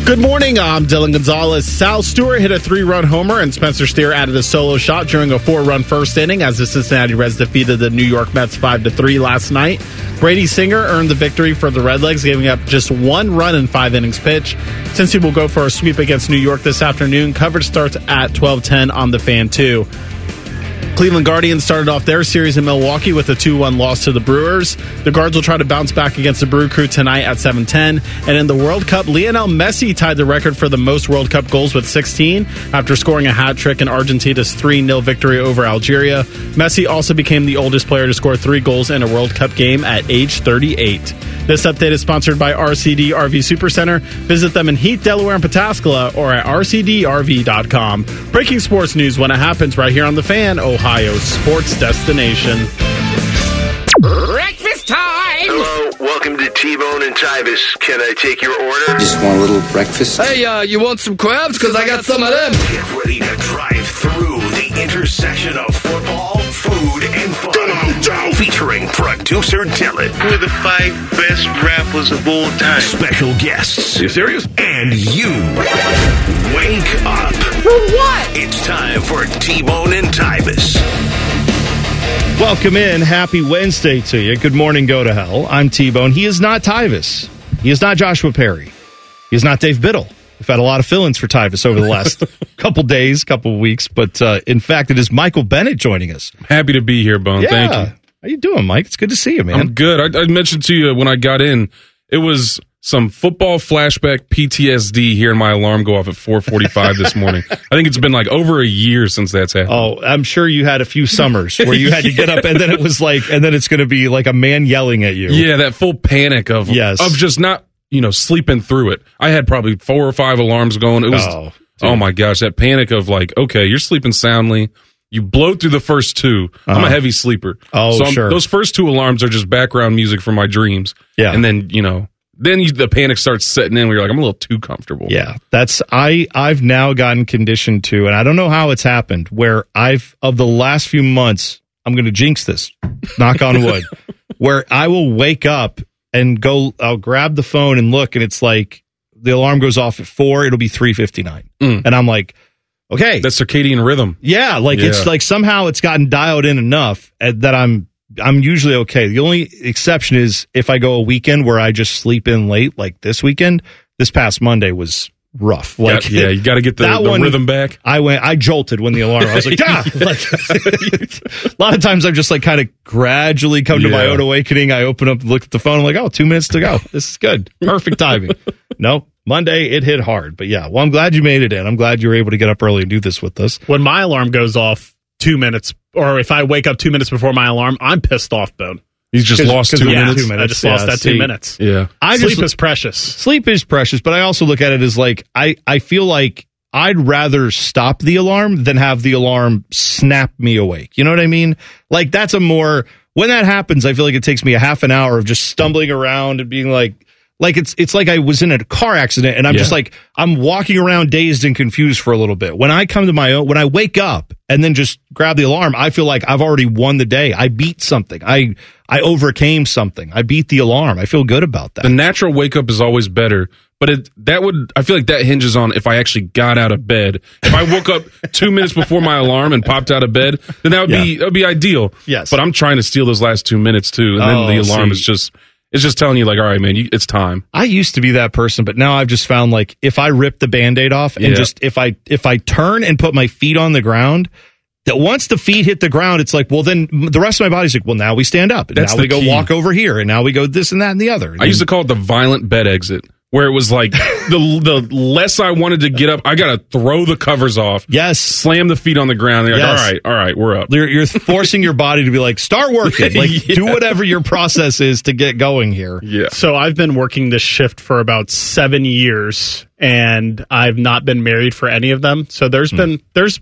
Good morning, I'm Dylan Gonzalez. Sal Stewart hit a 3-run homer, and Spencer Steer added a solo shot during a 4-run first inning as the Cincinnati Reds defeated the New York Mets 5-3 last night. Brady Singer earned the victory for the Redlegs, giving up just 1 run in 5 innings pitched. Cincy will go for a sweep against New York this afternoon. Coverage starts at 12:10 on the Fan 2. Cleveland Guardians started off their series in Milwaukee with a 2-1 loss to the Brewers. The Guards will try to bounce back against the Brew Crew tonight at 7:10. And in the World Cup, Lionel Messi tied the record for the most World Cup goals with 16 after scoring a hat trick in Argentina's 3-0 victory over Algeria. Messi also became the oldest player to score 3 goals in a World Cup game at age 38. This update is sponsored by RCD RV Supercenter. Visit them in Heath, Delaware, and Pataskala or at rcdrv.com. Breaking sports news when it happens right here on The Fan, Ohio's sports destination. Breakfast time! Hello, welcome to T-Bone and Tybus. Can I take your order? Just want a little breakfast. Hey, you want some crabs? Because I got some of them. Get ready to drive through the intersection of football, food, and fun. Come on, Joe! Featuring producer Dylan. Who are the 5 best rappers of all time? Special guests. You serious? And you. Wake up. For what? It's time for T-Bone and Tybus. Welcome in. Happy Wednesday to you. Good morning, go to hell. I'm T-Bone. He is not Tyvis. He is not Joshua Perry. He is not Dave Biddle. We've had a lot of fill-ins for Tyvis over the last couple days, couple weeks, but in fact, it is Michael Bennett joining us. Happy to be here, Bone. Yeah. Thank you. How you doing, Mike? It's good to see you, man. I'm good. I mentioned to you when I got in, it was some football flashback PTSD hearing my alarm go off at 4:45 this morning. I think it's been like over a year since that's happened. Oh, I'm sure you had a few summers where you had to get up, and then it was like, and then it's going to be like a man yelling at you. Yeah, that full panic of just not, sleeping through it. I had probably 4 or 5 alarms going. It was, oh my gosh, that panic of like, okay, you're sleeping soundly. You blow through the first 2. I'm a heavy sleeper. Oh, so sure. Those first 2 alarms are just background music for my dreams. Yeah. And then, the panic starts setting in where you're like, I'm a little too comfortable. Yeah, I've now gotten conditioned to, and I don't know how it's happened, where of the last few months, I'm going to jinx this, knock on wood, where I will wake up and I'll grab the phone and look, and it's like the alarm goes off at 4, it'll be 3:59. And I'm like, okay. That circadian rhythm. Yeah, it's like somehow it's gotten dialed in enough that I'm usually okay. The only exception is if I go a weekend where I just sleep in late, like this weekend. This past Monday was rough. Like, yeah, you got to get the rhythm back. I jolted when the alarm. I was like, a lot of times I'm just like kind of gradually come to my own awakening. I open up, look at the phone. I'm like, 2 minutes to go. This is good. Perfect timing. Nope. Monday, it hit hard. But yeah, well, I'm glad you made it in. I'm glad you were able to get up early and do this with us. When my alarm goes off 2 minutes, or if I wake up 2 minutes before my alarm, I'm pissed off, Bone. He's just lost 2 minutes. 2 minutes. I just lost that 2 minutes. Yeah. Sleep is precious. Sleep is precious, but I also look at it as like, I feel like I'd rather stop the alarm than have the alarm snap me awake. You know what I mean? Like when that happens, I feel like it takes me a half an hour of just stumbling around and being like it's like I was in a car accident and I'm just like, I'm walking around dazed and confused for a little bit. When I come to my own, when I wake up and then just grab the alarm, I feel like I've already won the day. I beat something. I overcame something. I beat the alarm. I feel good about that. The natural wake up is always better, but I feel like that hinges on if I actually got out of bed. If I woke up 2 minutes before my alarm and popped out of bed, then that would be ideal. Yes. But I'm trying to steal those last 2 minutes too. And then the alarm is just, it's just telling you like, all right, man, it's time. I used to be that person, but now I've just found like if I rip the Band-Aid off and just if I turn and put my feet on the ground, that once the feet hit the ground, it's like, well, then the rest of my body's like, well, now we stand up. And now we go walk over here. And now we go this and that and the other. I used to call it the violent bed exit, where it was like the less I wanted to get up, I got to throw the covers off. Yes. Slam the feet on the ground. And you're like, all right, we're up. You're forcing your body to be like, start working. Like, do whatever your process is to get going here. Yeah. So I've been working this shift for about 7 years, and I've not been married for any of them. So there's been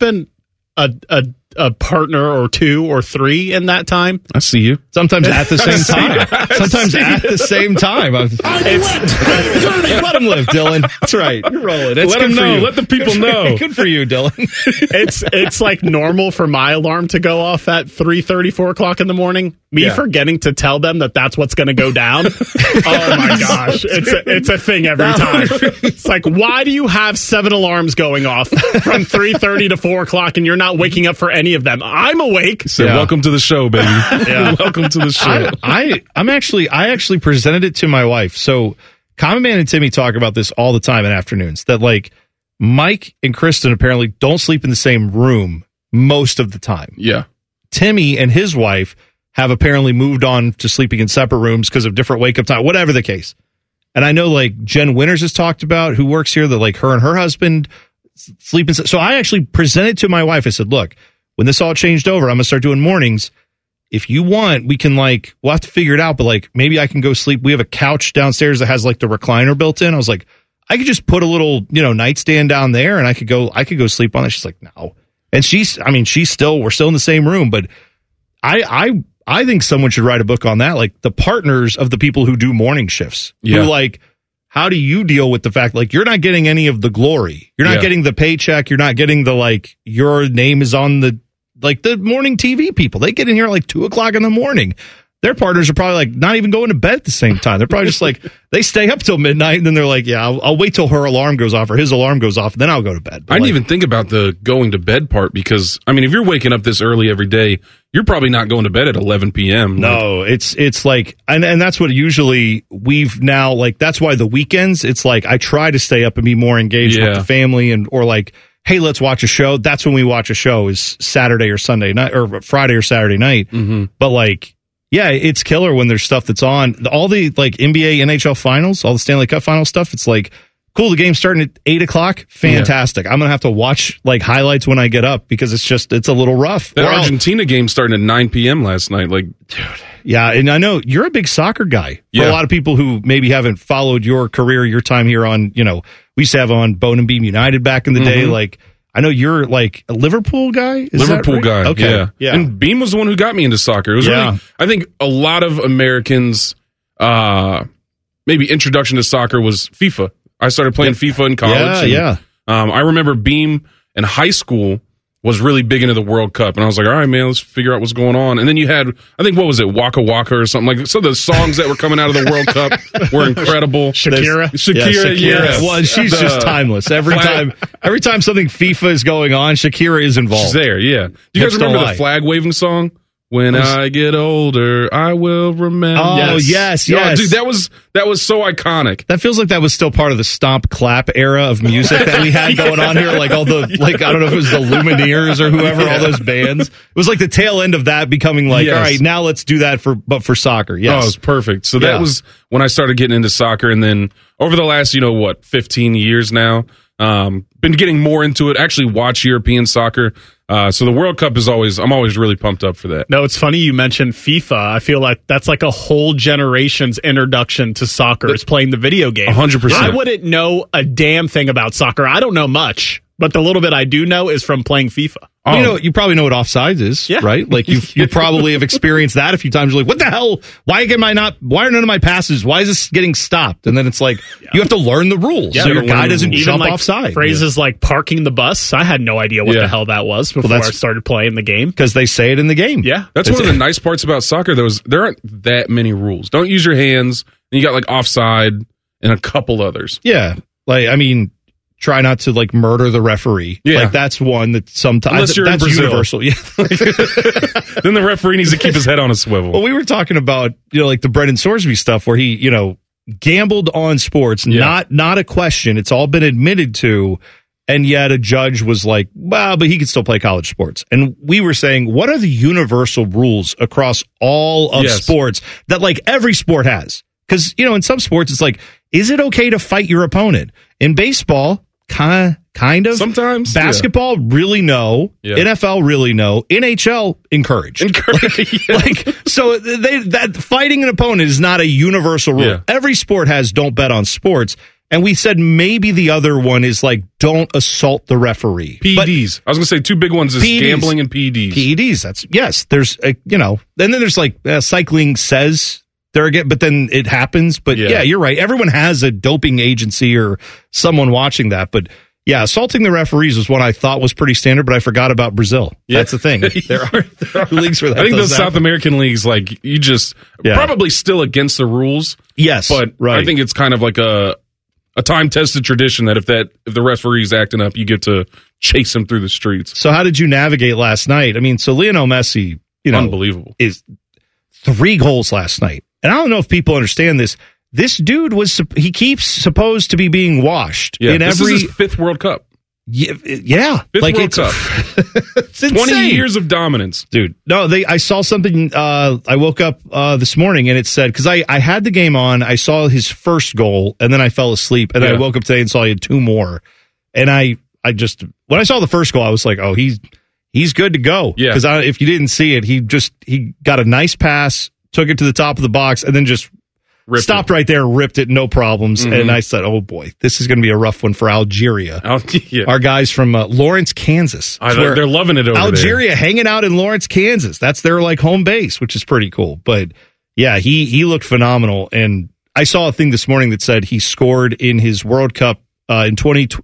a partner or 2 or 3 in that time. I see you. Sometimes at the same time. Sometimes at the same time. Let him live, Dylan. That's right. You're rolling. Let him know. Let the people know. Good for you, Dylan. It's like normal for my alarm to go off at 3:30, 4 o'clock in the morning. Me forgetting to tell them that that's what's going to go down. Oh my gosh. It's a thing every time. It's like, why do you have 7 alarms going off from 3:30 to 4 o'clock and you're not waking up for any of them? I'm awake. So welcome to the show, baby. Welcome to the show. I actually presented it to my wife. So Common Man and Timmy talk about this all the time in afternoons, that like Mike and Kristen apparently don't sleep in the same room most of the time. Yeah. Timmy and his wife have apparently moved on to sleeping in separate rooms because of different wake up time, whatever the case. And I know like Jen Winters has talked about, who works here, that like her and her husband sleep in. So I actually presented to my wife. I said, look, when this all changed over, I'm going to start doing mornings. If you want, we can like, we'll have to figure it out, but like maybe I can go sleep. We have a couch downstairs that has like the recliner built in. I was like, I could just put a little, nightstand down there and I could go sleep on it. She's like, no. And we're still in the same room, but I think someone should write a book on that, like the partners of the people who do morning shifts. Yeah. Who like, how do you deal with the fact like you're not getting any of the glory? You're not getting the paycheck. You're not getting the like your name is on the morning TV people. They get in here at like 2 o'clock in the morning. Their partners are probably like not even going to bed at the same time. They're probably just like, they stay up till midnight and then they're like, I'll wait till her alarm goes off or his alarm goes off and then I'll go to bed. But I didn't even think about the going to bed part because, I mean, if you're waking up this early every day, you're probably not going to bed at 11 p.m. No, it's like, and that's what usually we've now, like, that's why the weekends, it's like, I try to stay up and be more engaged with the family or like, hey, let's watch a show. That's when we watch a show is Saturday or Sunday night or Friday or Saturday night. Mm-hmm. But like, yeah, it's killer when there's stuff that's on. All the like NBA, NHL finals, all the Stanley Cup final stuff. It's like, cool, the game's starting at 8 o'clock. Fantastic. I'm going to have to watch like highlights when I get up because it's a little rough. That Argentina game starting at 9 p.m. last night. Like, dude. Yeah, and I know you're a big soccer guy. For a lot of people who maybe haven't followed your career, your time here on, we used to have on Bone and Beam United back in the day. Like, I know you're like a Liverpool guy. Liverpool guy. Okay. Yeah. And Beam was the one who got me into soccer. It was really, I think a lot of Americans, maybe introduction to soccer was FIFA. I started playing FIFA in college. I remember Beam in high school was really big into the World Cup. And I was like, all right, man, let's figure out what's going on. And then you had, I think, what was it, Waka Waka or something? Like, some of the songs that were coming out of the World Cup were incredible. Shakira. Yes. Well, she's just timeless. Every time something FIFA is going on, Shakira is involved. She's there, yeah. Do you guys remember the flag waving song? When I get older, I will remember. Oh, yes. Oh, dude, that was so iconic. That feels like that was still part of the stomp clap era of music that we had going on here. Like all the, like, I don't know if it was the Lumineers or whoever, all those bands. It was like the tail end of that becoming like, all right, now let's do that for soccer. Yes. Oh, it was perfect. So that was when I started getting into soccer. And then over the last, 15 years now, been getting more into it, actually watch European soccer. So the World Cup I'm always really pumped up for that. No, it's funny you mentioned FIFA. I feel like that's like a whole generation's introduction to soccer is playing the video game. 100%. I wouldn't know a damn thing about soccer. I don't know much, but the little bit I do know is from playing FIFA. You probably know what offsides is, right? Like you probably have experienced that a few times. You're like, what the hell? Why are none of my passes? Why is this getting stopped? And then it's like, you have to learn the rules. So your guy doesn't jump offside. Phrases like parking the bus. I had no idea what the hell that was before I started playing the game. Because they say it in the game. Yeah. That's one of the nice parts about soccer, though, is there aren't that many rules. Don't use your hands. And you got like offside and a couple others. Yeah. Like, I mean, try not to like murder the referee. Yeah. Like that's one that sometimes unless you're that's in Brazil. universal. Yeah. Then the referee needs to keep his head on a swivel. Well, we were talking about, like the Brendan Sorsby stuff where he, gambled on sports, not a question. It's all been admitted to. And yet a judge was like, well, but he could still play college sports. And we were saying, what are the universal rules across all of sports that like every sport has? Because, in some sports, it's like, is it okay to fight your opponent? In baseball, kind of. Sometimes. Basketball, really no. Yeah. NFL, really no. NHL, encourage. So that fighting an opponent is not a universal rule. Yeah. Every sport has don't bet on sports. And we said maybe the other one is like don't assault the referee. PEDs. I was going to say two big ones is gambling and PEDs. PEDs. There's, and then there's like cycling says there again, but then it happens. But yeah, you're right. Everyone has a doping agency or someone watching that. But Yeah, assaulting the referees was one I thought was pretty standard, but I forgot about Brazil. Yeah. That's the thing. There are leagues where that I think those happen. South American leagues, like, you just probably still against the rules. Yes, but right. I think it's kind of like a time-tested tradition that if the referee's acting up, you get to chase him through the streets. So how did you navigate last night? I mean, so Lionel Messi, unbelievable, is 3 goals last night. And I don't know if people understand this. This dude he keeps supposed to be being washed in this every is his 5th World Cup. Yeah, 5th like World Cup. It's 20 years of dominance, dude. No, I saw something. I woke up this morning and it said, because I had the game on, I saw his first goal and then I fell asleep and then I woke up today and saw he had 2 more. And I just, when I saw the first goal, I was like, oh, he's good to go. Yeah, because if you didn't see it, he got a nice pass, took it to the top of the box, and then just stopped right there, ripped it, no problems. And I said, oh boy, this is going to be a rough one for Algeria. Our guys from Lawrence, Kansas. They're loving it over there. Algeria hanging out in Lawrence, Kansas. That's their like home base, which is pretty cool. But yeah, he looked phenomenal. And I saw a thing this morning that said he scored in his World Cup in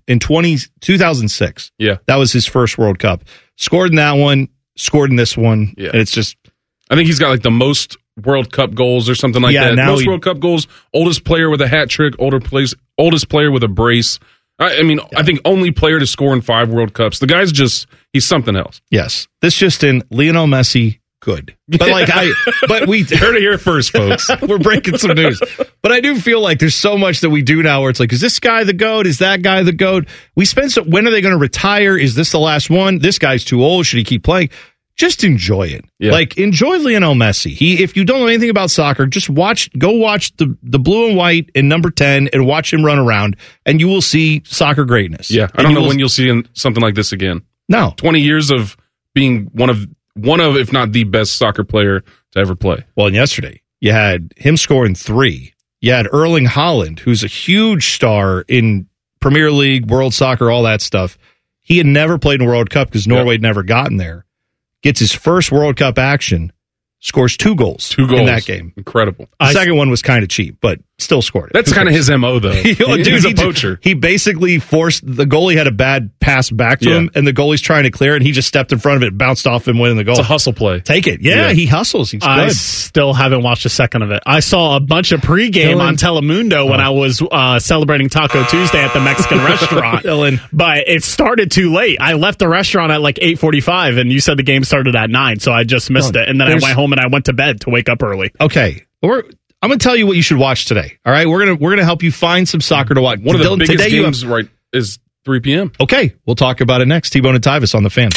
2006. Yeah. That was his first World Cup. Scored in that one, scored in this one. Yeah. And it's just, I think he's got like the most World Cup goals or something like that. Most World Cup goals, oldest player with a hat trick, oldest player with a brace. I think only player to score in 5 World Cups. The guy's he's something else. Yes. This just in, Lionel Messi, good. But we heard it here first, folks. We're breaking some news. But I do feel like there's so much that we do now where it's like, is this guy the GOAT? Is that guy the GOAT? When are they going to retire? Is this the last one? This guy's too old. Should he keep playing? Just enjoy it. Yeah. Like, enjoy Lionel Messi. If you don't know anything about soccer, just go watch the blue and white in number 10 and watch him run around, and you will see soccer greatness. Yeah, I don't know when you'll see something like this again. No. 20 years of being one of, if not the best soccer player to ever play. Well, and yesterday, you had him scoring 3. You had Erling Haaland, who's a huge star in Premier League, World Soccer, all that stuff. He had never played in a World Cup because Norway had never gotten there. Gets his first World Cup action, scores 2 goals in that game. Incredible. The second one was kind of cheap, but still scored it. That's kind of his MO, though. He's a poacher. He basically forced the goalie had a bad pass back to him, and the goalie's trying to clear it, and he just stepped in front of it, bounced off him, winning the goal. It's a hustle play. Take it. Yeah, he hustles. He's good. I still haven't watched a second of it. I saw a bunch of pregame on Telemundo when I was celebrating Taco Tuesday at the Mexican restaurant. But it started too late. I left the restaurant at like 8:45, and you said the game started at 9, so I just missed it. And then I went home and I went to bed to wake up early. Okay. I'm going to tell you what you should watch today. All right, we're going to help you find some soccer to watch. One of the biggest games is 3 p.m. Okay, we'll talk about it next. T-Bone and Tyvis on the Fan.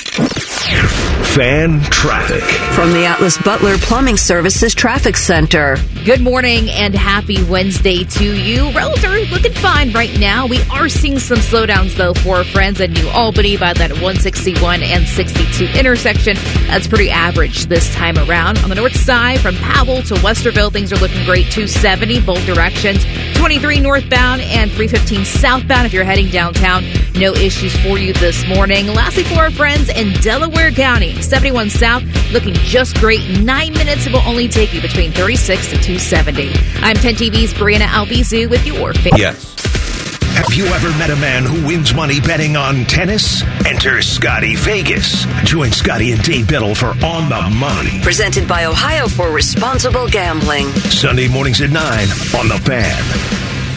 Fan traffic from the Atlas Butler Plumbing Services Traffic Center. Good morning and happy Wednesday to you. Roads are looking fine right now. We are seeing some slowdowns though for our friends at New Albany by that 161 and 62 intersection. That's pretty average this time around. On the north side from Powell to Westerville, things are looking great. 270 both directions. 23 northbound and 315 southbound if you're heading downtown. No issues for you this morning. Lastly, for our friends in Delaware County, 71 south looking just great. 9 minutes. It will only take you between 36 to 270. I'm 10 TV's Brianna Albizu with your Fan. Yes. Have you ever met a man who wins money betting on tennis? Enter Scotty Vegas. Join Scotty and Dave Biddle for On the Money. Presented by Ohio for Responsible Gambling. Sunday mornings at 9 on the Fan.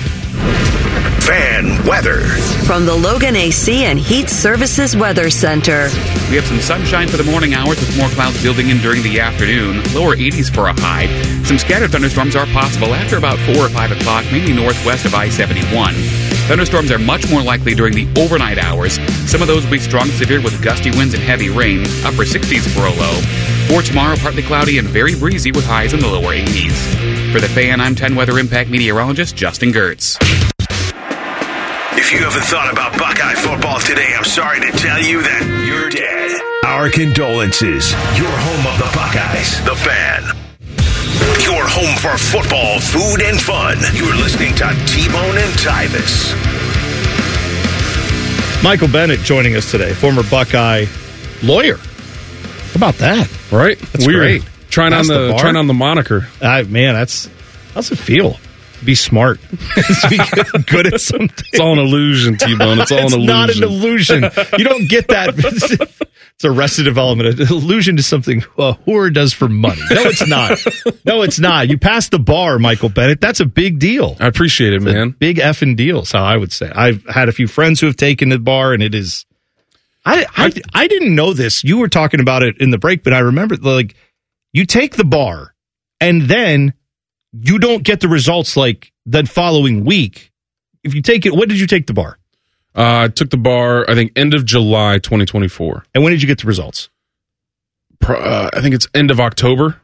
Fan weather. From the Logan AC and Heat Services Weather Center. We have some sunshine for the morning hours with more clouds building in during the afternoon. Lower 80s for a high. Some scattered thunderstorms are possible after about 4 or 5 o'clock, mainly northwest of I-71. Thunderstorms are much more likely during the overnight hours. Some of those will be strong, severe with gusty winds and heavy rain. Upper 60s for a low. For tomorrow, partly cloudy and very breezy with highs in the lower 80s. For the Fan, I'm 10 Weather Impact meteorologist Justin Gertz. If you haven't thought about Buckeye football today, I'm sorry to tell you that you're dead. Our condolences. Your home of the Buckeyes, the Fan. Your home for football, food, and fun. You're listening to T-Bone and Tyvis. Michael Bennett joining us today, former Buckeye lawyer. How about that? Right? That's great. Trying on the moniker. Man, how's it feel? be smart. To be good at something. It's all an illusion, T-Bone. It's all an illusion. It's not an illusion. You don't get that. It's Arrested Development. An illusion to something a whore does for money. No, it's not. No, it's not. You passed the bar, Michael Bennett. That's a big deal. I appreciate it, man. Big effing deal is how I would say. I've had a few friends who have taken the bar, and it is... I didn't know this. You were talking about it in the break, but I remember, like, you take the bar, and then you don't get the results, like, the following week. If you take it... When did you take the bar? I took the bar, I think, end of July 2024. And when did you get the results? I think it's end of October.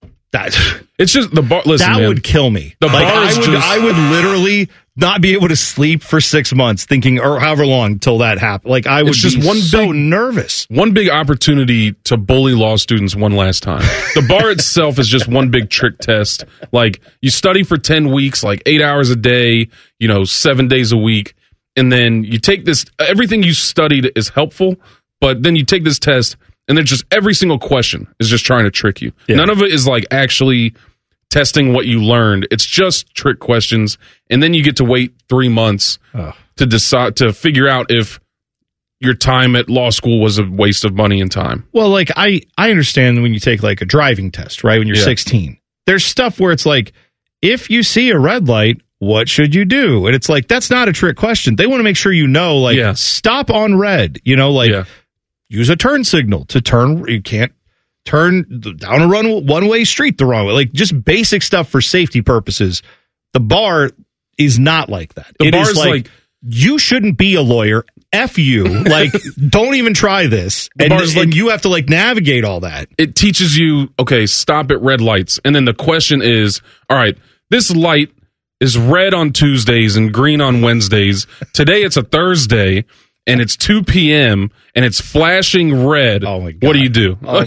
It's just the bar. Listen, that man, would kill me. The bar I would literally not be able to sleep for 6 months, thinking, or however long until that happened. Like I would just be so nervous. One big opportunity to bully law students one last time. The bar itself is just one big trick test. Like you study for 10 weeks, like 8 hours a day, 7 days a week. And then you take this, everything you studied is helpful, but then you take this test, and then just every single question is just trying to trick you. Yeah. None of it is like actually testing what you learned. It's just trick questions, and then you get to wait 3 months to decide, to figure out if your time at law school was a waste of money and time. Well, like I understand when you take like a driving test, right? When you're 16, there's stuff where it's like, if you see a red light, what should you do? And it's like, that's not a trick question. They want to make sure stop on red, use a turn signal to turn. You can't turn down a one-way street the wrong way. Like just basic stuff for safety purposes. The bar is not like that. The bar is like, you shouldn't be a lawyer. F you. Like, don't even try this. And you have to navigate all that. It teaches you, okay, stop at red lights. And then the question is, all right, this light is red on Tuesdays and green on Wednesdays. Today it's a Thursday and it's 2 p.m. and it's flashing red. Oh my God. What do you do? Oh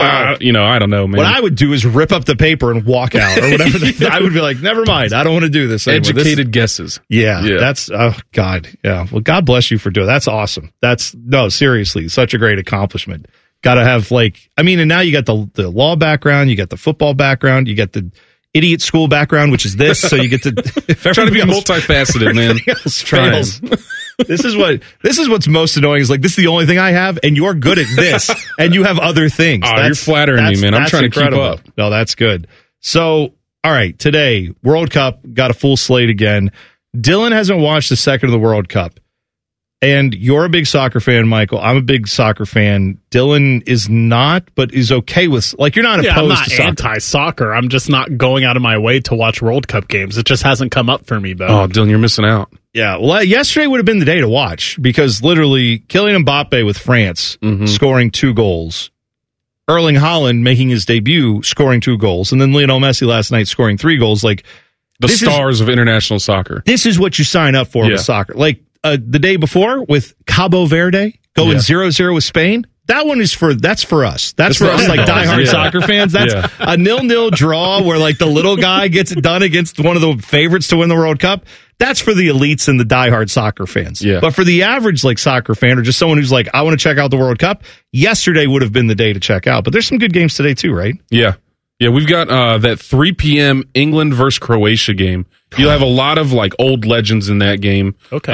I don't know, man. What I would do is rip up the paper and walk out or whatever. I would be like, never mind. I don't want to do this anymore. Educated guesses. Yeah. That's, oh God. Yeah. Well, God bless you for doing it. That's awesome. Seriously, such a great accomplishment. Got to have and now you got the law background, you got the football background, you got the idiot school background, which is this, so you get to trying to be multifaceted, man. Fails. This is what's most annoying is this is the only thing I have, and you're good at this, and you have other things. Oh, you're flattering me, man. I'm trying to keep up. No, that's good. So, all right, today World Cup got a full slate again. Dylan hasn't watched the second of the World Cup. And you're a big soccer fan, Michael. I'm a big soccer fan. Dylan is not, but is okay with, you're not opposed I'm not to soccer. Anti-soccer. I'm just not going out of my way to watch World Cup games. It just hasn't come up for me, though. Oh, Dylan, you're missing out. Yeah, well, yesterday would have been the day to watch because literally Kylian Mbappe with France scoring 2 goals. Erling Haaland making his debut, scoring 2 goals. And then Lionel Messi last night scoring 3 goals. The stars of international soccer. This is what you sign up for with soccer. The day before with Cabo Verde going 0-0 with Spain. That one is that's for us. That's for us, diehard soccer fans. That's a 0-0 draw where the little guy gets it done against one of the favorites to win the World Cup. That's for the elites and the diehard soccer fans. Yeah. But for the average soccer fan or just someone who's I want to check out the World Cup, yesterday would have been the day to check out. But there's some good games today too, right? Yeah. Yeah, we've got that 3 p.m. England versus Croatia game. You'll have a lot of old legends in that game. Okay.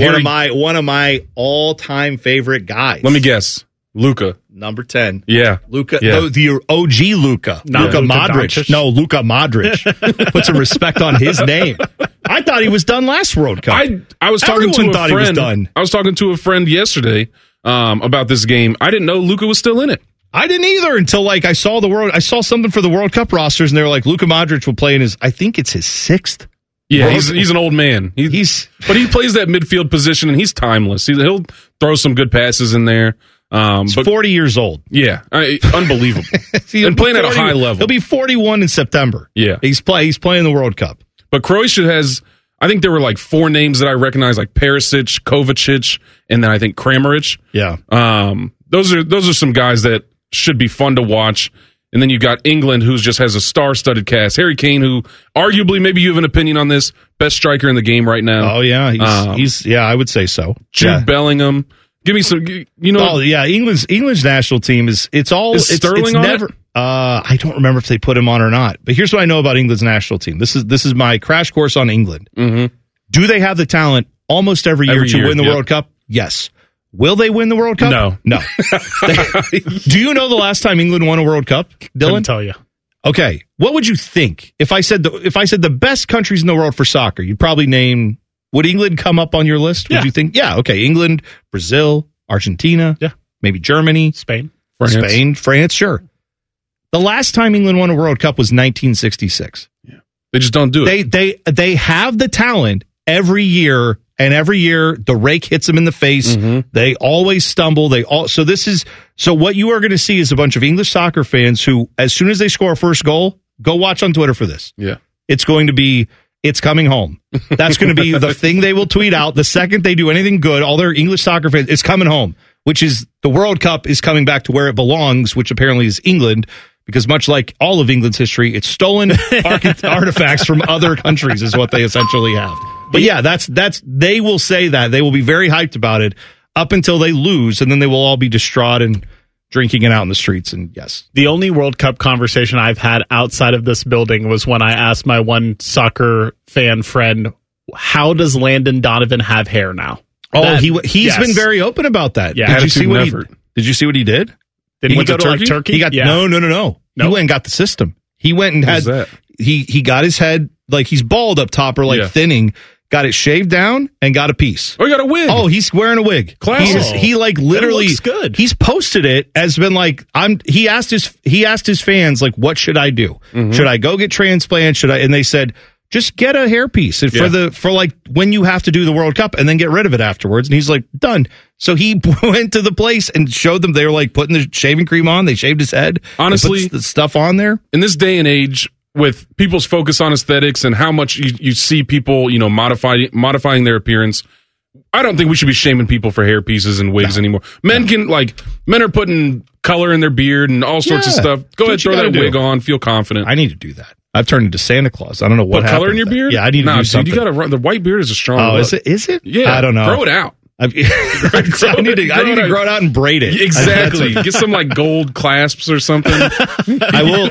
One of my all-time favorite guys. Let me guess. Luka. Number 10. Yeah. Luka. Yeah. The OG Luka. Luka Modric. Doncic. No, Luka Modric. Put some respect on his name. I thought he was done last World Cup. I was talking Everyone to thought a friend. He was done. I was talking to a friend yesterday about this game. I didn't know Luka was still in it. I didn't either until I saw something for the World Cup rosters and they were Luka Modric will play in I think it's his 6th. Yeah, he's an old man. But he plays that midfield position and he's timeless. He'll throw some good passes in there. He's 40 years old. Yeah, unbelievable. And playing at a high level. He'll be 41 in September. Yeah, he's playing the World Cup. But Croatia has, I think there were 4 names that I recognize, Perisic, Kovacic, and then I think Kramaric. Yeah, those are some guys that should be fun to watch. And then you got England, who just has a star-studded cast. Harry Kane, who arguably, maybe you have an opinion on this, best striker in the game right now. Oh yeah, he's I would say so. Jude Bellingham, Give me some. Oh yeah, England's national team is Sterling on it? I don't remember if they put him on or not. But here's what I know about England's national team. This is my crash course on England. Mm-hmm. Do they have the talent almost every year to win the World Cup? Yes. Will they win the World Cup? No. Do you know the last time England won a World Cup, Dylan? Couldn't tell you. Okay, what would you think if I said the best countries in the world for soccer? You'd probably name. Would England come up on your list? Would you think? Yeah. Okay. England, Brazil, Argentina. Yeah. Maybe Germany, Spain, France. Sure. The last time England won a World Cup was 1966. Yeah. They just don't do it. They have the talent every year. And every year the rake hits them in the face. Mm-hmm. They always stumble. So what you are going to see is a bunch of English soccer fans who, as soon as they score a first goal, go watch on Twitter for this. Yeah. It's going to be, it's coming home. That's going to be the thing they will tweet out. The second they do anything good, all their English soccer fans, it's coming home, which is the World Cup is coming back to where it belongs, which apparently is England. Because much like all of England's history, it's stolen artifacts from other countries is what they essentially have. But yeah, that's they will say that. They will be very hyped about it up until they lose, and then they will all be distraught and drinking it out in the streets. And yes. The only World Cup conversation I've had outside of this building was when I asked my one soccer fan friend, how does Landon Donovan have hair now? Oh, he's been very open about that. Yeah. Did you see what he did? Did he go to like Turkey? He got no. He went and got the system. He went and had he got his head like he's bald up top or like thinning. Got it shaved down and got a piece. Oh, he got a wig. Oh, he's wearing a wig. Classic. He like literally looks good. He's posted it as been like he asked his fans like, what should I do? Mm-hmm. Should I go get transplant? Should I? And they said, just get a hairpiece for like when you have to do the World Cup and then get rid of it afterwards. And he's like, done. So he went to the place and showed them. They were like putting the shaving cream on. They shaved his head. Honestly, the stuff on there. In this day and age, with people's focus on aesthetics and how much you see people, modifying their appearance, I don't think we should be shaming people for hair pieces and wigs anymore. Men are putting color in their beard and all sorts of stuff. Go ahead, throw that wig on, feel confident. I need to do that. I've turned into Santa Claus. I don't know what Put color in your beard? Yeah, I need to do something. Dude, you got to. The white beard is a strong. Oh, look. Is it? Yeah, I don't know. Grow it out. I need to grow it out and braid it. Exactly. Get some like gold clasps or something. I will.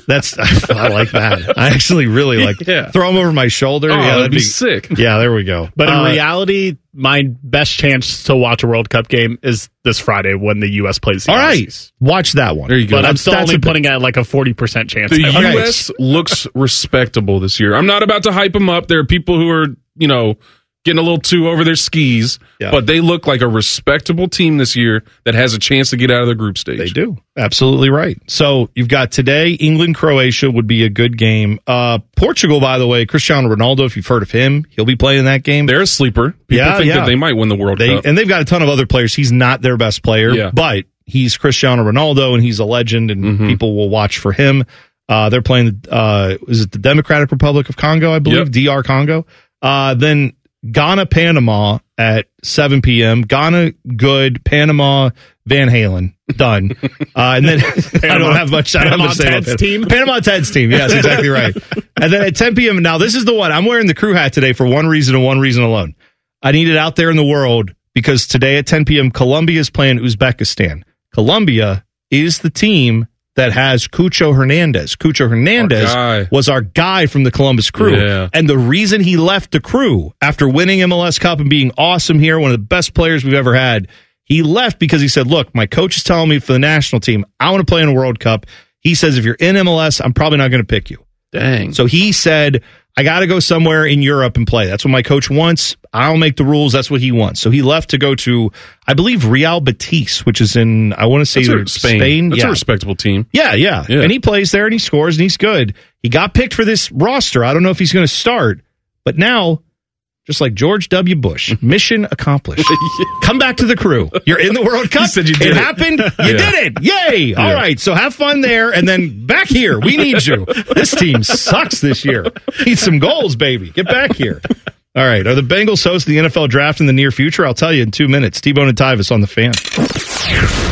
I like that. I actually really like. Yeah. Throw them over my shoulder. Oh, yeah, that'd be sick. Yeah, there we go. But in reality, my best chance to watch a World Cup game is this Friday when the U.S. plays the All Aussies. right, watch that one. There you go. But I'm still only putting at like a 40% chance. The U.S. looks respectable this year. I'm not about to hype them up. There are people who are, getting a little too over their skis, but they look like a respectable team this year that has a chance to get out of the group stage. They do. Absolutely right. So you've got today, England-Croatia would be a good game. Portugal, by the way, Cristiano Ronaldo, if you've heard of him, he'll be playing that game. They're a sleeper. People think that they might win the World Cup. And they've got a ton of other players. He's not their best player, but he's Cristiano Ronaldo, and he's a legend, and people will watch for him. They're playing, is it the Democratic Republic of Congo, I believe? DR Congo. Then Ghana, Panama at 7 p.m. Ghana, good. Panama, Van Halen, done. And then I don't have much to say about that. Team? Panama Ted's team. Yes, exactly right. And then at 10 p.m. Now, this is the one. I'm wearing the crew hat today for one reason and one reason alone. I need it out there in the world because today at 10 p.m., Colombia is playing Uzbekistan. Colombia is the team that has Cucho Hernandez. Cucho Hernandez was our guy from the Columbus Crew. Yeah. And the reason he left the Crew after winning MLS Cup and being awesome here, one of the best players we've ever had, he left because he said, look, my coach is telling me for the national team, I want to play in a World Cup. He says, if you're in MLS, I'm probably not going to pick you. Dang. So he said, I got to go somewhere in Europe and play. That's what my coach wants. I'll make the rules. That's what he wants. So he left to go to, I believe, Real Betis, which is in, I want to say Spain. That's a respectable team. Yeah. And he plays there and he scores and he's good. He got picked for this roster. I don't know if he's going to start, but now, just like George W. Bush, mission accomplished. Come back to the Crew. You're in the World Cup. You said you did it. Happened. You did it. Yay. All right. So have fun there. And then back here. We need you. This team sucks this year. Need some goals, baby. Get back here. All right. Are the Bengals host the NFL draft in the near future? I'll tell you in 2 minutes. T-Bone and Tyvis on the Fan.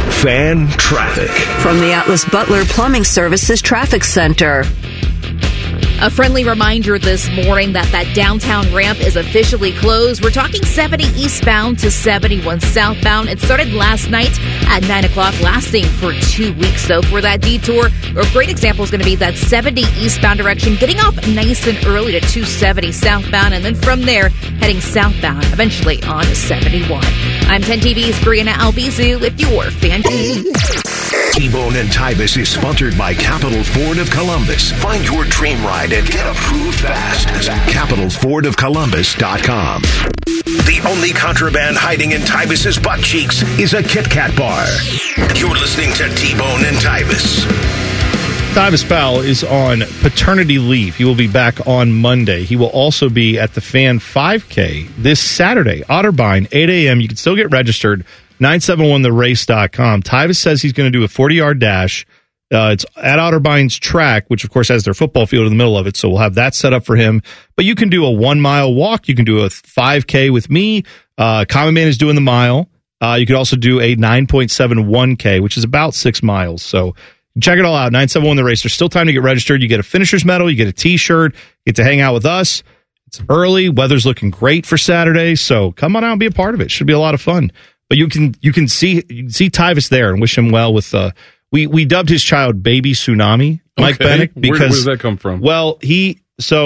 Fan traffic. From the Atlas Butler Plumbing Services Traffic Center. A friendly reminder this morning that downtown ramp is officially closed. We're talking 70 eastbound to 71 southbound. It started last night at 9 o'clock, lasting for 2 weeks, though, for that detour. A great example is going to be that 70 eastbound direction, getting off nice and early to 270 southbound, and then from there, heading southbound, eventually on to 71. I'm 10 TV's Brianna Albizu with your Fan. T-Bone and Tybus is sponsored by Capital Ford of Columbus. Find your dream ride and get approved fast at CapitalFordOfColumbus.com. The only contraband hiding in Tybus's butt cheeks is a Kit Kat bar. You're listening to T-Bone and Tybus. Tybus Powell is on paternity leave. He will be back on Monday. He will also be at the Fan 5K this Saturday, Otterbein, 8 a.m. You can still get registered. 971therace.com. Tybus says he's going to do a 40-yard dash. It's at Otterbein's track, which, of course, has their football field in the middle of it, so we'll have that set up for him. But you can do a 1-mile walk. You can do a 5K with me. Common Man is doing the mile. You could also do a 9.71K, which is about 6 miles. So check it all out, 971 The Race. There's still time to get registered. You get a finisher's medal. You get a T-shirt. You get to hang out with us. It's early. Weather's looking great for Saturday, so come on out and be a part of it. Should be a lot of fun. But you can see Tybus there and wish him well with we dubbed his child Baby Tsunami, Mike Bennett, because where does that come from? Well, they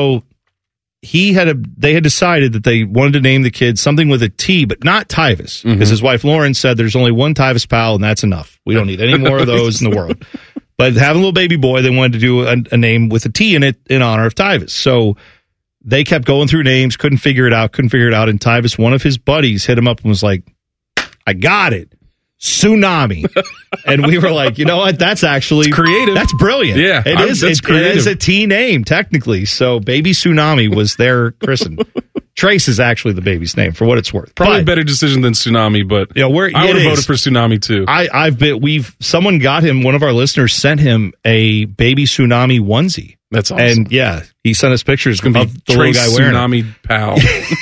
had decided that they wanted to name the kid something with a T, but not Tybus, because his wife Lauren said there's only one Tybus Powell and that's enough. We don't need any more of those in the world. But having a little baby boy, they wanted to do a name with a T in it in honor of Tybus. So they kept going through names, couldn't figure it out. And Tybus, one of his buddies, hit him up and was like, I got it. Tsunami. And we were like, you know what? That's actually it's creative. That's brilliant. Yeah. It is. It is a T name, technically. So Baby Tsunami was their christened. Trace is actually the baby's name, for what it's worth. Probably a better decision than Tsunami, but I would have voted for Tsunami too. Someone got him, one of our listeners sent him a Baby Tsunami onesie. That's awesome. And yeah, he sent us pictures of the little guy wearing Tsunami Powell.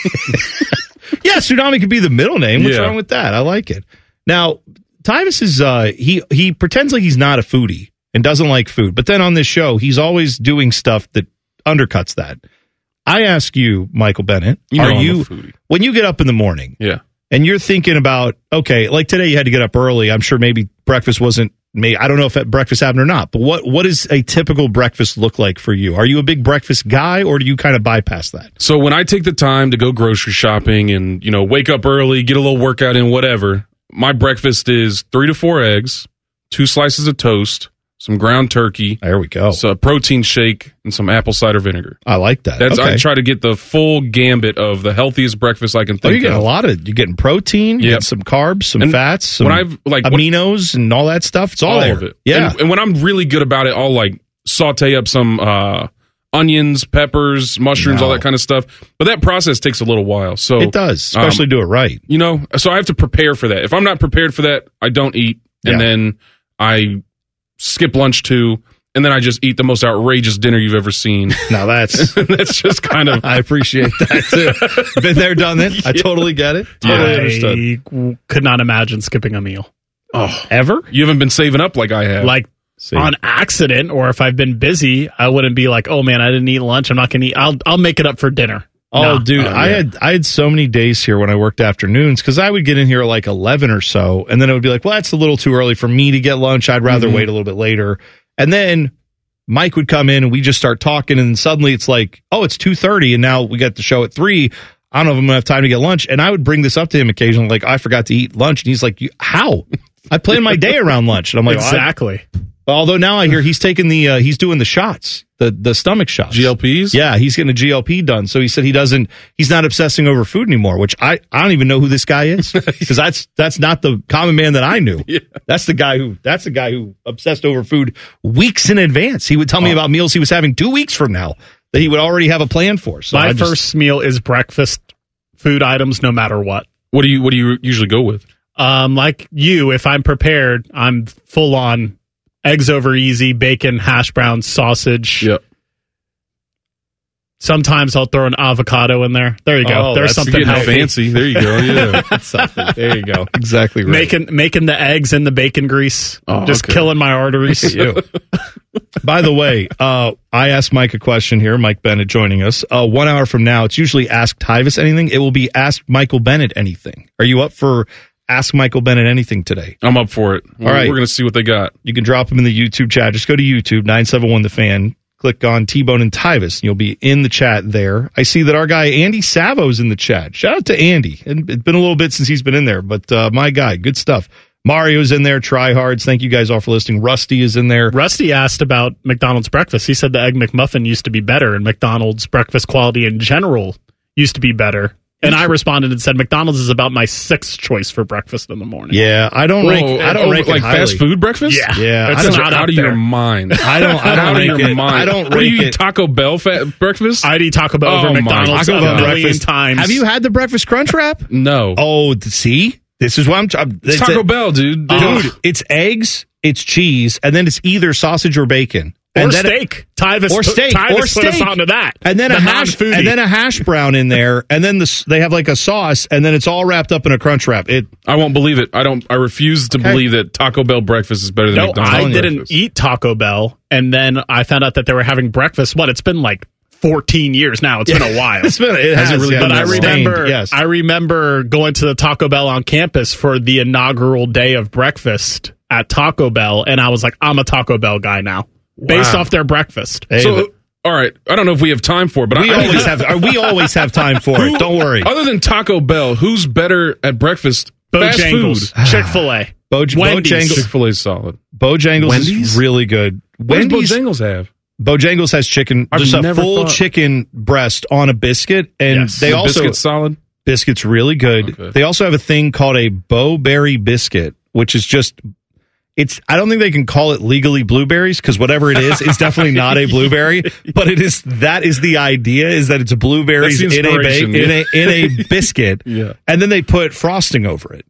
Yeah, Tsunami could be the middle name. What's wrong with that? I like it. Now, Tybus is he pretends like he's not a foodie and doesn't like food, but then on this show, he's always doing stuff that undercuts that. I ask you, Michael Bennett, when you get up in the morning, and you're thinking about, okay, like today you had to get up early. I'm sure maybe breakfast wasn't made. I don't know if breakfast happened or not, but what does a typical breakfast look like for you? Are you a big breakfast guy, or do you kind of bypass that? So when I take the time to go grocery shopping and, wake up early, get a little workout in, whatever, my breakfast is 3 to 4 eggs, 2 slices of toast, some ground turkey. There we go. So a protein shake and some apple cider vinegar. I like that. I try to get the full gambit of the healthiest breakfast I can think you're getting of. You're getting protein, you get some carbs, some fats, some aminos and all that stuff. It's all there. Of it. Yeah. And when I'm really good about it, I'll saute up some onions, peppers, mushrooms, all that kind of stuff. But that process takes a little while. So it does, especially do it right. So I have to prepare for that. If I'm not prepared for that, I don't eat. And then I skip lunch too, and then I just eat the most outrageous dinner you've ever seen. Now that's just kind of I appreciate that too. Been there, done that. I totally get it. Totally understood. Could not imagine skipping a meal. Ever? You haven't been saving up like I have. On accident, or if I've been busy, I wouldn't be like, oh man, I didn't eat lunch, I'm not gonna eat. I'll make it up for dinner. Oh, dude, I had so many days here when I worked afternoons, because I would get in here at like 11 or so, and then it would be like, well, that's a little too early for me to get lunch. I'd rather wait a little bit later. And then Mike would come in and we just start talking, and suddenly it's like, oh, it's 2:30, and now we got the show at 3. I don't know if I'm going to have time to get lunch. And I would bring this up to him occasionally, like, I forgot to eat lunch. And he's like, how? I plan my day around lunch. And I'm like, exactly. Although now I hear he's taking he's doing the shots, the stomach shots. GLPs? Yeah, he's getting a GLP done. So he said he's not obsessing over food anymore, which I don't even know who this guy is, because that's not the common man that I knew. Yeah. That's the guy who obsessed over food weeks in advance. He would tell me about meals he was having 2 weeks from now that he would already have a plan for. So my first meal is breakfast food items, no matter what. What do you usually go with? Like you, if I'm prepared, I'm full on eggs over easy, bacon, hash browns, sausage. Yep. Sometimes I'll throw an avocado in there. There you go. There's something fancy. There you go. Yeah. There you go. Exactly right. Making the eggs in the bacon grease. Killing my arteries. By the way, I asked Mike a question here. Mike Bennett joining us. 1 hour from now, it's usually Ask Tyvis Anything. It will be Ask Michael Bennett Anything. Are you up for Ask Michael Bennett Anything today? I'm up for it. All right. We're going to see what they got. You can drop them in the YouTube chat. Just go to YouTube, 971 The Fan. Click on T-Bone and Tyvis, and you'll be in the chat there. I see that our guy Andy Savo's in the chat. Shout out to Andy. It's been a little bit since he's been in there, but my guy, good stuff. Mario's in there. Tryhards. Thank you guys all for listening. Rusty is in there. Rusty asked about McDonald's breakfast. He said the Egg McMuffin used to be better, and McDonald's breakfast quality in general used to be better. And I responded and said McDonald's is about my sixth choice for breakfast in the morning. Yeah, I don't rank like fast food breakfast. Yeah, it's not out of your mind. I don't rank it. I don't rank what do you eat? Taco Bell breakfast? I'd eat Taco Bell over McDonald's a million times. Have you had the breakfast crunch wrap? No. Oh, see, this is what I'm talking. It's Taco Bell, dude. It's eggs, it's cheese, and then it's either sausage or bacon. Or steak. Tyvis put us onto that. And then a hash brown in there, and then they have like a sauce, and then it's all wrapped up in a crunch wrap. I won't believe it. I refuse to believe that Taco Bell breakfast is better than McDonald's. I didn't eat Taco Bell, and then I found out that they were having breakfast. It's been like 14 years now. It's been a while. I remember going to the Taco Bell on campus for the inaugural day of breakfast at Taco Bell, and I was like, I'm a Taco Bell guy now. Based off their breakfast. All right. I don't know if we have time for it, but we always have time for it. Don't worry. Other than Taco Bell, who's better at breakfast? Bojangles, Chick-fil-A, Bojangles. Chick-fil-A is solid. Bojangles is really good. What does Bojangles have? Bojangles has chicken, just a full chicken breast on a biscuit, and they also biscuit's solid. Biscuit's really good. Okay. They also have a thing called a Bo-Berry biscuit, which is just. I don't think they can call it legally blueberries because whatever it is, it's definitely not a blueberry. But that is the idea, is that it's blueberries in a biscuit, and then they put frosting over it.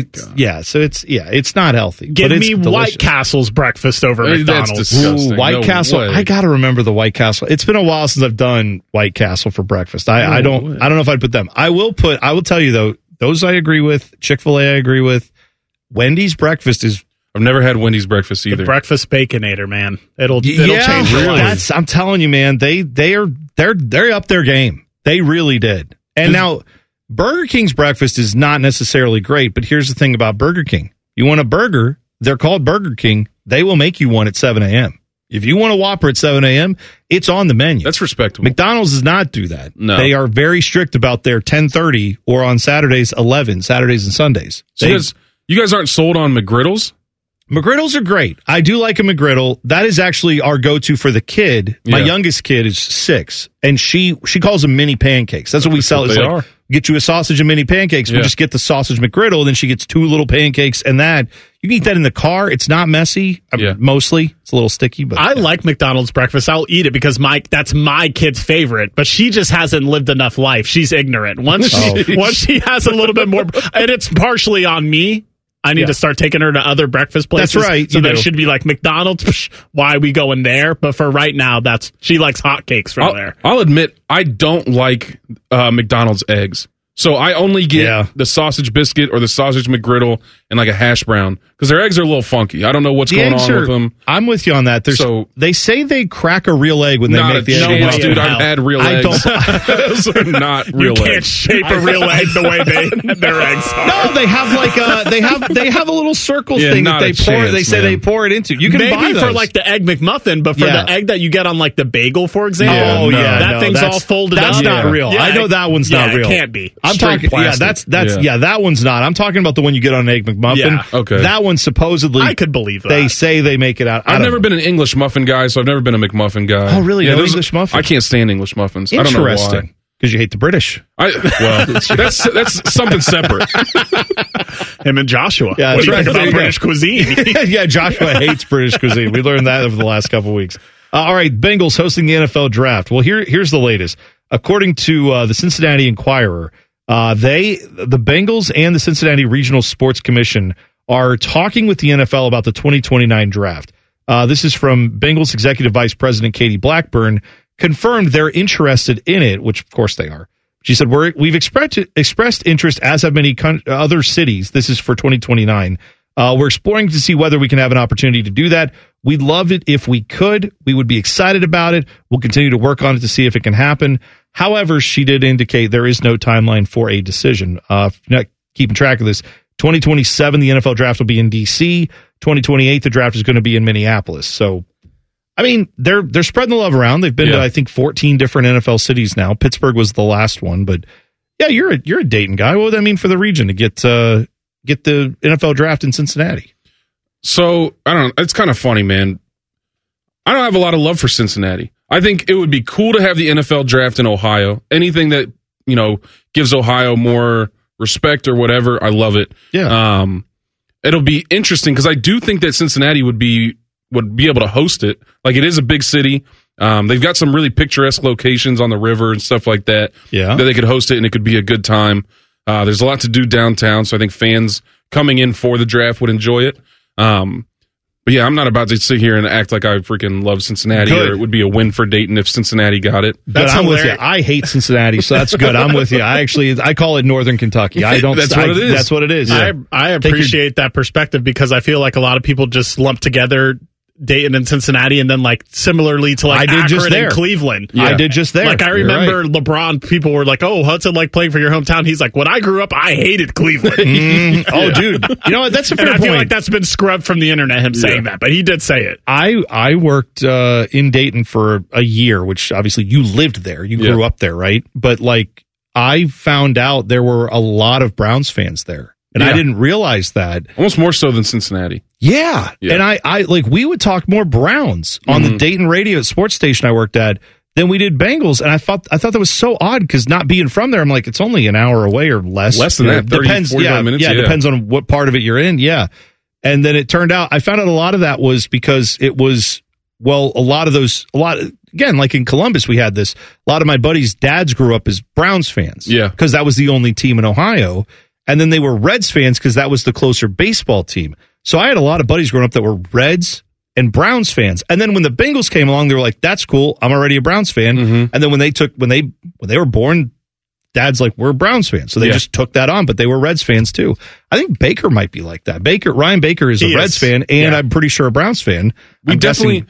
It's not healthy. Give me White Castle's breakfast over McDonald's. That's disgusting. White Castle. I got to remember the White Castle. It's been a while since I've done White Castle for breakfast. I don't know if I'd put them. I will tell you though, those I agree with. Chick-fil-A I agree with. Wendy's breakfast is. I've never had Wendy's breakfast either. The breakfast Baconator, man. It'll change your life. I'm telling you, man. They're up their game. They really did. And now Burger King's breakfast is not necessarily great, but here's the thing about Burger King. You want a burger, they're called Burger King. They will make you one at 7 a.m. If you want a Whopper at 7 a.m., it's on the menu. That's respectable. McDonald's does not do that. No. They are very strict about their 10:30 or on Saturdays 11, Saturdays and Sundays. So you guys aren't sold on McGriddles? McGriddles are great. I do like a McGriddle. That is actually our go-to for the kid. My youngest kid is 6, and she calls them mini pancakes. That's what we sell. It's like, get you a sausage and mini pancakes. We just get the sausage McGriddle, and then she gets 2 little pancakes, and that you can eat that in the car. It's not messy. Mostly, it's a little sticky, but I like McDonald's breakfast. I'll eat it because that's my kid's favorite. But she just hasn't lived enough life. She's ignorant. Once she has a little bit more, and it's partially on me. I need to start taking her to other breakfast places. That's right. So that should be like McDonald's. Why are we going there? But for right now, she likes hotcakes from there. I'll admit, I don't like McDonald's eggs. So I only get the sausage biscuit or the sausage McGriddle and like a hash brown because their eggs are a little funky. I don't know what's going on with them. I'm with you on that. They say they crack a real egg when they make the egg. Dude, I've had real eggs. Those are not real eggs. You can't shape a real egg the way their eggs are. No, they have like they have a little circle thing that they pour. They say they pour it into. You can buy those for like the Egg McMuffin, but for the egg that you get on like the bagel, for example, that thing's all folded up. That's not real. I know that one's not real. It can't be. I'm talking. That one's not. I'm talking about the one you get on an Egg McMuffin. Yeah, okay. That one supposedly. I could believe that. They say they make it out. I've never been an English muffin guy, so I've never been a McMuffin guy. Oh, really? No English muffin? I can't stand English muffins. I don't know why. Because you hate the British. That's something separate. Him and Joshua. Yeah, what do you think about British cuisine? Yeah, Joshua hates British cuisine. We learned that over the last couple of weeks. All right, Bengals hosting the NFL draft. Well, here's the latest. According to the Cincinnati Enquirer, the Bengals and the Cincinnati Regional Sports Commission are talking with the NFL about the 2029 draft. This is from Bengals Executive Vice President Katie Blackburn. confirmed they're interested in it, which of course they are. She said, we've expressed interest, as have many other cities. This is for 2029. We're exploring to see whether we can have an opportunity to do that. We'd love it if we could. We would be excited about it. We'll continue to work on it to see if it can happen. However, she did indicate there is no timeline for a decision. If you're not keeping track of this, 2027, the NFL draft will be in D.C. 2028, the draft is going to be in Minneapolis. So, I mean, they're spreading the love around. They've been to, I think, 14 different NFL cities now. Pittsburgh was the last one, but yeah, you're a Dayton guy. What would that mean for the region to get the NFL draft in Cincinnati? So, I don't know. It's kind of funny, man. I don't have a lot of love for Cincinnati. I think it would be cool to have the NFL draft in Ohio. Anything that, gives Ohio more respect or whatever, I love it. Yeah. It'll be interesting because I do think that Cincinnati would be able to host it. Like, it is a big city. They've got some really picturesque locations on the river and stuff like that. Yeah. That they could host it and it could be a good time. There's a lot to do downtown, so I think fans coming in for the draft would enjoy it. But yeah, I'm not about to sit here and act like I freaking love Cincinnati or it would be a win for Dayton if Cincinnati got it. I'm with you. I hate Cincinnati, so that's good. I'm with you. I call it Northern Kentucky. That's what it is. That's what it is. Yeah. I appreciate that perspective because I feel like a lot of people just lump together Dayton and Cincinnati, and then like similarly to like Akron and Cleveland. Yeah. I did just there. Like I remember LeBron, people were like, "Oh, what's it like playing for your hometown?" He's like, "When I grew up, I hated Cleveland." Oh, dude, you know what? That's a fair point. I feel like that's been scrubbed from the internet. Him saying that, but he did say it. I worked in Dayton for a year, which obviously you lived there, you grew up there, right? But like I found out there were a lot of Browns fans there. And I didn't realize that. Almost more so than Cincinnati. Yeah. And I like, we would talk more Browns on the Dayton radio sports station I worked at than we did Bengals. And I thought that was so odd because not being from there, I'm like, it's only an hour away or less. Less than that, 30, 45 minutes. Yeah, depends on what part of it you're in. Yeah. And then it turned out, I found out a lot of that was because it was, again, like in Columbus, we had this. A lot of my buddies' dads grew up as Browns fans. Yeah. Because that was the only team in Ohio. And then they were Reds fans because that was the closer baseball team. So I had a lot of buddies growing up that were Reds and Browns fans. And then when the Bengals came along, they were like, "That's cool. I'm already a Browns fan." And then when they were born, dad's like, "We're Browns fans." So they just took that on, but they were Reds fans too. I think Baker might be like that. Ryan Baker is a Reds fan, and I'm pretty sure a Browns fan. The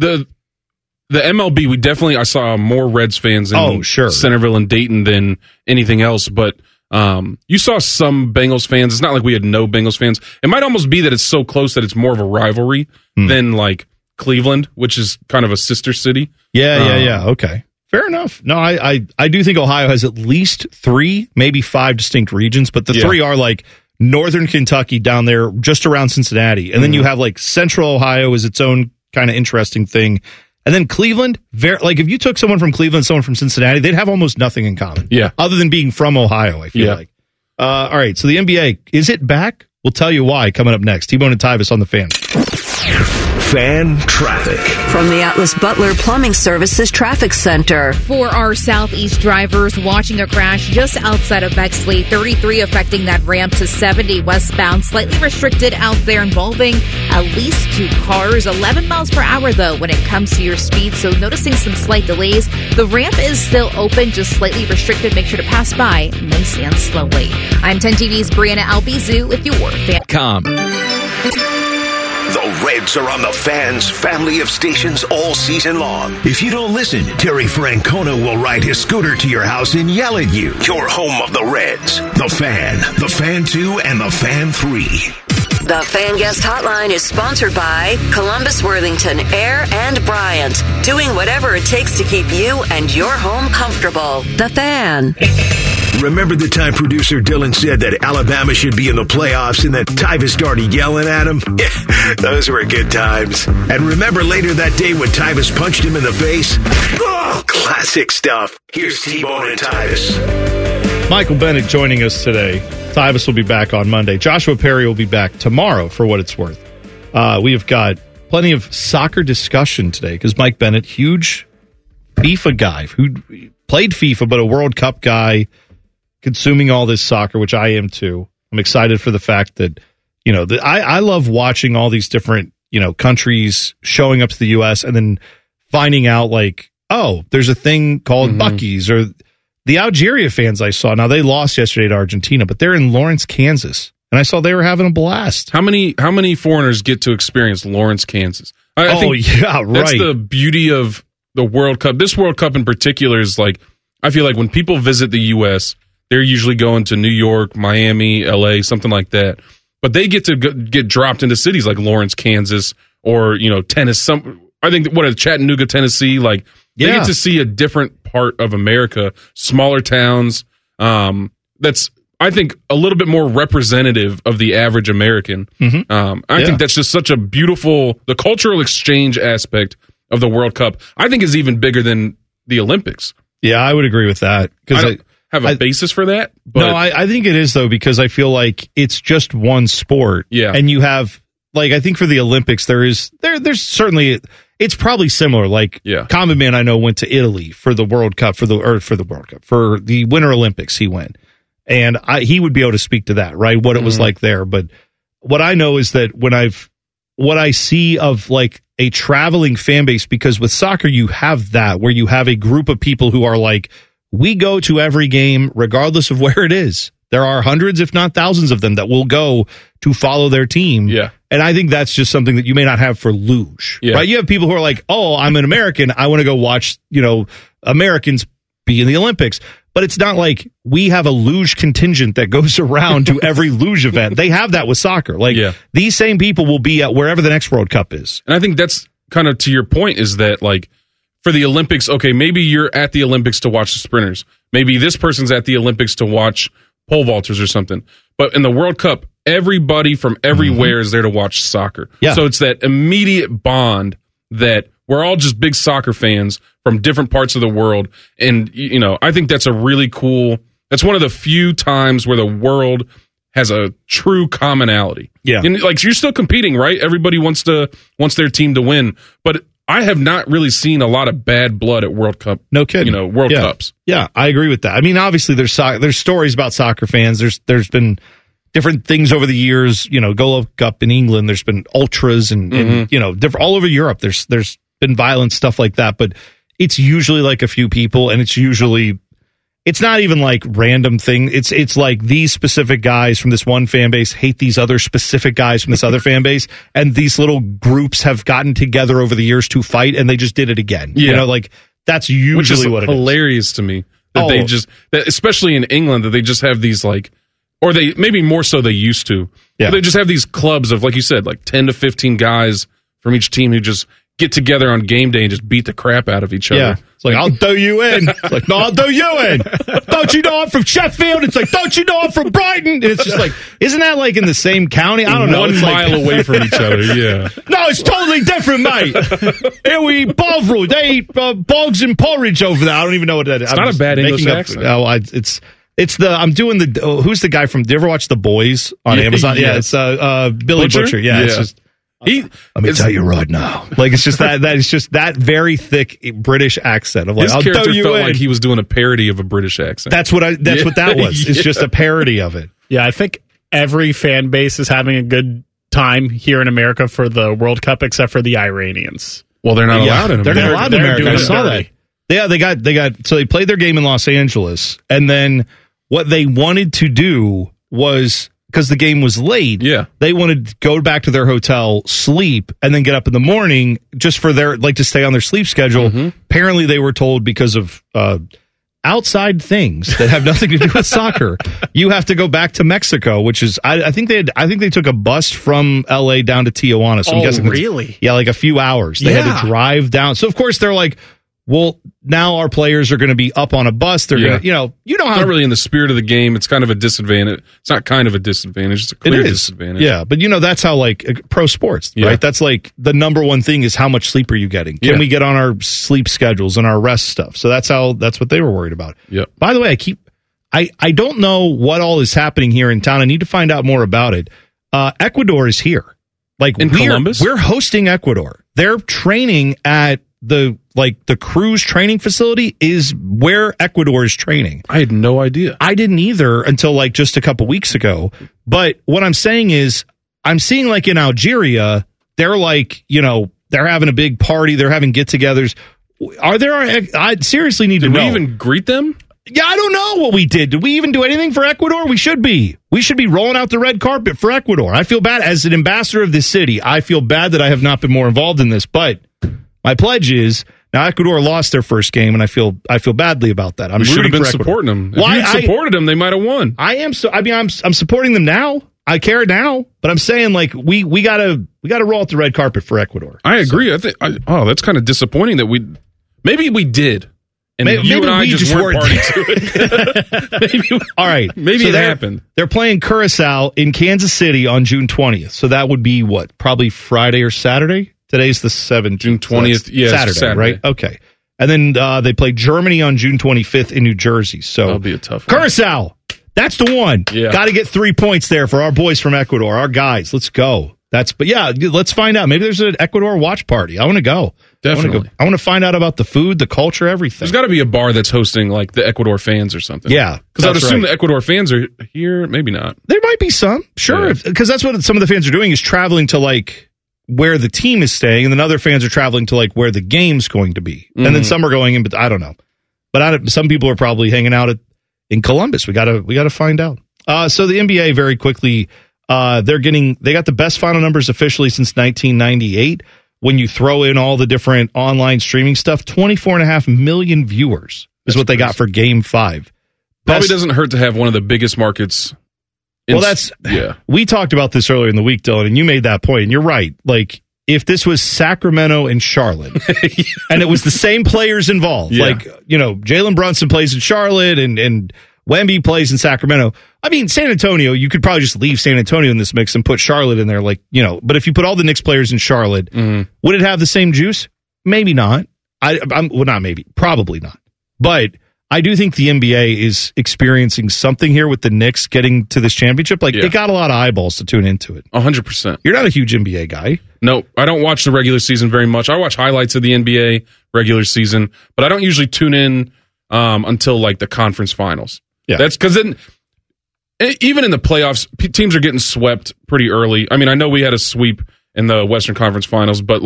MLB, I saw more Reds fans in Centerville and Dayton than anything else, but you saw some Bengals fans. It's not like we had no Bengals fans. It might almost be that it's so close that it's more of a rivalry than like Cleveland, which is kind of a sister city. Yeah. Okay. Fair enough. No, I do think Ohio has at least 3, maybe 5 distinct regions, but the 3 are like Northern Kentucky down there just around Cincinnati. And then you have like Central Ohio is its own kind of interesting thing. And then Cleveland, like if you took someone from Cleveland, someone from Cincinnati, they'd have almost nothing in common. Yeah. Other than being from Ohio, I feel like. All right. So the NBA, is it back? We'll tell you why coming up next. T-Bone and Tyvis on the Fan. Fan traffic. From the Atlas Butler Plumbing Services Traffic Center. For our southeast drivers watching a crash just outside of Bexley, 33 affecting that ramp to 70 westbound. Slightly restricted out there involving at least 2 cars. 11 miles per hour, though, when it comes to your speed. So noticing some slight delays. The ramp is still open, just slightly restricted. Make sure to pass by nice and slowly. I'm 10 TV's Brianna Albizu with your Fan.com. The Reds are on the Fan's family of stations all season long. If you don't listen, Terry Francona will ride his scooter to your house and yell at you. Your home of the Reds. The Fan, the Fan 2, and the Fan 3. The Fan Guest Hotline is sponsored by Columbus, Worthington, Air, and Bryant. Doing whatever it takes to keep you and your home comfortable. The Fan. Remember the time producer Dylan said that Alabama should be in the playoffs and that Tyvis started yelling at him? Yeah, those were good times. And remember later that day when Tyvis punched him in the face? Oh, classic stuff. Here's T-Bone and Tyvis. Michael Bennett joining us today. Tyvis will be back on Monday. Joshua Perry will be back tomorrow for what it's worth. We have got plenty of soccer discussion today because Mike Bennett, huge FIFA guy who played FIFA, but a World Cup guy, consuming all this soccer, which I am too. I'm excited for the fact that, I love watching all these different, countries showing up to the U.S. and then finding out like, oh, there's a thing called Buc-ee's. Or the Algeria fans I saw, now they lost yesterday to Argentina, but they're in Lawrence, Kansas. And I saw they were having a blast. How many foreigners get to experience Lawrence, Kansas? I think yeah, right. That's the beauty of the World Cup. This World Cup in particular is like, I feel like when people visit the U.S., they're usually going to New York, Miami, L.A., something like that. But they get to get dropped into cities like Lawrence, Kansas, or, Tennessee. I think, Chattanooga, Tennessee. Like, they get to see a different part of America, smaller towns. That's, I think, a little bit more representative of the average American. I think that's just such a beautiful, the cultural exchange aspect of the World Cup, I think, is even bigger than the Olympics. Yeah, I would agree with that. Because I have a basis for that. But no, I think it is, though, because I feel like it's just one sport. Yeah. And you have, like, I think for the Olympics, there's certainly, it's probably similar. Like, Common Man, I know, went to Italy for the World Cup, for the Winter Olympics, he went. And he would be able to speak to that, right? What it was like there. But what I know is that what I see of like a traveling fan base, because with soccer, you have that where you have a group of people who are like, we go to every game, regardless of where it is. There are hundreds, if not thousands of them that will go to follow their team. Yeah. And I think that's just something that you may not have for luge, right? You have people who are like, oh, I'm an American. I want to go watch, Americans be in the Olympics. But it's not like we have a luge contingent that goes around to every luge event. They have that with soccer. Like, these same people will be at wherever the next World Cup is. And I think that's kind of to your point, is that, like, for the Olympics, okay, maybe you're at the Olympics to watch the sprinters. Maybe this person's at the Olympics to watch pole vaulters or something. But in the World Cup, everybody from everywhere is there to watch soccer. Yeah. So it's that immediate bond that we're all just big soccer fans from different parts of the world. And, I think that's a really cool, that's one of the few times where the world has a true commonality. Yeah. And, like, you're still competing, right? Everybody wants their team to win. But I have not really seen a lot of bad blood at World Cup. No kidding. World Cups. Yeah, I agree with that. I mean, obviously there's stories about soccer fans. There's been different things over the years, Gold Cup in England, there's been ultras and different all over Europe. There's been violent stuff like that, but it's usually like a few people, and it's not even like random thing. It's like these specific guys from this one fan base hate these other specific guys from this other fan base, and these little groups have gotten together over the years to fight, and they just did it again. Yeah. That's usually what it is. Hilarious to me that they just, especially in England, that they just have these, like, or they maybe more so they used to. Yeah. They just have these clubs of, like you said, like 10 to 15 guys from each team who just get together on game day and just beat the crap out of each other. Yeah. It's like, I'll do you in. It's like, no, I'll do you in. Don't you know I'm from Sheffield? It's like, don't you know I'm from Brighton? And it's just like, isn't that like in the same county? I don't know. 1 mile away from each other, yeah. No, it's totally different, mate. Here we eat bovril. They eat bogs and porridge over there. I don't even know what that is. It's not a bad English accent. I'm doing who's the guy from, do you ever watch The Boys on Amazon? Yeah, it's Billy Butcher. Yeah, it's just, let me tell you right now. Like, it's just that is just that very thick British accent of like, his character felt like he was doing a parody of a British accent. That's what that was. It's just a parody of it. Yeah, I think every fan base is having a good time here in America for the World Cup, except for the Iranians. Well, they're not allowed in America. They're not allowed in America. I saw that. Yeah, they got so they played their game in Los Angeles, and then what they wanted to do was, because the game was late, they wanted to go back to their hotel, sleep, and then get up in the morning just for to stay on their sleep schedule. Apparently, they were told, because of outside things that have nothing to do with soccer, you have to go back to Mexico, which is I think they took a bus from LA down to Tijuana. So I'm guessing really? Yeah, like a few hours. They had to drive down. So of course they're like, well, now our players are going to be up on a bus. They're going to, you know it's how. Not really in the spirit of the game. It's kind of a disadvantage. It's not kind of a disadvantage. It's a clear disadvantage. Yeah, but that's how, like, pro sports, right? That's like the number one thing is how much sleep are you getting? Can we get on our sleep schedules and our rest stuff? So that's what they were worried about. Yeah. By the way, I don't know what all is happening here in town. I need to find out more about it. Ecuador is here. Like, in Columbus? We're hosting Ecuador. They're training at the cruise training facility is where Ecuador is training. I had no idea. I didn't either until like just a couple weeks ago. But what I'm saying is, I'm seeing like in Algeria, they're like, they're having a big party. They're having get-togethers. I seriously need to know. Did we even greet them? Yeah, I don't know what we did. Did we even do anything for Ecuador? We should be. We should be rolling out the red carpet for Ecuador. I feel bad. As an ambassador of this city, I feel bad that I have not been more involved in this. But my pledge is, now Ecuador lost their first game, and I feel badly about that. We should have been supporting them. If you supported them, they might have won. I'm supporting them now. I care now, but I'm saying like we gotta roll out the red carpet for Ecuador. I agree. So. I think that's kind of disappointing that we did. And you and I just weren't party to it. All right. Maybe it happened. They're playing Curacao in Kansas City on June 20th. So that would be what? Probably Friday or Saturday? Today's the 7th. June 20th. Yes, Saturday, right? Okay. And then they play Germany on June 25th in New Jersey. So that'll be a tough one. Curacao. That's the one. Yeah. Got to get 3 points there for our boys from Ecuador, our guys. Let's go. Let's find out. Maybe there's an Ecuador watch party. I want to go. Definitely. I want to find out about the food, the culture, everything. There's got to be a bar that's hosting like the Ecuador fans or something. Yeah. Because I'd assume the Ecuador fans are here. Maybe not. There might be some. Sure. Because that's what some of the fans are doing, is traveling to like where the team is staying, and then other fans are traveling to like where the game's going to be. Mm-hmm. And then some are going in, but I don't know. But some people are probably hanging out in Columbus. We got to find out. So the NBA, very quickly, they got the best final numbers officially since 1998. When you throw in all the different online streaming stuff, 24.5 million viewers is what they got for Game 5. Probably doesn't hurt to have one of the biggest markets. We talked about this earlier in the week, Dylan, and you made that point, and you're right. Like, if this was Sacramento and Charlotte, and it was the same players involved, like, Jalen Brunson plays in Charlotte and Wemby plays in Sacramento. I mean, San Antonio, you could probably just leave San Antonio in this mix and put Charlotte in there, but if you put all the Knicks players in Charlotte, would it have the same juice? Maybe not. Probably not. But I do think the NBA is experiencing something here with the Knicks getting to this championship. It got a lot of eyeballs to tune into it. 100%. You're not a huge NBA guy. No, I don't watch the regular season very much. I watch highlights of the NBA regular season, but I don't usually tune in until like the conference finals. Yeah. That's because then, even in the playoffs, teams are getting swept pretty early. I mean, I know we had a sweep in the Western Conference Finals, but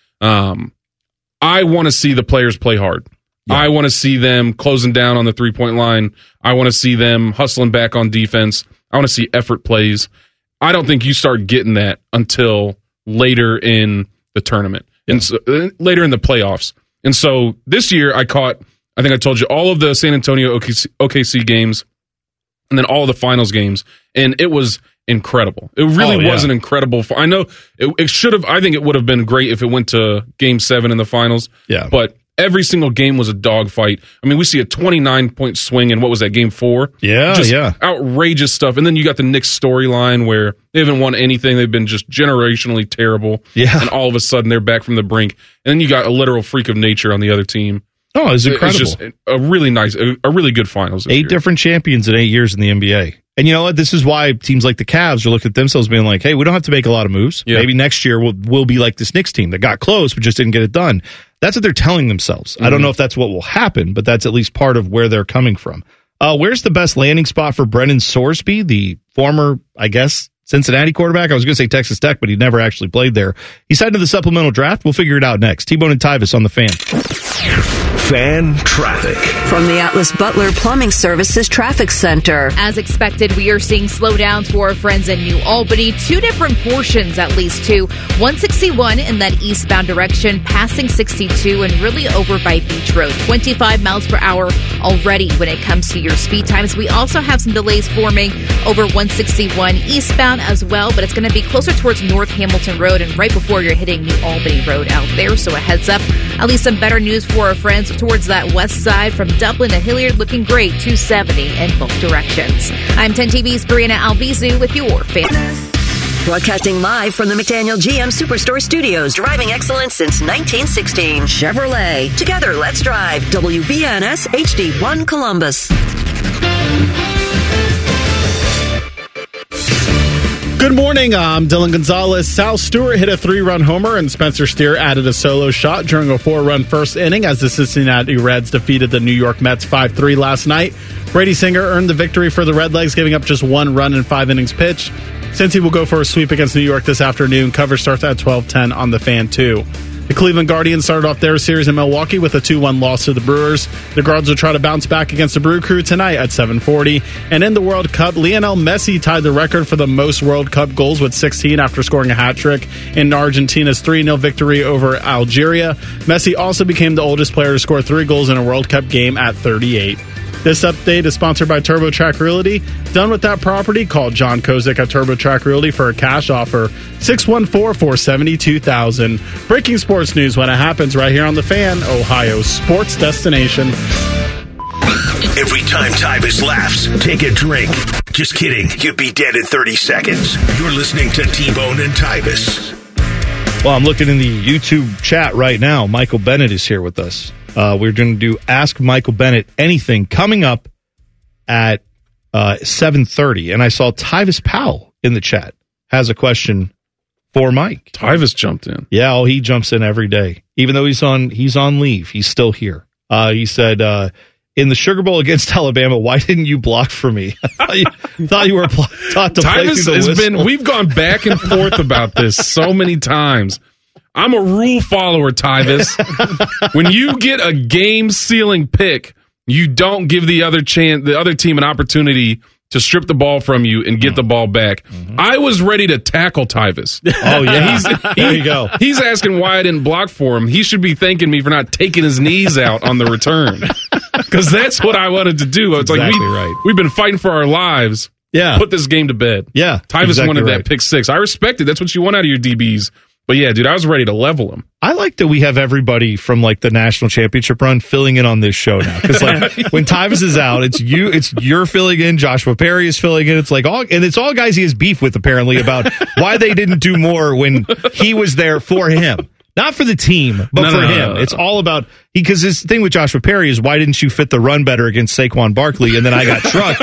I want to see the players play hard. Yeah. I want to see them closing down on the 3-point line. I want to see them hustling back on defense. I want to see effort plays. I don't think you start getting that until later in the tournament and later in the playoffs. And so this year I think I told you all of the San Antonio OKC games and then all of the finals games, and it was incredible. It really was an incredible. I know it should have. I think it would have been great if it went to Game 7 in the finals. Yeah, but every single game was a dogfight. I mean, we see a 29-point swing in what was that, Game 4? Just outrageous stuff. And then you got the Knicks storyline where they haven't won anything. They've been just generationally terrible. Yeah, and all of a sudden they're back from the brink. And then you got a literal freak of nature on the other team. Oh, it's incredible. It's just a really nice, a really good finals. 8 different champions in 8 years in the NBA. And you know what? This is why teams like the Cavs are looking at themselves being like, hey, we don't have to make a lot of moves. Yeah. Maybe next year we'll be like this Knicks team that got close but just didn't get it done. That's what they're telling themselves. I don't know if that's what will happen, but that's at least part of where they're coming from. Where's the best landing spot for Brennan Sorsby, the former, I guess, Cincinnati quarterback? I was going to say Texas Tech, but he never actually played there. He signed to the supplemental draft. We'll figure it out next. T-Bone and Tyvis on the Fan. Fan traffic. From the Atlas Butler Plumbing Services Traffic Center. As expected, we are seeing slowdowns for our friends in New Albany. 2 different portions, at least 2. 161 in that eastbound direction, passing 62 and really over by Beach Road. 25 miles per hour already when it comes to your speed times. We also have some delays forming over 161 eastbound as well, but it's going to be closer towards North Hamilton Road and right before you're hitting New Albany Road out there. So a heads up. At least some better news for our friends towards that west side from Dublin to Hilliard, looking great, 270 in both directions. I'm 10 TV's Brianna Albizu with your Fan. Broadcasting live from the McDaniel GM Superstore Studios, driving excellence since 1916. Chevrolet. Together, let's drive. WBNS HD1 Columbus. Good morning. I'm Dylan Gonzalez. Sal Stewart hit a 3-run homer, and Spencer Steer added a solo shot during a 4-run first inning as the Cincinnati Reds defeated the New York Mets 5-3 last night. Brady Singer earned the victory for the Redlegs, giving up just 1 run in 5 innings pitched. Cincy will go for a sweep against New York this afternoon. Coverage starts at 12:10 on the Fan 2. The Cleveland Guardians started off their series in Milwaukee with a 2-1 loss to the Brewers. The Guards will try to bounce back against the Brew Crew tonight at 7:40. And in the World Cup, Lionel Messi tied the record for the most World Cup goals with 16 after scoring a hat trick in Argentina's 3-0 victory over Algeria. Messi also became the oldest player to score 3 goals in a World Cup game at 38. This update is sponsored by TurboTrack Realty. Done with that property? Call John Kozik at TurboTrack Realty for a cash offer. 614-472-0000. Breaking sports news when it happens right here on The Fan, Ohio's sports destination. Every time Tyvis laughs, take a drink. Just kidding. You'd be dead in 30 seconds. You're listening to T-Bone and Tyvis. Well, I'm looking in the YouTube chat right now. Michael Bennett is here with us. We're going to do Ask Michael Bennett Anything coming up at 7:30. And I saw Tyvis Powell in the chat has a question for Mike. Tyvis jumped in. Yeah, he jumps in every day. Even though he's on leave, he's still here. He said, in the Sugar Bowl against Alabama, why didn't you block for me? I thought you were taught to play through the whistle. We've gone back and forth about this so many times. I'm a rule follower, Tyvis. When you get a game-sealing pick, you don't give the other team an opportunity to strip the ball from you and get the ball back. Mm-hmm. I was ready to tackle Tyvis. Oh, yeah. There you go. He's asking why I didn't block for him. He should be thanking me for not taking his knees out on the return. Because that's what I wanted to do. It's exactly like right. We've been fighting for our lives. Yeah. Put this game to bed. Yeah. Tyvis exactly wanted right. that pick 6. I respect it. That's what you want out of your DBs. But yeah, dude, I was ready to level him. I like that we have everybody from like the national championship run filling in on this show now. Because like when Tyvis is out, you're filling in. Joshua Perry is filling in. It's like it's all guys he has beef with apparently about why they didn't do more when he was there for him. Not for the team, but for him. It's all about because his thing with Joshua Perry is why didn't you fit the run better against Saquon Barkley? And then I got trucked.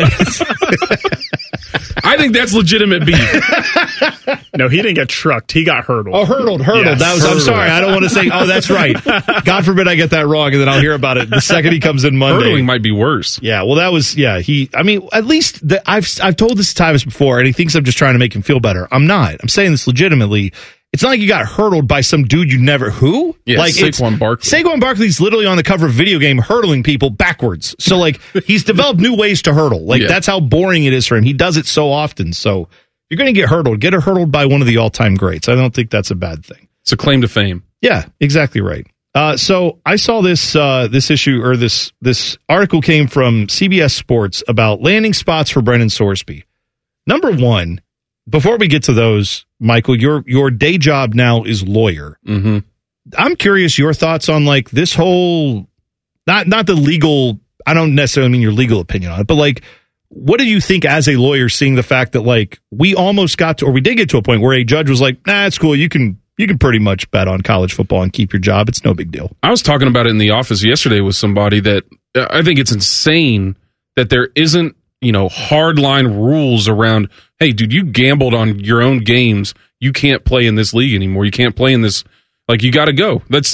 I think that's legitimate beef. No, he didn't get trucked. He got hurdled. Oh, hurdled. Yes, I'm sorry. I don't want to say, oh, that's right. God forbid I get that wrong, and then I'll hear about it the second he comes in Monday. Hurdling might be worse. Yeah, well, that was, at least I've told this to Tyvis before, and he thinks I'm just trying to make him feel better. I'm not. I'm saying this legitimately. It's not like you got hurdled by some dude you never who? Yeah, like Saquon Barkley. Saquon Barkley's literally on the cover of a video game hurdling people backwards. So like he's developed new ways to hurdle. Like that's how boring it is for him. He does it so often. So if you're going to get hurdled by one of the all-time greats. I don't think that's a bad thing. It's a claim to fame. Yeah, exactly right. So I saw this issue or this article came from CBS Sports about landing spots for Brendan Sorsby. Number one, before we get to those, Michael, your day job now is lawyer. Mm-hmm. I'm curious your thoughts on like this whole, not the legal. I don't necessarily mean your legal opinion on it, but like, what do you think as a lawyer, seeing the fact that like we almost got to, or we did get to a point where a judge was like, nah, it's cool. You can pretty much bet on college football and keep your job. It's no big deal. I was talking about it in the office yesterday with somebody that I think it's insane that there isn't, hardline rules around, hey, dude, you gambled on your own games. You can't play in this league anymore. You can't play in this. Like, you got to go. That's,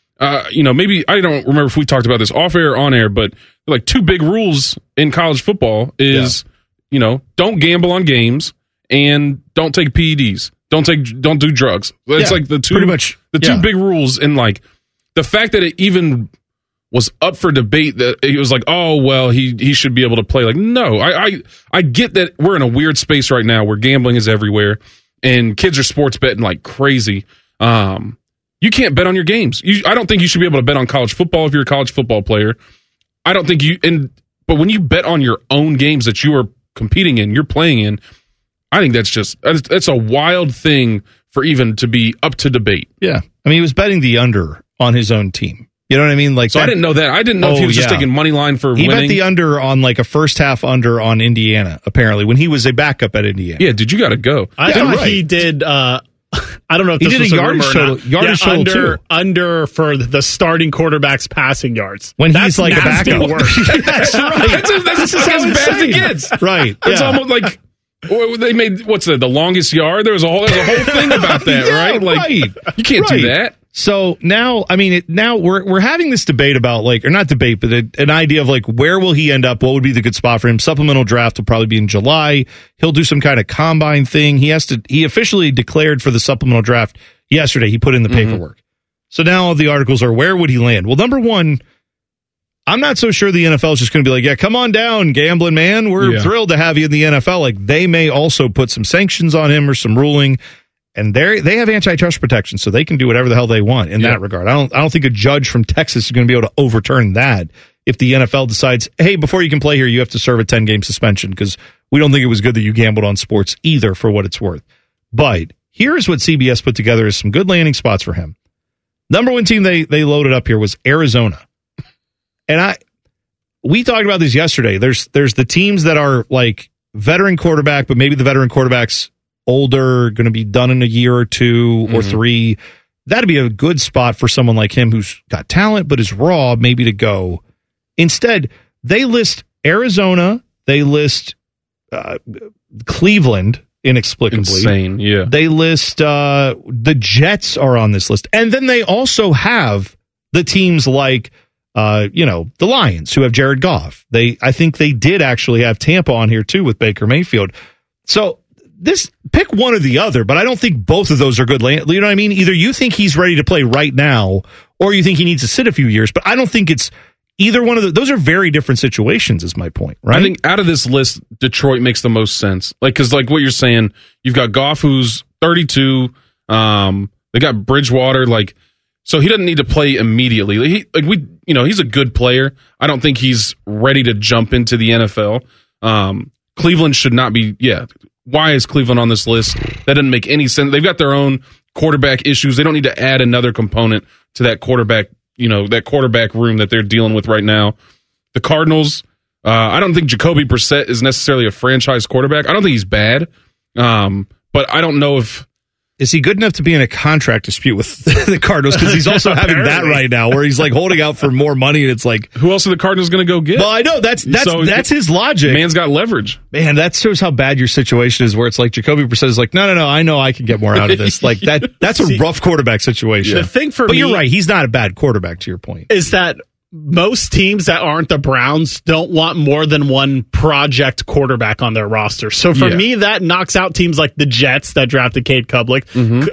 maybe, I don't remember if we talked about this off air or on air, but like 2 big rules in college football is, don't gamble on games and don't take PEDs. Don't do drugs. It's like the 2 pretty much the 2 big rules. And like the fact that it even was up for debate that he was like, oh, well, he should be able to play. Like, no, I get that we're in a weird space right now where gambling is everywhere and kids are sports betting like crazy. You can't bet on your games. I don't think you should be able to bet on college football if you're a college football player. I don't think but when you bet on your own games that you are competing in, you're playing in, I think that's a wild thing for even to be up to debate. Yeah. I mean, he was betting the under on his own team. You know what I mean? Like, so I didn't know that. I didn't know if he was just taking money line for winning. He bet the under on like a first half under on Indiana, apparently, when he was a backup at Indiana. Yeah, dude, you got to go. I thought he did. I don't know if this was a yardage total. Under for the starting quarterback's passing yards. When he's like a backup. That's right. That's as bad as it gets. Right. It's almost like they made the longest yard. There's a whole thing about that, right? Like you can't do that. So now, I mean, now we're having this debate about like, or not debate, but an idea of like, where will he end up? What would be the good spot for him? Supplemental draft will probably be in July. He'll do some kind of combine thing. He officially declared for the supplemental draft yesterday. He put in the paperwork. So now all the articles are, where would he land? Well, number one, I'm not so sure the NFL is just going to be like, yeah, come on down, gambling man. We're thrilled to have you in the NFL. Like, they may also put some sanctions on him or some ruling, and they have antitrust protection, so they can do whatever the hell they want in that regard. I don't think a judge from Texas is going to be able to overturn that if the NFL decides, hey, before you can play here, you have to serve a 10-game suspension because we don't think it was good that you gambled on sports either, for what it's worth. But here's what CBS put together as some good landing spots for him. Number one team they loaded up here was Arizona. And we talked about this yesterday. There's the teams that are like veteran quarterback, but maybe the veteran quarterback's older, going to be done in a year or two or three. That'd be a good spot for someone like him who's got talent but is raw, maybe to go. Instead, they list Arizona. They list Cleveland inexplicably. Insane, yeah. They list the Jets are on this list. And then they also have the teams like the Lions, who have Jared Goff. I think they did actually have Tampa on here too with Baker Mayfield. So pick one or the other, but I don't think both of those are good. You know what I mean? Either you think he's ready to play right now, or you think he needs to sit a few years. But I don't think it's either one of those. Those are very different situations, is my point, right? I think out of this list, Detroit makes the most sense. Because what you're saying, you've got Goff, who's 32. They got Bridgewater, so he doesn't need to play immediately. He's a good player. I don't think he's ready to jump into the NFL. Cleveland should not be. Yeah, why is Cleveland on this list? That doesn't make any sense. They've got their own quarterback issues. They don't need to add another component to that quarterback. That quarterback room that they're dealing with right now. The Cardinals. I don't think Jacoby Brissett is necessarily a franchise quarterback. I don't think he's bad, but I don't know if. Is he good enough to be in a contract dispute with the Cardinals? Because he's also having that right now, where he's holding out for more money, and it's like, who else are the Cardinals going to go get? Well, I know that's his logic. Man's got leverage. Man, that shows how bad your situation is. Where it's like Jacoby Brissett is like, no, I know I can get more out of this. Like that's a rough quarterback situation. The thing for but me, you're right, he's not a bad quarterback. To your point, is that most teams that aren't the Browns don't want more than one project quarterback on their roster. So for me, that knocks out teams like the Jets that drafted Cade Kublik,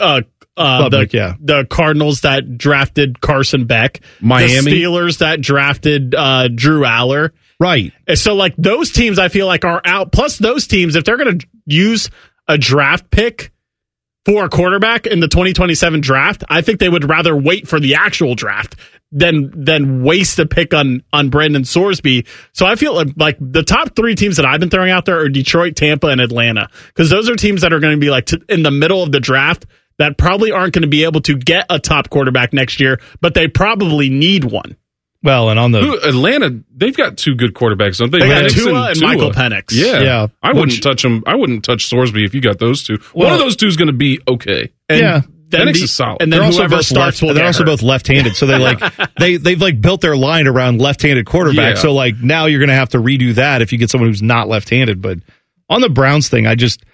the Cardinals that drafted Carson Beck, Miami, the Steelers that drafted Drew Aller. Right. So those teams I feel like are out. Plus those teams, if they're going to use a draft pick for a quarterback in the 2027 draft, I think they would rather wait for the actual draft than waste a pick on Brandon Sorsby. So I feel like the top three teams that I've been throwing out there are Detroit, Tampa, and Atlanta, because those are teams that are going to be in the middle of the draft that probably aren't going to be able to get a top quarterback next year, but they probably need one. Well, and on the Atlanta, they've got two good quarterbacks, don't they? They got Tua and Michael Penix. Yeah. I wouldn't touch them. I wouldn't touch Sorsby if you got those two. One of those two is going to be okay. Penix is solid. And then whoever starts will they're also both left-handed, so they've built their line around left-handed quarterbacks. So now you're going to have to redo that if you get someone who's not left-handed. But on the Browns thing,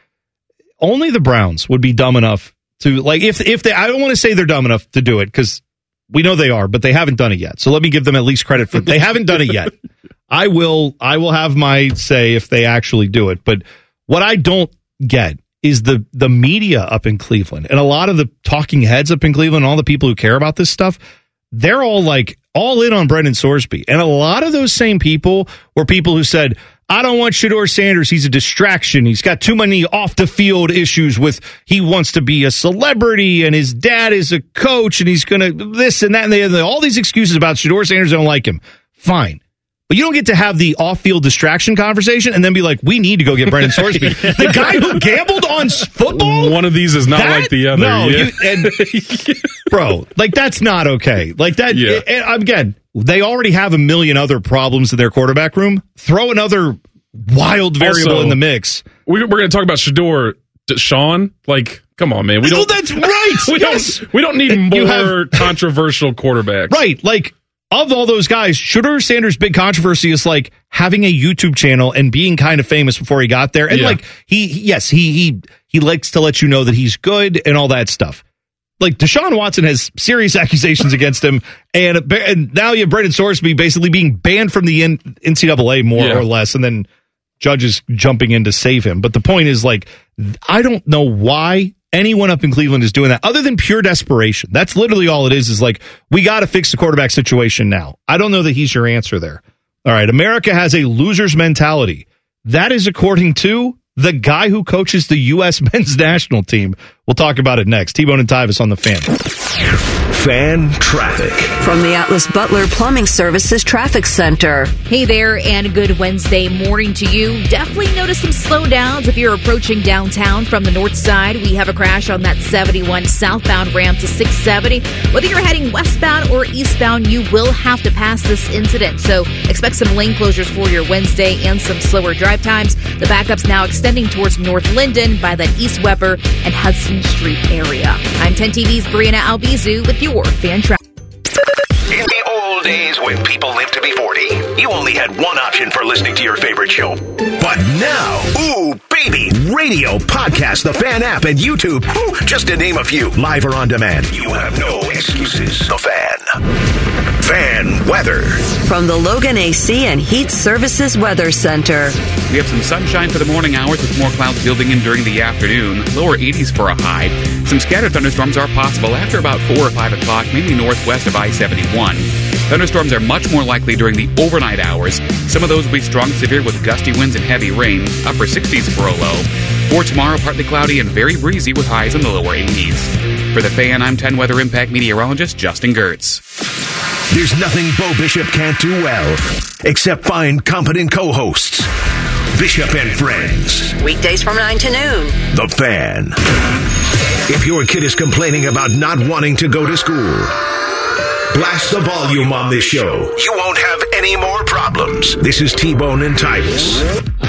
only the Browns would be dumb enough to if they. I don't want to say they're dumb enough to do it because we know they are, but they haven't done it yet. So let me give them at least credit for they haven't done it yet. I will have my say if they actually do it. But what I don't get is the media up in Cleveland and a lot of the talking heads up in Cleveland, all the people who care about this stuff, they're all all in on Brendan Sorsby. And a lot of those same people were people who said, I don't want Shedeur Sanders. He's a distraction. He's got too many off the field issues he wants to be a celebrity and his dad is a coach and he's going to this and that and the other. All these excuses about Shedeur Sanders. I don't like him. Fine. But you don't get to have the off-field distraction conversation and then be like, we need to go get Brendan Sorsby. The guy who gambled on football? One of these is not like the other. No, bro, that's not okay. And again, they already have a million other problems in their quarterback room. Throw another wild variable also, in the mix. We're going to talk about Shedeur. Sean, come on, man. That's right. We don't need more controversial quarterbacks. Right, of all those guys, Shedeur Sanders' big controversy is having a YouTube channel and being kind of famous before he got there. And he likes to let you know that he's good and all that stuff. Deshaun Watson has serious accusations against him, and now you have Brendan Sorsby basically being banned from the NCAA more or less, and then judges jumping in to save him. But the point is, I don't know why anyone up in Cleveland is doing that other than pure desperation. That's literally all it is like, we got to fix the quarterback situation now. I don't know that he's your answer there. All right, America has a loser's mentality. That is according to the guy who coaches the U.S. men's national team. We'll talk about it next. T-Bone and Tyvis on the Fan. Fan traffic. From the Atlas Butler Plumbing Services Traffic Center. Hey there, and good Wednesday morning to you. Definitely notice some slowdowns if you're approaching downtown from the north side. We have a crash on that 71 southbound ramp to 670. Whether you're heading westbound or eastbound, you will have to pass this incident. So expect some lane closures for your Wednesday and some slower drive times. The backup's now extending towards North Linden by that East Weber and Hudson Street area. I'm 10 TV's Brianna Albizu with your Fan Traffic. In the old days when people lived to be 40, you only had one option for listening to your favorite show. But now, ooh, baby, radio, podcast, the Fan app, and YouTube, ooh, just to name a few, live or on demand. You have no excuses. The Fan. Fan weather. From the Logan AC and Heat Services Weather Center. We have some sunshine for the morning hours with more clouds building in during the afternoon. Lower 80s for a high. Some scattered thunderstorms are possible after about 4 or 5 o'clock, mainly northwest of I-71. Thunderstorms are much more likely during the overnight hours. Some of those will be strong, severe with gusty winds and heavy rain. Upper 60s for a low. For tomorrow, partly cloudy and very breezy with highs in the lower 80s. For the Fan, I'm 10 Weather Impact meteorologist Justin Gertz. There's nothing Bo Bishop can't do well, except find competent co-hosts. Bishop and Friends. Weekdays from 9 to noon. The Fan. If your kid is complaining about not wanting to go to school, blast the volume on this show. You won't have any more problems. This is T-Bone and Titus.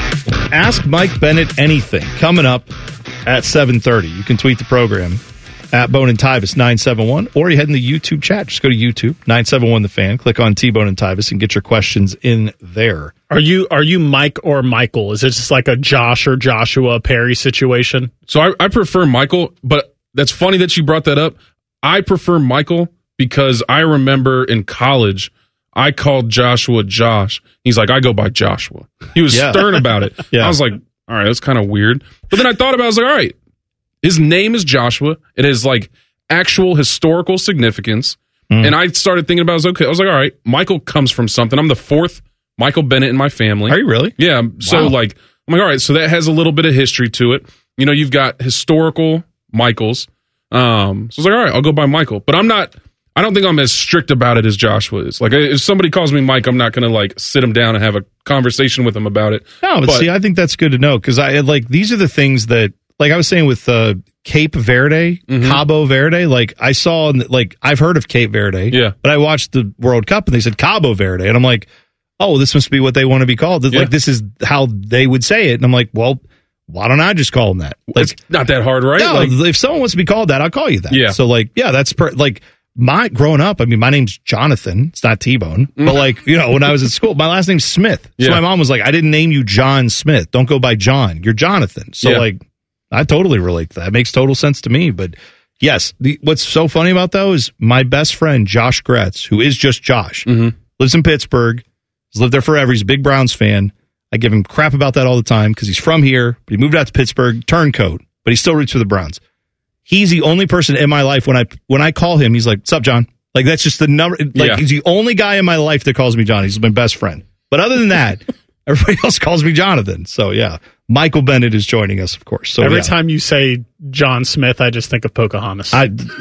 Ask Mike Bennett anything coming up at 7:30. You can tweet the program at Bone and Tyvis 971, or you head in the YouTube chat. Just go to YouTube 971 The Fan. Click on T-Bone and Tyvis and get your questions in there. Are you Mike or Michael? Is it just like a Josh or Joshua Perry situation? So I prefer Michael, but that's funny that you brought that up. I prefer Michael because I remember in college, I called Joshua Josh. He's like, I go by Joshua. He was stern about it. I was like, all right, that's kind of weird. But then I thought about it. I was like, all right, his name is Joshua. It has like actual historical significance. And I started thinking about it. I was like, all right, Michael comes from something. I'm the fourth Michael Bennett in my family. Are you really? Yeah. So like, I'm like, all right, so that has a little bit of history to it. You know, you've got historical Michaels. So I was like, all right, I'll go by Michael. But I don't think I'm as strict about it as Joshua is. Like, if somebody calls me Mike, I'm not going to like sit him down and have a conversation with him about it. No, but see, I think that's good to know because these are the things that, like I was saying with Cape Verde, Cabo Verde. Like I saw, like I've heard of Cape Verde, but I watched the World Cup and they said Cabo Verde, and I'm like, oh, this must be what they want to be called. Like this is how they would say it, and I'm like, well, why don't I just call them that? Like, it's not that hard, right? No, like, if someone wants to be called that, I'll call you that. Yeah. So like, yeah, that's like. Growing up, I mean, my name's Jonathan. It's not T-Bone. But like, you know, when I was at school, my last name's Smith. So my mom was like, I didn't name you John Smith. Don't go by John. You're Jonathan. So like, I totally relate to that. It makes total sense to me. But yes, what's so funny about that is my best friend, Josh Gretz, who is just Josh, lives in Pittsburgh, has lived there forever. He's a big Browns fan. I give him crap about that all the time because he's from here, but he moved out to Pittsburgh, turncoat, but he still roots for the Browns. He's the only person in my life when I call him, he's like, "What's up, John?" Like that's just the number. Like he's the only guy in my life that calls me John. He's my best friend. But other than that, everybody else calls me Jonathan. So yeah, Michael Bennett is joining us, of course. So every time you say John Smith, I just think of Pocahontas.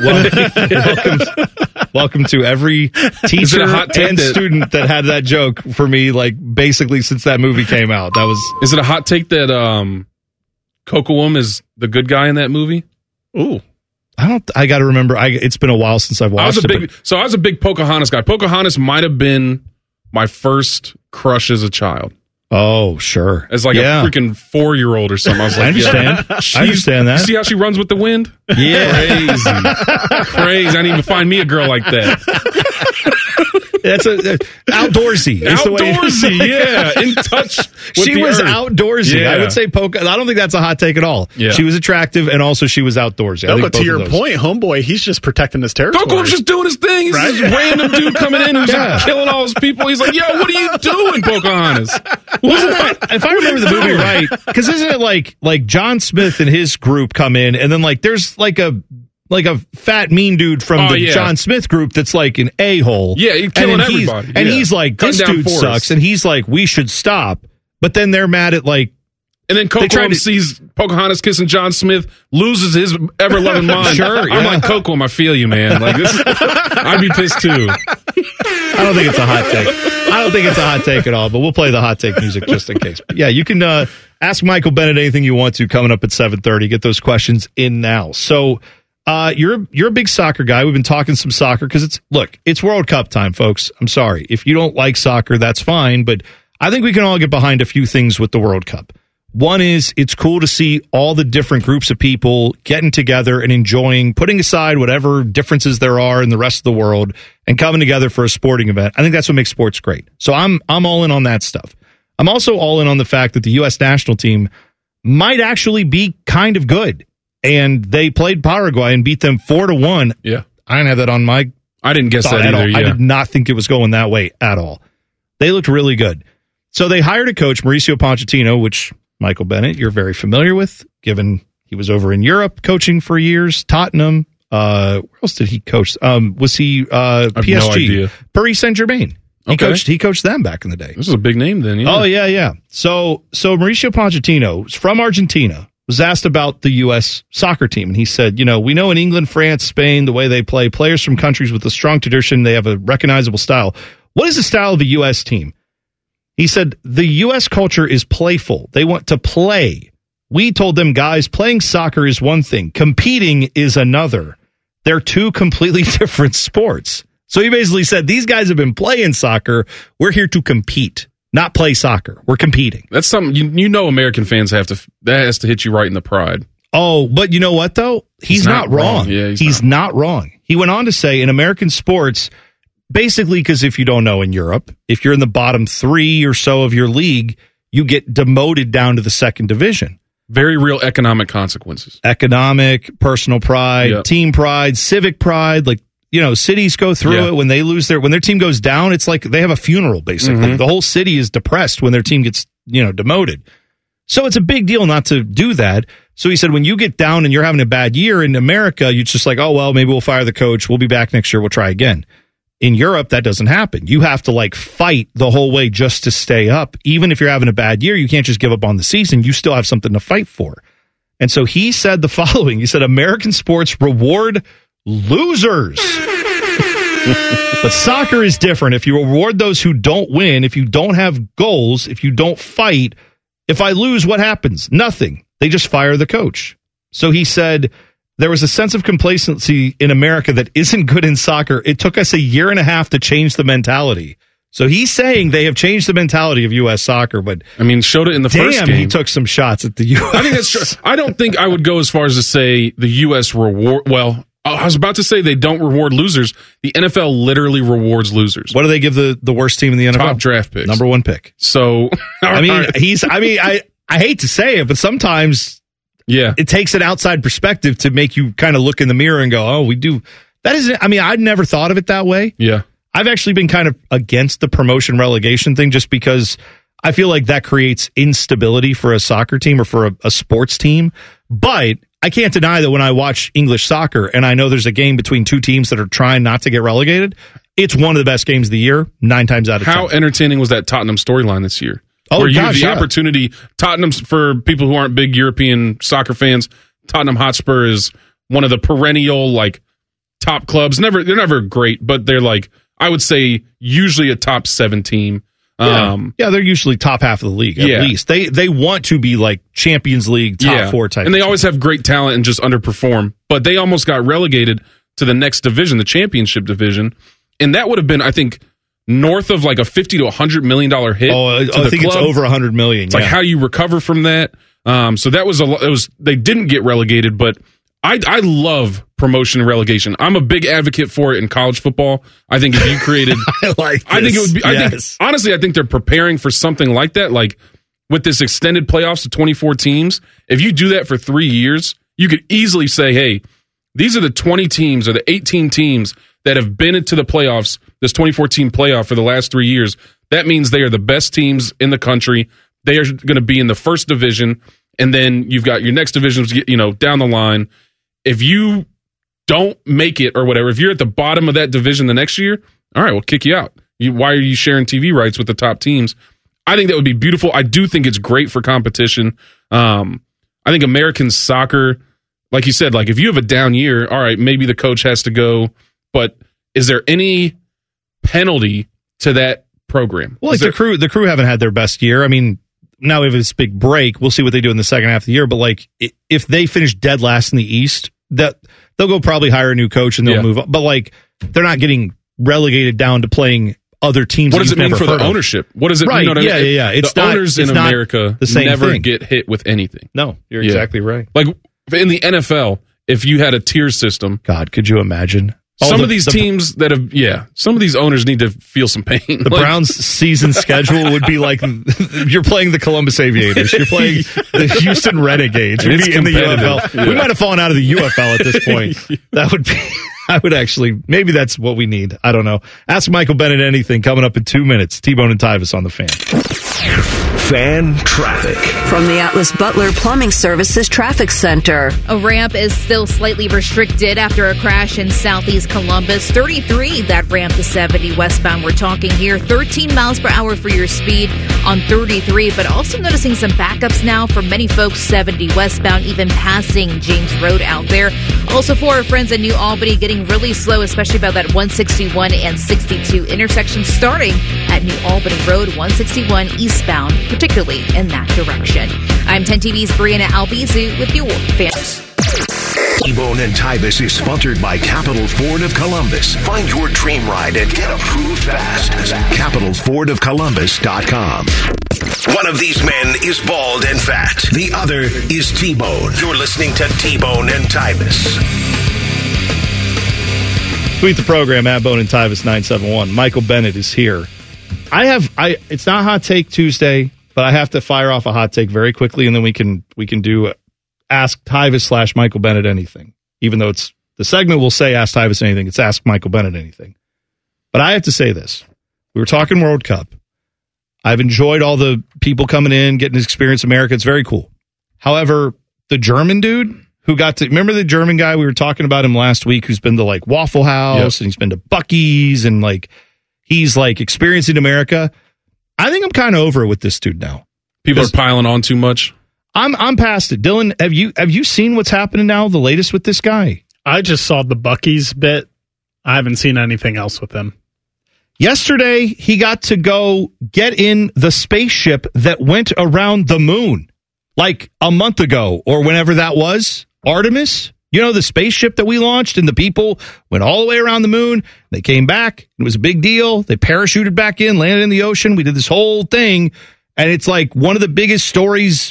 Welcome to every teacher and student that had that joke for me. Like basically since that movie came out, that was. Is it a hot take that Kocoum is the good guy in that movie? Ooh, I got to remember. It's been a while since I've watched it. So I was a big Pocahontas guy. Pocahontas might have been my first crush as a child. Oh, sure. As like a freaking 4-year-old or something. I was like, I understand. I understand that. You see how she runs with the wind? Yeah. Crazy. I didn't even find me a girl like that. That's outdoorsy. Outdoorsy, yeah. In touch with she the was earth. Outdoorsy. Yeah. I would say I don't think that's a hot take at all. Yeah. She was attractive, and also she was outdoorsy. No, but to your point, homeboy, he's just protecting his territory. Coco's just doing his thing. He's Right? this random dude coming in who's killing all his people. He's like, yo, what are you doing, Pocahontas? Wasn't that, if I remember the movie right, because isn't it like John Smith and his group come in, and then like there's like a fat mean dude from the John Smith group that's like an a-hole. Yeah, he's killing everybody. And he's like, this dude sucks, and he's like, we should stop. But then they're mad at like, and then Coco sees Pocahontas kissing John Smith, loses his ever-loving mind. Sure, I'm like, Coco, I feel you, man. Like this, I'd be pissed too. I don't think it's a hot take. I don't think it's a hot take at all, but we'll play the hot take music just in case. But yeah, you can ask Michael Bennett anything you want to coming up at 7:30. Get those questions in now. So you're a big soccer guy. We've been talking some soccer because it's World Cup time, folks. I'm sorry. If you don't like soccer, that's fine, but I think we can all get behind a few things with the World Cup. One is it's cool to see all the different groups of people getting together and enjoying, putting aside whatever differences there are in the rest of the world and coming together for a sporting event. I think that's what makes sports great. So I'm all in on that stuff. I'm also all in on the fact that the U.S. national team might actually be kind of good. And they played Paraguay and beat them 4-1. Yeah. I didn't have that on my I didn't guess that at either. all. Yeah. I did not think it was going that way at all. They looked really good. So they hired a coach, Mauricio Pochettino, which Michael Bennett, you're very familiar with, given he was over in Europe coaching for years, Tottenham. Where else did he coach? Was he PSG? No idea. Paris Saint-Germain. He coached them back in the day. This is a big name then. Yeah. Oh, yeah. So Mauricio Pochettino, from Argentina, was asked about the U.S. soccer team. And he said, we know in England, France, Spain, the way they play, players from countries with a strong tradition, they have a recognizable style. What is the style of the U.S. team? He said, the U.S. culture is playful. They want to play. We told them, guys, playing soccer is one thing. Competing is another. They're two completely different sports. So he basically said, these guys have been playing soccer. We're here to compete, not play soccer. We're competing. That's something, American fans that has to hit you right in the pride. Oh, but you know what, though? He's not wrong. Yeah, he's not wrong. He went on to say, in American sports, basically, because if you don't know, in Europe, if you're in the bottom 3 or so of your league, you get demoted down to the second division. Very real economic consequences. Economic, personal pride, team pride, civic pride. Like, cities go through it when they when their team goes down. It's like they have a funeral, basically. Mm-hmm. The whole city is depressed when their team gets, demoted. So it's a big deal not to do that. So he said, when you get down and you're having a bad year in America, you're just like, oh, well, maybe we'll fire the coach. We'll be back next year. We'll try again. In Europe, that doesn't happen. You have to fight the whole way just to stay up. Even if you're having a bad year, you can't just give up on the season. You still have something to fight for. And so he said the following. He said, American sports reward losers. But soccer is different. If you reward those who don't win, if you don't have goals, if you don't fight, if I lose, what happens? Nothing. They just fire the coach. So he said, there was a sense of complacency in America that isn't good in soccer. It took us 1.5 years to change the mentality. So he's saying they have changed the mentality of U.S. soccer, but showed it in the first game. He took some shots at the U.S. I think that's true. I don't think I would go as far as to say the U.S. reward. Well, I was about to say they don't reward losers. The NFL literally rewards losers. What do they give the worst team in the NFL? Top draft picks. Number 1 pick. So I hate to say it, but sometimes. Yeah. It takes an outside perspective to make you kind of look in the mirror and go, oh, we do. That isn't, I'd never thought of it that way. Yeah. I've actually been kind of against the promotion relegation thing just because I feel like that creates instability for a soccer team or for a sports team. But I can't deny that when I watch English soccer and I know there's a game between two teams that are trying not to get relegated, it's one of the best games of the year, 9 times out of 10. How entertaining was that Tottenham storyline this year? Oh, where you have the opportunity. Tottenham, for people who aren't big European soccer fans, Tottenham Hotspur is one of the perennial top clubs. They're never great, but they're I would say usually a top 7 team. They're usually top half of the league at least. They want to be Champions League top 4 type, and they always have great talent and just underperform. But they almost got relegated to the next division, the Championship division, and that would have been, I think, north of a $50 to $100 million hit. I think it's over $100 million. It's how you recover from that. So that was they didn't get relegated, but I love promotion and relegation. I'm a big advocate for it in college football. I think if you created, I think it would be. I think they're preparing for something like that. Like with this extended playoffs to 24 teams, if you do that for 3 years, you could easily say, hey, these are the 20 teams or the 18 teams that have been into the playoffs, this 24-team playoff for the last 3 years. That means they are the best teams in the country. They are going to be in the first division, and then you've got your next divisions, down the line. If you don't make it or whatever, if you're at the bottom of that division the next year, all right, we'll kick you out. Why are you sharing TV rights with the top teams? I think that would be beautiful. I do think it's great for competition. I think American soccer, like you said, like if you have a down year, all right, maybe the coach has to go, but is there any penalty to that program? Well, like the crew haven't had their best year. I mean, now we have this big break. We'll see what they do in the second half of the year. But like, if they finish dead last in the East, that they'll go probably hire a new coach and they'll move on. But like, they're not getting relegated down to playing other teams. What does it mean for the ownership? What does it mean? Yeah. It's the owners in America the same never thing. Get hit with anything. No, you're exactly right. Like in the NFL, if you had a tier system, God, could you imagine? Some of these teams that have, some of these owners need to feel some pain. The Browns' season schedule would be like you're playing the Columbus Aviators, you're playing the Houston Renegades, you'd be in the UFL. Yeah. We might have fallen out of the UFL at this point. That would be. I would actually, maybe that's what we need. I don't know. Ask Michael Bennett anything coming up in 2 minutes. T-Bone and Tyvis on the Fan. Fan traffic. From the Atlas Butler Plumbing Services Traffic Center. A ramp is still slightly restricted after a crash in southeast Columbus. 33, that ramp to 70 westbound. We're talking here 13 miles per hour for your speed on 33, but also noticing some backups now for many folks 70 westbound, even passing James Road out there. Also for our friends in New Albany, getting really slow, especially about that 161 and 62 intersection, starting at New Albany Road, 161 eastbound, particularly in that direction. I'm 10 TV's Brianna Albizu with your fans. T-Bone and Tyvis is sponsored by Capital Ford of Columbus. Find your dream ride and get approved fast. CapitalFordOfColumbus.com. One of these men is bald and fat. The other is T-Bone. You're listening to T-Bone and Tyvis. Tweet the program at Bone and Tyvis 971. Michael Bennett is here. It's not Hot Take Tuesday, but I have to fire off a hot take very quickly, and then we can do Ask Tyvis / Michael Bennett anything. Even though it's the segment will say Ask Tyvis anything, it's Ask Michael Bennett anything. But I have to say this. We were talking World Cup. I've enjoyed all the people coming in, getting to experience America. It's very cool. However, the German dude who remember the German guy we were talking about him last week, who's been to like Waffle House and he's been to Buc-ee's and like he's like experiencing America. I think I'm kind of over it with this dude now. People are piling on too much. I'm past it. Dylan, have you seen what's happening now? The latest with this guy? I just saw the Buc-ee's bit. I haven't seen anything else with him. Yesterday, he got to go get in the spaceship that went around the moon, like a month ago or whenever that was. Artemis, you know, the spaceship that we launched, and the people went all the way around the moon. They came back. It was a big deal. They parachuted back in, landed in the ocean. We did this whole thing, and it's like one of the biggest stories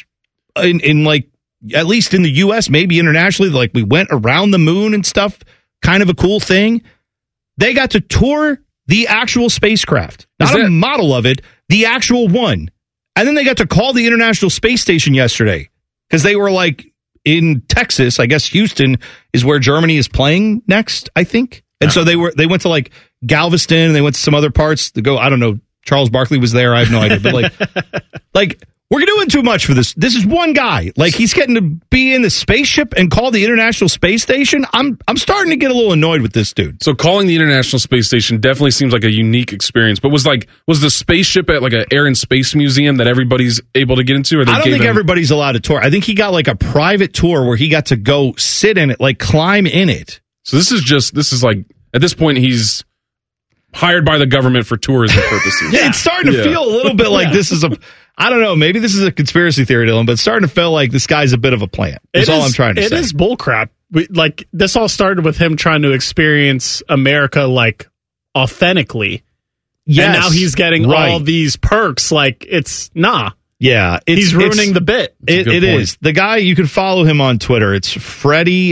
in like, at least in the U.S., maybe internationally. Like, we went around the moon and stuff. Kind of a cool thing. They got to tour the actual spacecraft, not a model of it, the actual one. And then they got to call the International Space Station yesterday because they were like in Texas. I guess Houston is where Germany is playing next, I think. And so they went to like Galveston and they went to some other parts to go. I don't know. Charles Barkley was there. I have no idea. But like we're doing too much for this. This is one guy. Like, he's getting to be in the spaceship and call the International Space Station. I'm starting to get a little annoyed with this dude. So calling the International Space Station definitely seems like a unique experience. But was the spaceship at like an Air and Space Museum that everybody's able to get into? Or I don't think everybody's allowed to tour. I think he got like a private tour where he got to go sit in it, like climb in it. So this is like, at this point, he's hired by the government for tourism purposes. Yeah, it's starting to feel a little bit like this is I don't know, maybe this is a conspiracy theory, Dylan, but it's starting to feel like this guy's a bit of a plant. That's all I'm trying to say. It is bullcrap. Like, this all started with him trying to experience America, like, authentically. Yes. And now he's getting all these perks. Like, it's, Yeah, he's ruining the bit. It is. The guy, you can follow him on Twitter. It's Freddie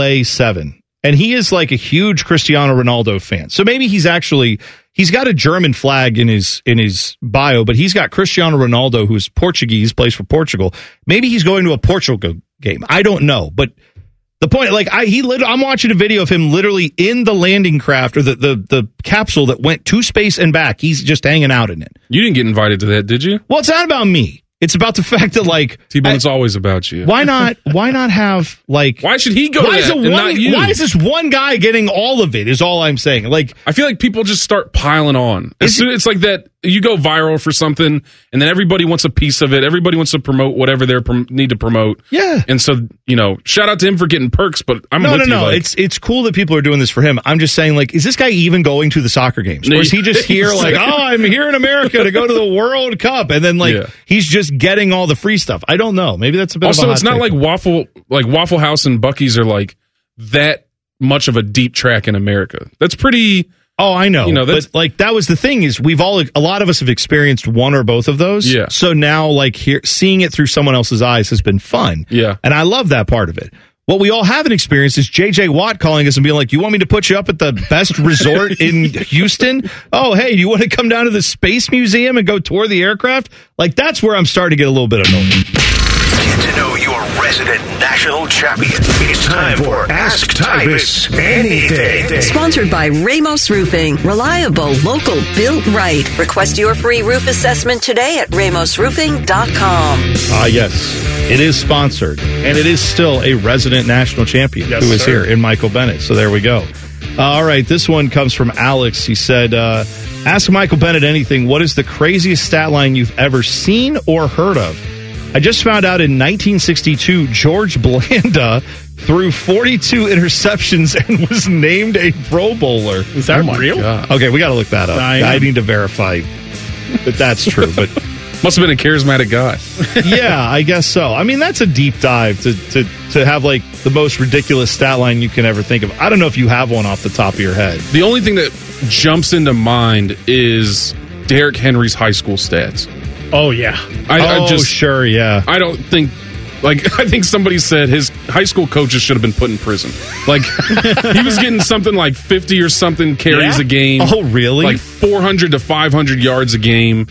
LA7. And he is like a huge Cristiano Ronaldo fan. So maybe he's got a German flag in his bio, but he's got Cristiano Ronaldo, who's Portuguese, plays for Portugal. Maybe he's going to a Portugal game. I don't know. But the point, like I'm watching a video of him literally in the landing craft or the capsule that went to space and back. He's just hanging out in it. You didn't get invited to that, did you? Well, it's not about me. It's about the fact that, like, T-Bone, it's always about you. Why not have, like... Why should he go to that and not you? Why is this one guy getting all of it, is all I'm saying. Like, I feel like people just start piling on. It's like that, you go viral for something, and then everybody wants a piece of it. Everybody wants to promote whatever they need to promote. Yeah. And so, shout out to him for getting perks, but I'm No. It's cool that people are doing this for him. I'm just saying, like, is this guy even going to the soccer games? Or is he just here like, I'm here in America to go to the World Cup, and then, like, he's just getting all the free stuff? I don't know. Maybe that's a bit also, of a hot it's not take. like Waffle House and Buc-ee's are, like, that much of a deep track in America. That's pretty... Oh, I know. But like that was the thing is a lot of us have experienced one or both of those. Yeah. So now like seeing it through someone else's eyes has been fun. Yeah. And I love that part of it. What we all haven't experienced is JJ Watt calling us and being like, you want me to put you up at the best resort in Houston? Oh, hey, do you want to come down to the Space Museum and go tour the aircraft? Like, that's where I'm starting to get a little bit annoyed. Get to know your resident national champion. It's time for Ask Tyvis Anything. Sponsored by Ramos Roofing. Reliable, local, built right. Request your free roof assessment today at ramosroofing.com. Yes, it is sponsored, and it is still a resident national champion who is here in Michael Bennett. So there we go. All right, this one comes from Alex. He said, ask Michael Bennett anything. What is the craziest stat line you've ever seen or heard of? I just found out in 1962, George Blanda threw 42 interceptions and was named a Pro Bowler. Is that real? God. Okay, we got to look that up. I need to verify that that's true. But must have been a charismatic guy. Yeah, I guess so. I mean, that's a deep dive to have like the most ridiculous stat line you can ever think of. I don't know if you have one off the top of your head. The only thing that jumps into mind is Derrick Henry's high school stats. Oh, yeah. Sure, yeah. I don't think... I think somebody said his high school coaches should have been put in prison. Like, he was getting something like 50 or something carries a game. Oh, really? Like 400 to 500 yards a game.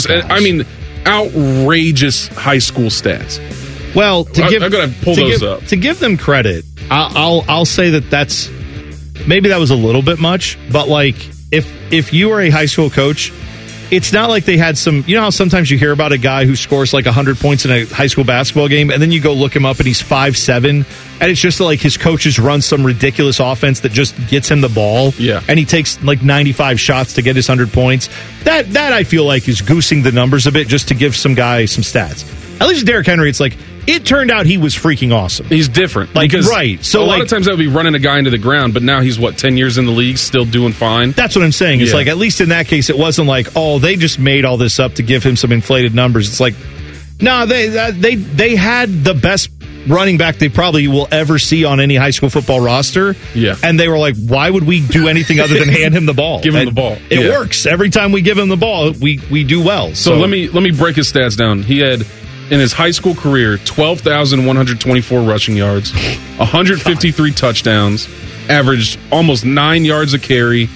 Outrageous high school stats. Well, I've got to pull those up. To give them credit, I'll say that's... Maybe that was a little bit much, but, like, if you were a high school coach... It's not like they had some, how sometimes you hear about a guy who scores like 100 points in a high school basketball game, and then you go look him up and he's 5'7", and it's just like his coaches run some ridiculous offense that just gets him the ball. Yeah. And he takes like 95 shots to get his 100 points. That I feel like is goosing the numbers a bit just to give some guy some stats. At least Derrick Henry, it's like, it turned out he was freaking awesome. He's different. Like, right. So a lot of times that would be running a guy into the ground, but now he's, 10 years in the league, still doing fine? That's what I'm saying. It's like, at least in that case, it wasn't like, they just made all this up to give him some inflated numbers. It's like, no, they had the best running back they probably will ever see on any high school football roster. Yeah. And they were like, why would we do anything other than hand him the ball? Give him the ball. It works. Every time we give him the ball, we do well. So let me break his stats down. He had... in his high school career, 12,124 rushing yards, 153 touchdowns, averaged almost 9 yards a carry,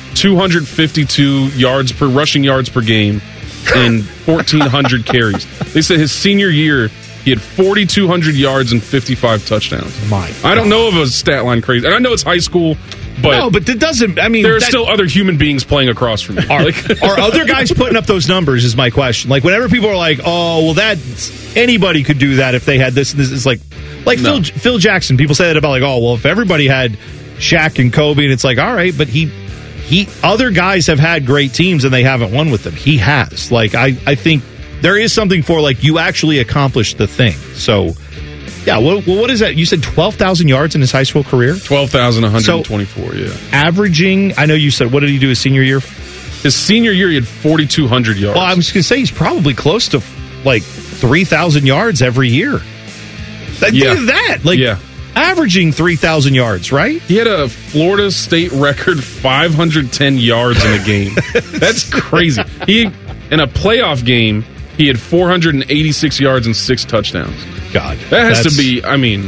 252 rushing yards per game, and 1,400 carries. They said his senior year, he had 4,200 yards and 55 touchdowns. I don't know of a stat line crazy. And I know it's high school, but... No, but it doesn't... I mean... There are still other human beings playing across from me. Are other guys putting up those numbers is my question. Like, whenever people are like, anybody could do that if they had this, and this is like no. Phil Jackson. People say that about if everybody had Shaq and Kobe, and it's like, all right, but other guys have had great teams and they haven't won with them. He has. I think there is something for, you actually accomplished the thing. So... yeah, what is that? You said 12,000 yards in his high school career? 12,124, yeah. Averaging, I know you said, what did he do his senior year? His senior year, he had 4,200 yards. Well, I was going to say he's probably close to, 3,000 yards every year. Think of that. Averaging 3,000 yards, right? He had a Florida State record 510 yards in a game. That's crazy. In a playoff game, He had 486 yards and 6 touchdowns. God. That has to be, I mean,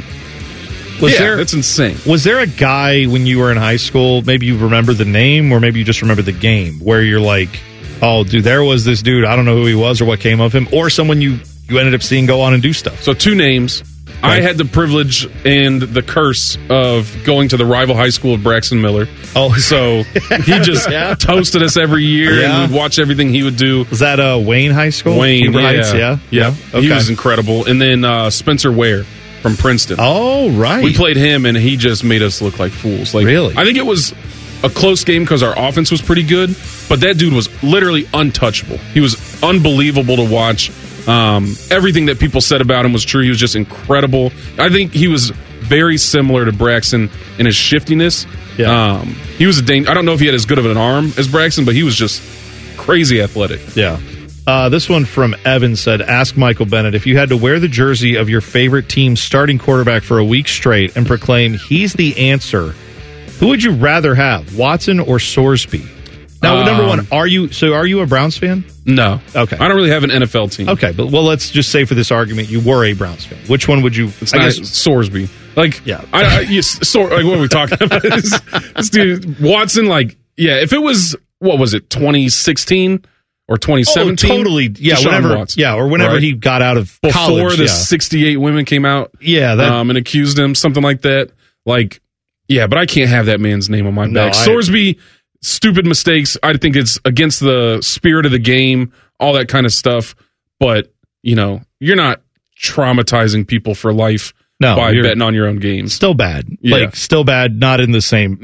that's insane. Was there a guy when you were in high school, maybe you remember the name or maybe you just remember the game, where you're like, oh, dude, there was this dude, I don't know who he was or what came of him, or someone you ended up seeing go on and do stuff? So 2 names. Right. I had the privilege and the curse of going to the rival high school of Braxton Miller. Oh, so he just toasted us every year, and we'd watch everything he would do. Was that Wayne High School? Wayne, Heights, yeah. Okay. He was incredible. And then Spencer Ware from Princeton. Oh, right. We played him, and he just made us look like fools. Like, really? I think it was a close game because our offense was pretty good, but that dude was literally untouchable. He was unbelievable to watch. Everything that people said about him was true. He was just incredible. I think he was very similar to Braxton in his shiftiness. Yeah. He was I don't know if he had as good of an arm as Braxton, but he was just crazy athletic. Yeah. This one from Evan said, ask Michael Bennett, if you had to wear the jersey of your favorite team's starting quarterback for a week straight and proclaim he's the answer, who would you rather have, Watson or Sorsby? Now, number one, are you a Browns fan? No. Okay. I don't really have an NFL team. Okay, but let's just say for this argument, you were a Browns fan. Which one would you? I guess Sorsby. Like, yeah. Like, what are we talking about? this dude, Watson, like, yeah, if it was, what was it, 2016 or 2017? Oh, totally. Yeah, whenever he got out of college. Before the 68 women came out and accused him, something like that. Like, yeah, but I can't have that man's name on my back. Sorsby, stupid mistakes. I think it's against the spirit of the game, all that kind of stuff. But, you're not traumatizing people for life by betting on your own games. Still bad. Yeah. Like, still bad, not in the same.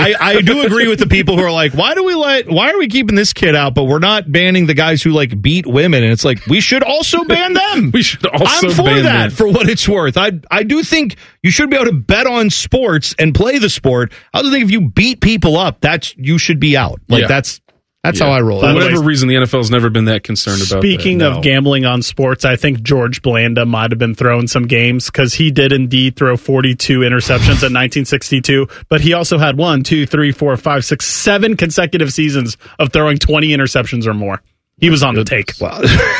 I do agree with the people who are like, why are we keeping this kid out, but we're not banning the guys who, like, beat women? And it's like, we should also ban them. We should also I'm for ban that, them. for what it's worth. I do think you should be able to bet on sports and play the sport. I also think if you beat people up, you should be out. Like, that's how I roll. For whatever reason, the NFL's never been that concerned about Speaking of gambling on sports, I think George Blanda might have been throwing some games because he did indeed throw 42 interceptions in 1962, but he also had 7 consecutive seasons of throwing 20 interceptions or more. He was on the take. Wow.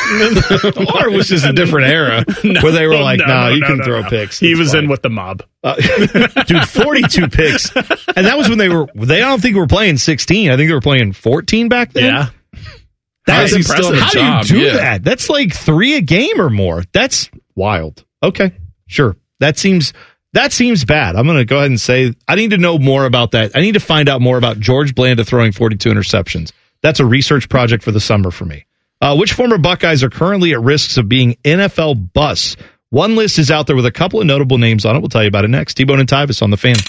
Or it was just a different era where they were like, you can throw picks. He was in with the mob. Dude, 42 picks. And that was when I don't think were playing 16. I think they were playing 14 back then. Yeah. That's impressive. How do you do that? That's like 3 a game or more. That's wild. Okay, sure. That seems bad. I'm going to go ahead and say I need to know more about that. I need to find out more about George Blanda throwing 42 interceptions. That's a research project for the summer for me. Which former Buckeyes are currently at risks of being NFL busts? One list is out there with a couple of notable names on it. We'll tell you about it next. T-Bone and Tyvis on the Fan.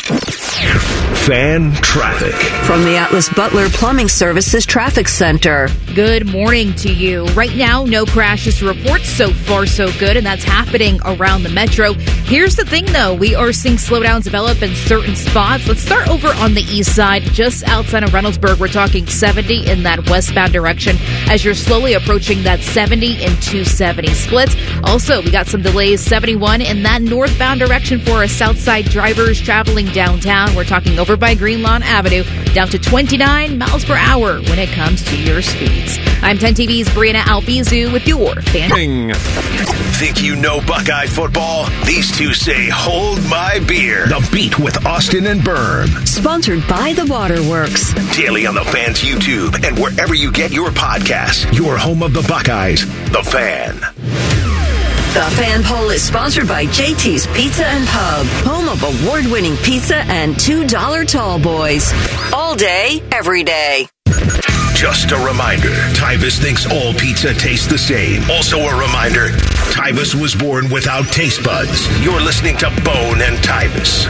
Fan traffic. From the Atlas Butler Plumbing Services Traffic Center. Good morning to you. Right now, no crashes to report. So far, so good, and that's happening around the metro. Here's the thing, though. We are seeing slowdowns develop in certain spots. Let's start over on the east side, just outside of Reynoldsburg. We're talking 70 in that westbound direction as you're slowly approaching that 70 and 270 splits. Also, we got some delays, 71 in that northbound direction for our south side drivers traveling downtown. We're talking over by Greenlawn Avenue, down to 29 miles per hour when it comes to your speeds. I'm 10 TV's Brianna Albizu with your Fan. Think you know Buckeye football? These two say, hold my beer. The Beat with Austin and Berm. Sponsored by The Waterworks. Daily on the Fan's YouTube and wherever you get your podcasts. Your home of the Buckeyes, The Fan. The Fan Poll is sponsored by JT's Pizza and Pub, home of award-winning pizza and $2 tall boys. All day, every day. Just a reminder, Tyvis thinks all pizza tastes the same. Also a reminder, Tyvis was born without taste buds. You're listening to Bone and Tyvis.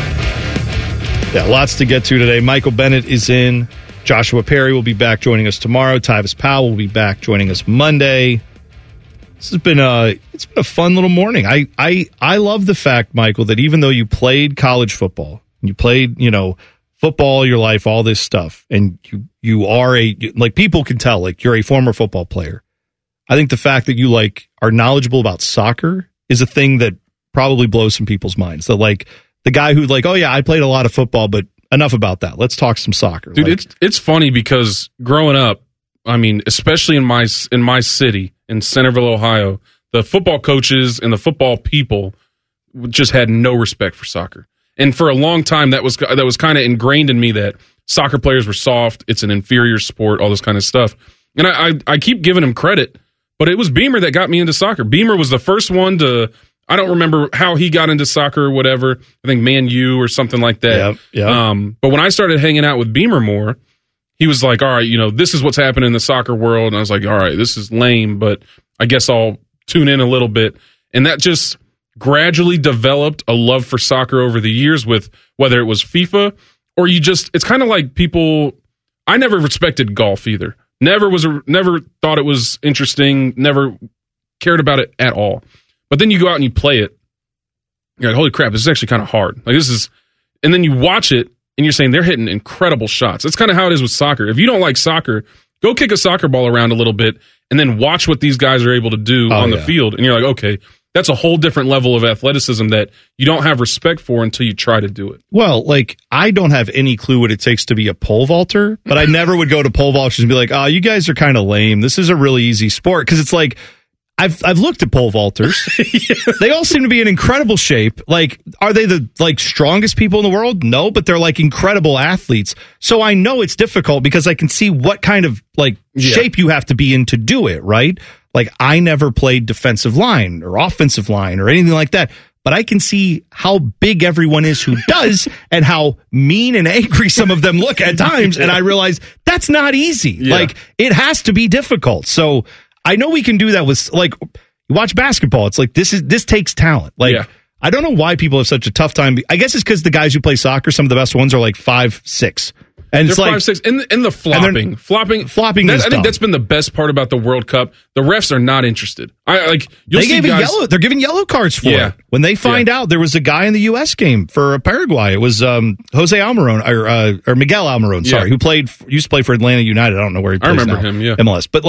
Yeah, lots to get to today. Michael Bennett is in. Joshua Perry will be back joining us tomorrow. Tyvis Powell will be back joining us Monday. This has been a fun little morning. I love the fact, Michael, that even though you played college football, you played, football all your life, all this stuff, and you are people can tell, like, you're a former football player. I think the fact that you are knowledgeable about soccer is a thing that probably blows some people's minds. That the guy who oh yeah, I played a lot of football, but enough about that. Let's talk some soccer. Dude, it's funny because growing up, I mean, especially in my city, in Centerville, Ohio, the football coaches and the football people just had no respect for soccer. And for a long time, that was kind of ingrained in me that soccer players were soft. It's an inferior sport, all this kind of stuff. And I keep giving him credit, but it was Beamer that got me into soccer. Beamer was the first one to, I don't remember how he got into soccer or whatever. I think Man U or something like that. Yep. But when I started hanging out with Beamer more, he was like, all right, this is what's happening in the soccer world. And I was like, all right, this is lame, but I guess I'll tune in a little bit. And that just gradually developed a love for soccer over the years, with whether it was FIFA or it's kind of like people. I never respected golf either. Never thought it was interesting. Never cared about it at all. But then you go out and you play it. You're like, holy crap, this is actually kind of hard. And then you watch it and you're saying they're hitting incredible shots. That's kind of how it is with soccer. If you don't like soccer, go kick a soccer ball around a little bit and then watch what these guys are able to do on the field. And you're like, okay, that's a whole different level of athleticism that you don't have respect for until you try to do it. Well, I don't have any clue what it takes to be a pole vaulter, but I never would go to pole vaulters and be like, oh, you guys are kind of lame. This is a really easy sport. Because it's like, I've looked at pole vaulters. Yeah. They all seem to be in incredible shape. Are they the strongest people in the world? No, but they're incredible athletes. So I know it's difficult because I can see what kind of shape you have to be in to do it, right? I never played defensive line or offensive line or anything like that, but I can see how big everyone is who does and how mean and angry some of them look at times. And I realize that's not easy. Yeah. It has to be difficult. So I know we can do that with you watch basketball. It's this takes talent. I don't know why people have such a tough time. I guess it's because the guys who play soccer, some of the best ones are 5'6". And they're 5'6", and the flopping. Flopping is I think that's been the best part about the World Cup. The refs are not interested. They're giving yellow cards for it. When they find out there was a guy in the U.S. game for Paraguay, it was Jose Almiron or Miguel Almiron, sorry, who used to play for Atlanta United. I don't know where he plays now. I remember him. Yeah, MLS, but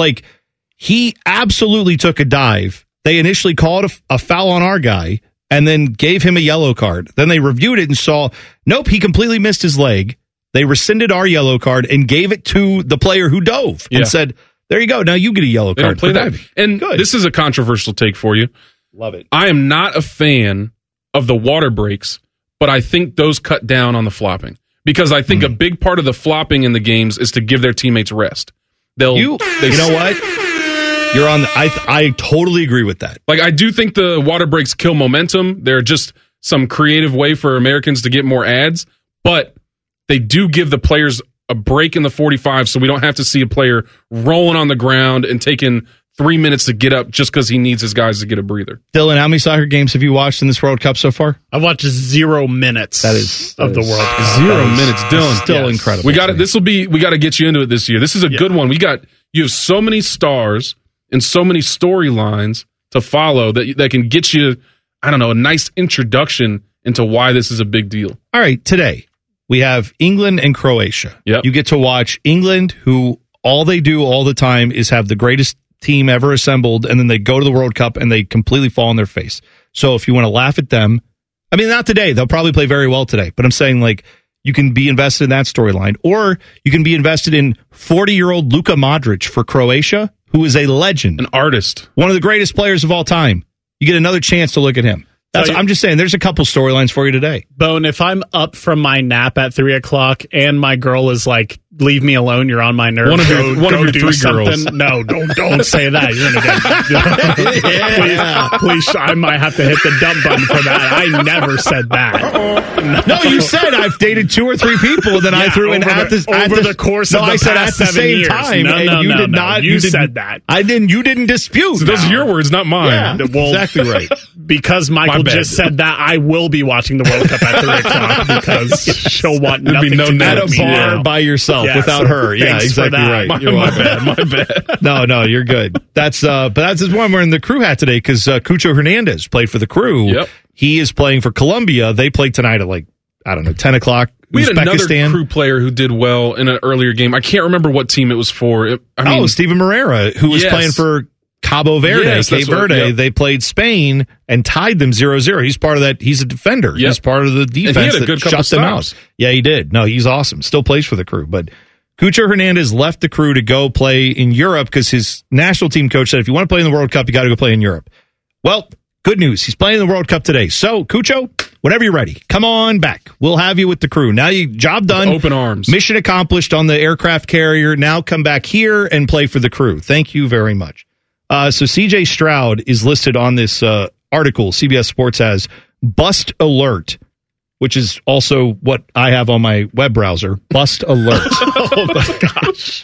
he absolutely took a dive. They initially called a foul on our guy and then gave him a yellow card. Then they reviewed it and saw, nope, he completely missed his leg. They rescinded our yellow card and gave it to the player who dove and said, there you go. Now you get a yellow card. Play that. And this is a controversial take for you. Love it. I am not a fan of the water breaks, but I think those cut down on the flopping. Because I think a big part of the flopping in the games is to give their teammates rest. You know what? You're on. I totally agree with that. I do think the water breaks kill momentum. They're just some creative way for Americans to get more ads, but they do give the players a break in the 45, so we don't have to see a player rolling on the ground and taking 3 minutes to get up just because he needs his guys to get a breather. Dylan, how many soccer games have you watched in this World Cup so far? I've watched 0 minutes of the World Cup. 0 minutes, Dylan. Still incredible. We got it. We got to get you into it this year. This is a good one. You have so many stars and so many storylines to follow that can get you, I don't know, a nice introduction into why this is a big deal. All right, today we have England and Croatia. Yep. You get to watch England, who all they do all the time is have the greatest team ever assembled, and then they go to the World Cup and they completely fall on their face. So if you want to laugh at them, I mean, not today. They'll probably play very well today, but I'm saying you can be invested in that storyline, or you can be invested in 40-year-old Luka Modric for Croatia, who is a legend. An artist. One of the greatest players of all time. You get another chance to look at him. I'm just saying, there's a couple storylines for you today. Bone, if I'm up from my nap at 3 o'clock and my girl is like, leave me alone, you're on my nerves. One of your three girls. No, don't say that. You're going to get... Please, I might have to hit the dump button for that. I never said that. No, you said I've dated 2 or 3 people, and then I threw in over the course of the past 7 years. Time, no, you did not. You said that. I didn't. You didn't dispute. So those are your words, not mine. Yeah, well, exactly right. Because Michael just said that, I will be watching the World Cup at 3 o'clock because she'll want nothing to do at a bar by yourself without her. Yeah, exactly right. My bad. No, you're good. But that's his one. We're in the crew hat today because Cucho Hernandez played for the crew. Yep. He is playing for Colombia. They played tonight at 10 o'clock. We had another crew player who did well in an earlier game. I can't remember what team it was for. Steven Moreira, who was playing for Cabo Verde, Cape Verde. They played Spain and tied them 0-0. He's part of that. He's a defender. Yep. He's part of the defense that shut them out. Yeah, he did. No, he's awesome. Still plays for the crew. But Cucho Hernandez left the Crew to go play in Europe because his national team coach said, if you want to play in the World Cup, you got to go play in Europe. Well, good news. He's playing in the World Cup today. So, Cucho, whenever you're ready, come on back. We'll have you with the Crew. Now, job done. With open arms. Mission accomplished on the aircraft carrier. Now come back here and play for the Crew. Thank you very much. So CJ Stroud is listed on this article CBS Sports has Bust Alert, which is also what I have on my web browser. Bust Alert. Oh, my gosh.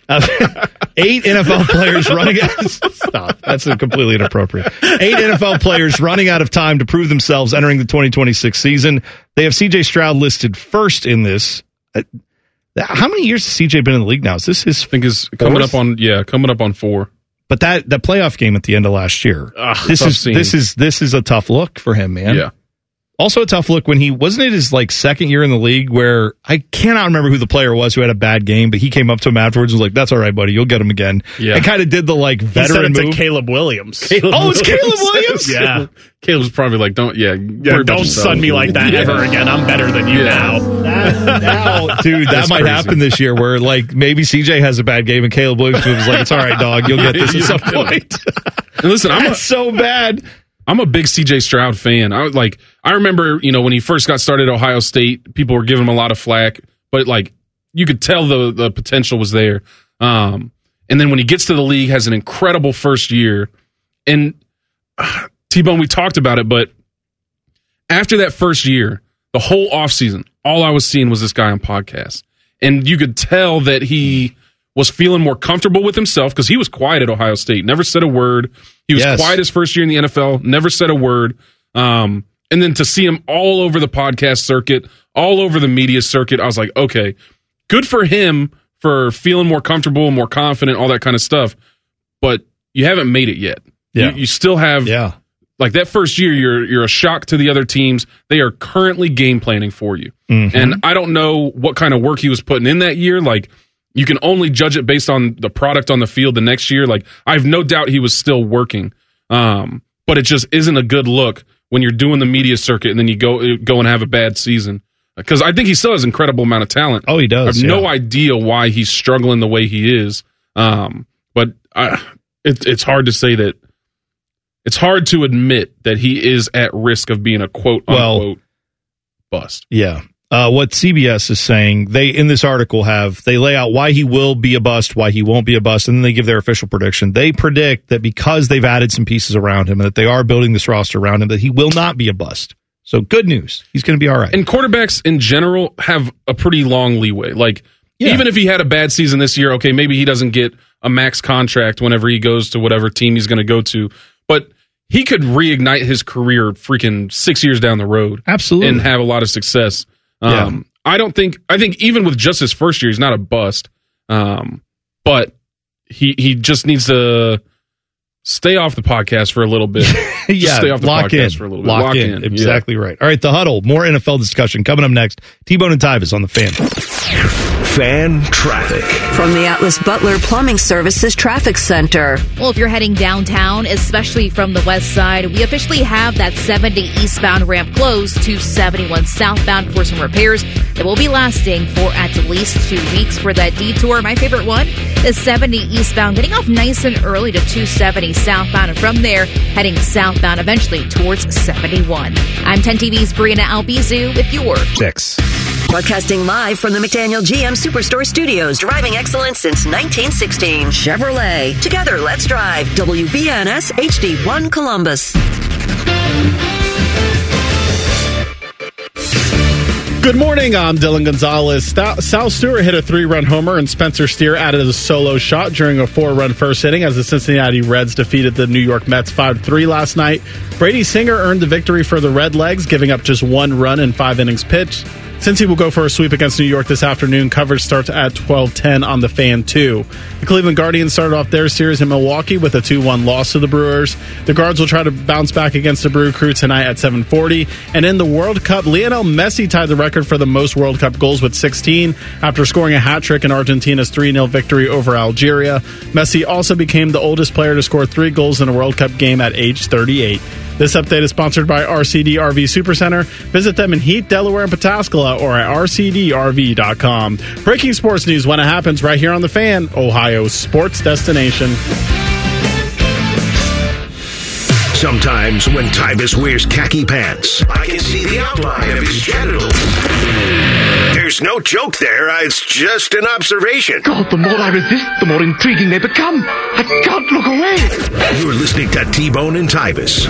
8 NFL players running out. Stop. That's completely inappropriate. 8 NFL players running out of time to prove themselves entering the 2026 season. They have CJ Stroud listed first in this. How many years has CJ been in the league now? Is this his? I think is coming up on 4. But that playoff game at the end of last year. This is a tough look for him, man. Yeah. Also a tough look when wasn't it his second year in the league where I cannot remember who the player was who had a bad game, but he came up to him afterwards and was like, "That's all right, buddy, you'll get him again." Yeah. And kind of did the veteran move. To Caleb Williams. It's Caleb Williams? Yeah. Caleb's probably like, don't sun me like that ever again. I'm better than you now. Dude, that might happen this year where maybe CJ has a bad game and Caleb Williams was like, "It's all right, dog, you'll get this at some point." And listen, that's so bad. I'm a big CJ Stroud fan. I remember, when he first got started at Ohio State, people were giving him a lot of flack, but you could tell the potential was there. And then when he gets to the league, has an incredible first year. And T-Bone, we talked about it, but after that first year, the whole offseason, all I was seeing was this guy on podcasts. And you could tell that he was feeling more comfortable with himself because he was quiet at Ohio State, never said a word. He was quiet his first year in the NFL, never said a word. And then to see him all over the podcast circuit, all over the media circuit, I was like, okay, good for him for feeling more comfortable, more confident, all that kind of stuff. But you haven't made it yet. Yeah. You still have, that first year, you're a shock to the other teams. They are currently game planning for you. Mm-hmm. And I don't know what kind of work he was putting in that year. You can only judge it based on the product on the field the next year. I have no doubt he was still working. But it just isn't a good look when you're doing the media circuit and then you go and have a bad season. Because I think he still has an incredible amount of talent. Oh, he does. I have no idea why he's struggling the way he is. But it's hard to say that. It's hard to admit that he is at risk of being a quote-unquote bust. Yeah. What CBS is saying, they in this article they lay out why he will be a bust, why he won't be a bust, and then they give their official prediction. They predict that because they've added some pieces around him and that they are building this roster around him, that he will not be a bust. So good news. He's going to be all right. And quarterbacks in general have a pretty long leeway. Even if he had a bad season this year, okay, maybe he doesn't get a max contract whenever he goes to whatever team he's going to go to. But he could reignite his career freaking 6 years down the road. Absolutely. And have a lot of success. I think even with just his first year, he's not a bust. But he just needs to stay off the podcast for a little bit. Stay off the podcast for a little bit. Lock in. Exactly right. All right, The Huddle. More NFL discussion coming up next. T-Bone and Tyvis on the Fan. Fan traffic. From the Atlas Butler Plumbing Services Traffic Center. Well, if you're heading downtown, especially from the west side, we officially have that 70 eastbound ramp closed to 71 southbound for some repairs that will be lasting for at least 2 weeks for that detour. My favorite one is 70 eastbound, getting off nice and early to 270 southbound, and from there, heading southbound eventually towards 71. I'm 10 TV's Brianna Albizu with your 6. Broadcasting live from the McDaniel GM Superstore Studios, driving excellence since 1916. Chevrolet. Together, let's drive. WBNS HD1 Columbus. Good morning, I'm Dylan Gonzalez. Sal Stewart hit a 3-run homer and Spencer Steer added a solo shot during a 4-run first inning as the Cincinnati Reds defeated the New York Mets 5-3 last night. Brady Singer earned the victory for the Redlegs, giving up just 1 run in 5 innings pitched. Cincy will go for a sweep against New York this afternoon. Coverage starts at 12:10 on the Fan 2. The Cleveland Guardians started off their series in Milwaukee with a 2-1 loss to the Brewers. The Guards will try to bounce back against the Brew Crew tonight at 7:40. And in the World Cup, Lionel Messi tied the record for the most World Cup goals with 16 after scoring a hat-trick in Argentina's 3-0 victory over Algeria. Messi also became the oldest player to score 3 goals in a World Cup game at age 38. This update is sponsored by RCD RV Supercenter. Visit them in Heath, Delaware, and Pataskala, or at rcdrv.com. Breaking sports news when it happens right here on The Fan, Ohio's sports destination. Sometimes when Tybus wears khaki pants, I can see the outline of his genitals. There's no joke there. It's just an observation. God, the more I resist, the more intriguing they become. I can't look away. You're listening to T-Bone and Tybus.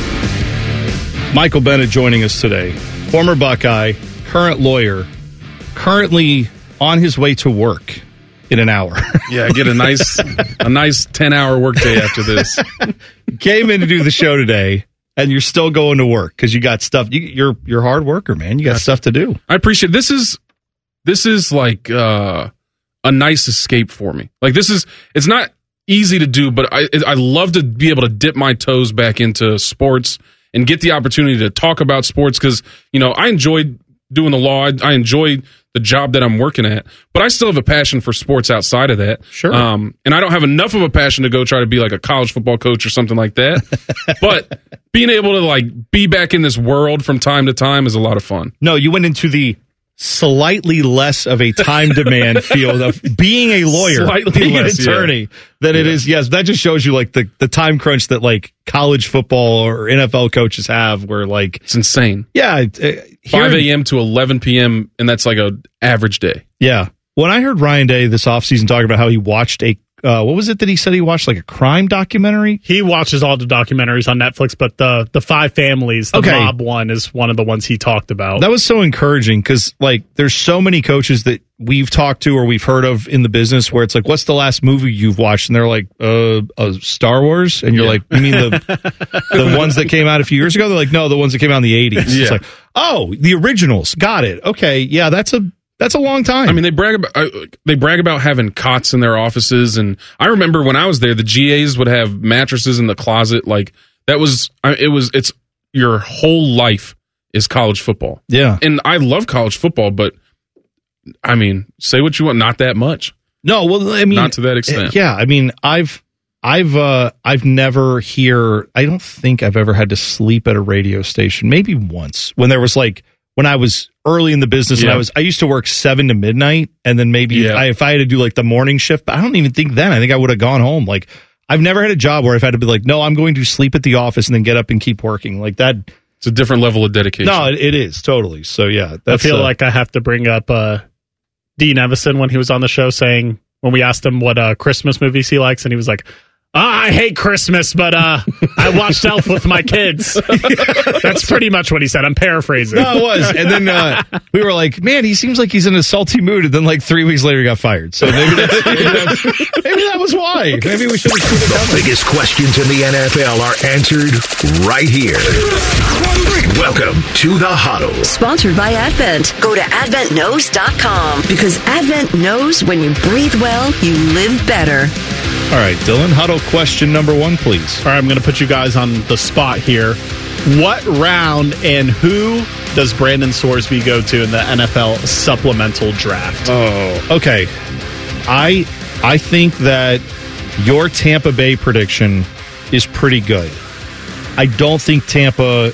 Michael Bennett joining us today. Former Buckeye, current lawyer, currently on his way to work in an hour. Yeah, get a nice 10-hour workday after this. Came in to do the show today, and you're still going to work because you got stuff. You're a hard worker, man. You got stuff to do. I appreciate this is like a nice escape for me. Like it's not easy to do, but I love to be able to dip my toes back into sports and get the opportunity to talk about sports because I enjoyed doing the law. I enjoy the job that I'm working at, but I still have a passion for sports outside of that. Sure. And I don't have enough of a passion to go try to be like a college football coach or something like that. But being able to like be back in this world from time to time is a lot of fun. No, you went into the slightly less of a time demand field of being a lawyer, being an attorney than it is. Yes, that just shows you like the time crunch that like college football or NFL coaches have where like it's insane. Yeah. 5 a.m. to 11 p.m. and that's like an average day. Yeah. When I heard Ryan Day this offseason talking about how he watched what was it that he said he watched, like a crime documentary? He watches all the documentaries on Netflix, but the Five Families, the mob one is one of the ones he talked about. That was so encouraging because like there's so many coaches that we've talked to or we've heard of in the business where it's like, what's the last movie you've watched? And they're like, Star Wars. And you're like, you mean the ones that came out a few years ago? They're like, no, the ones that came out in the 80s. Yeah. It's like, oh, the originals. Got it. Okay. Yeah, that's a long time. I mean, they brag about having cots in their offices, and I remember when I was there, the GAs would have mattresses in the closet. Like it's your whole life is college football. Yeah, and I love college football, but I mean, say what you want, not that much. No, well, I mean, not to that extent. Yeah, I mean, I've never I don't think I've ever had to sleep at a radio station. Maybe once when there was like. When I was early in the business, and I used to work 7 to midnight, and then maybe if I had to do like the morning shift, but I don't even think then. I think I would have gone home. Like I've never had a job where I've had to be like, no, I'm going to sleep at the office and then get up and keep working like that. It's a different level of dedication. No, it is totally. So yeah, I feel like I have to bring up Dean Evison when he was on the show saying when we asked him what Christmas movies he likes, and he was like, I hate Christmas, but I watched Elf with my kids. That's pretty much what he said. I'm paraphrasing. No, it was. And then we were like, man, he seems like he's in a salty mood. And then like 3 weeks later, he got fired. So maybe that was why. Maybe we should have seen it coming. The biggest questions in the NFL are answered right here. Welcome to The Huddle. Sponsored by Advent. Go to AdventKnows.com because Advent knows when you breathe well, you live better. All right, Dylan, Huddle question number 1, please. All right, I'm going to put you guys on the spot here. What round and who does Brandon Sorsby go to in the NFL supplemental draft? Oh, okay. I think that your Tampa Bay prediction is pretty good. I don't think they're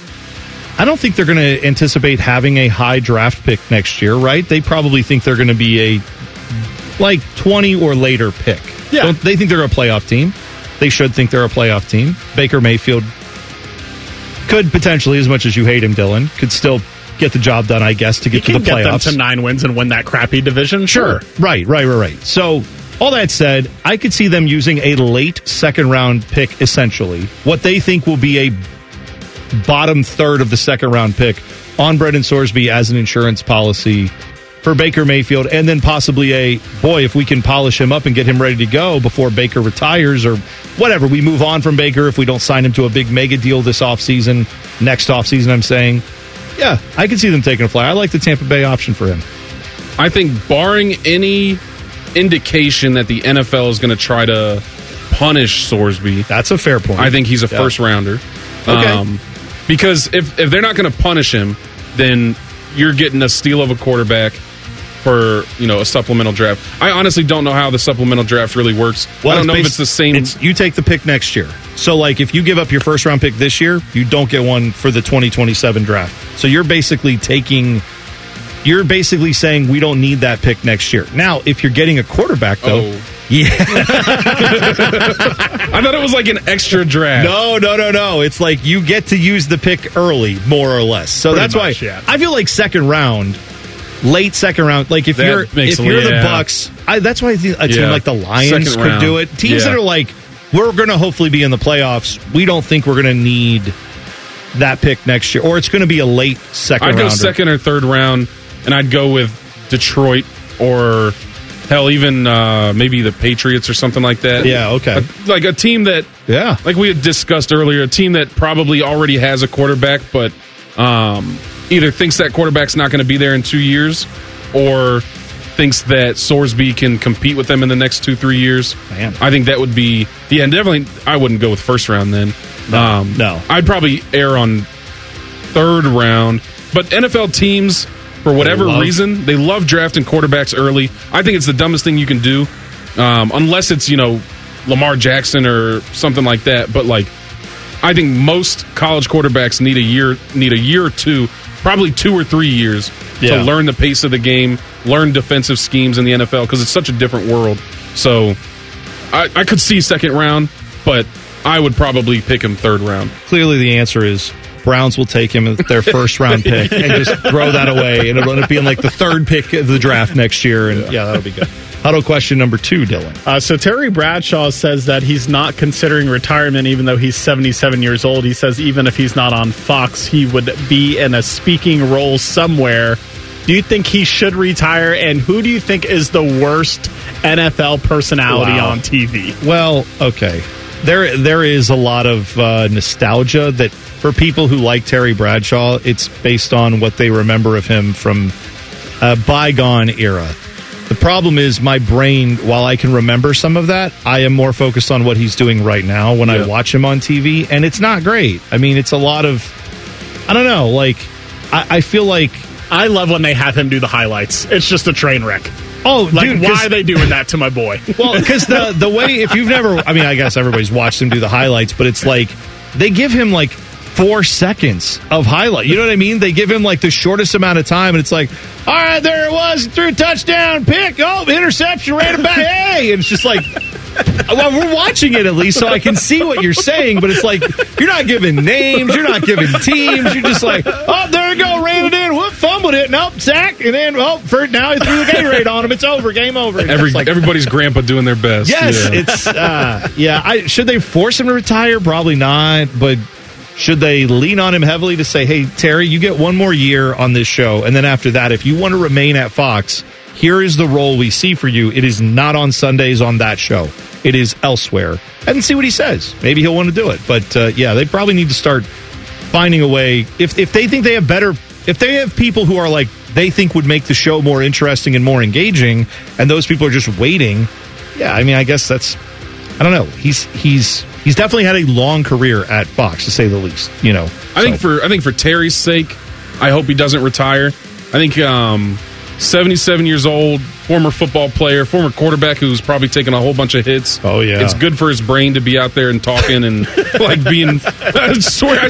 going to anticipate having a high draft pick next year, right? They probably think they're going to be a like 20 or later pick. Yeah. They think they're a playoff team. They should think they're a playoff team. Baker Mayfield could potentially, as much as you hate him, Dylan, could still get the job done, I guess, to get to the playoffs. Get them to 9 wins and win that crappy division. Sure. Right. So, all that said, I could see them using a late second-round pick, essentially. What they think will be a bottom third of the second-round pick on Brandon Sorsby as an insurance policy for Baker Mayfield, and then possibly if we can polish him up and get him ready to go before Baker retires or whatever, we move on from Baker if we don't sign him to a big mega deal this offseason, next offseason, I'm saying. Yeah, I can see them taking a flyer. I like the Tampa Bay option for him. I think barring any indication that the NFL is going to try to punish Sorsby. That's a fair point. I think he's a first rounder. Okay. Because if they're not going to punish him, then you're getting a steal of a quarterback for a supplemental draft. I honestly don't know how the supplemental draft really works. Well, I don't know if it's the same. You take the pick next year. So, like, if you give up your first round pick this year, you don't get one for the 2027 draft. So you're basically saying we don't need that pick next year. Now, if you're getting a quarterback, though, yeah. I thought it was like an extra draft. No. It's like you get to use the pick early, more or less. So that's why I feel like late second round. Like if you're the Bucks, that's why I think a team like the Lions could do it. Teams that are like, we're going to hopefully be in the playoffs. We don't think we're going to need that pick next year, or it's going to be a late second round. I'd go second or third round, and I'd go with Detroit or hell, even maybe the Patriots or something like that. Yeah, okay. Like a team that, like we had discussed earlier, a team that probably already has a quarterback, but either thinks that quarterback's not going to be there in 2 years, or thinks that Sorsby can compete with them in the next 2-3 years. Man. I think that would be, definitely, I wouldn't go with first round then. No. I'd probably err on third round, but NFL teams, for whatever reason, they love drafting quarterbacks early. I think it's the dumbest thing you can do, unless it's, Lamar Jackson or something like that. But, like, I think most college quarterbacks need a year or two, probably 2 or 3 years, to learn the pace of the game, learn defensive schemes in the NFL, because it's such a different world. So I could see second round, but I would probably pick him third round. Clearly the answer is Browns will take him as their first round pick and just throw that away, and it'll end up being like the third pick of the draft next year. And that'll be good. Huddle question number 2, Dylan. So Terry Bradshaw says that he's not considering retirement, even though he's 77 years old. He says even if he's not on Fox, he would be in a speaking role somewhere. Do you think he should retire? And who do you think is the worst NFL personality on TV? Well, okay. There is a lot of nostalgia that for people who like Terry Bradshaw, it's based on what they remember of him from a bygone era. The problem is my brain, while I can remember some of that, I am more focused on what he's doing right now when I watch him on TV, and it's not great. I mean, it's a lot of, I don't know, like, I feel like... I love when they have him do the highlights. It's just a train wreck. Oh, like, dude, why are they doing that to my boy? Well, because the way, if you've never, I mean, I guess everybody's watched him do the highlights, but it's like, they give him like 4 seconds of highlight. You know what I mean? They give him like the shortest amount of time, and it's like, all right, there it was, threw a touchdown, pick, interception, ran it back, hey! And it's just like, well, we're watching it at least, so I can see what you're saying, but it's like, you're not giving names, you're not giving teams, you're just like, oh, there you go, ran it in, whoop, fumbled it, nope, sack, and then, now he threw the Gatorade on him, it's over, game over. Everybody's grandpa doing their best. Yes, it's, should they force him to retire? Probably not, but should they lean on him heavily to say, hey, Terry, you get one more year on this show, and then after that, if you want to remain at Fox, here is the role we see for you. It is not on Sundays on that show. It is elsewhere. And see what he says. Maybe he'll want to do it. But, they probably need to start finding a way. If they think they have better, if they have people who are like, they think would make the show more interesting and more engaging, and those people are just waiting, I mean, I guess that's, I don't know. He's definitely had a long career at Fox, to say the least. I think for Terry's sake, I hope he doesn't retire. I think 77 years old, former football player, former quarterback who's probably taken a whole bunch of hits. Oh yeah, it's good for his brain to be out there and talking and like being. I swear,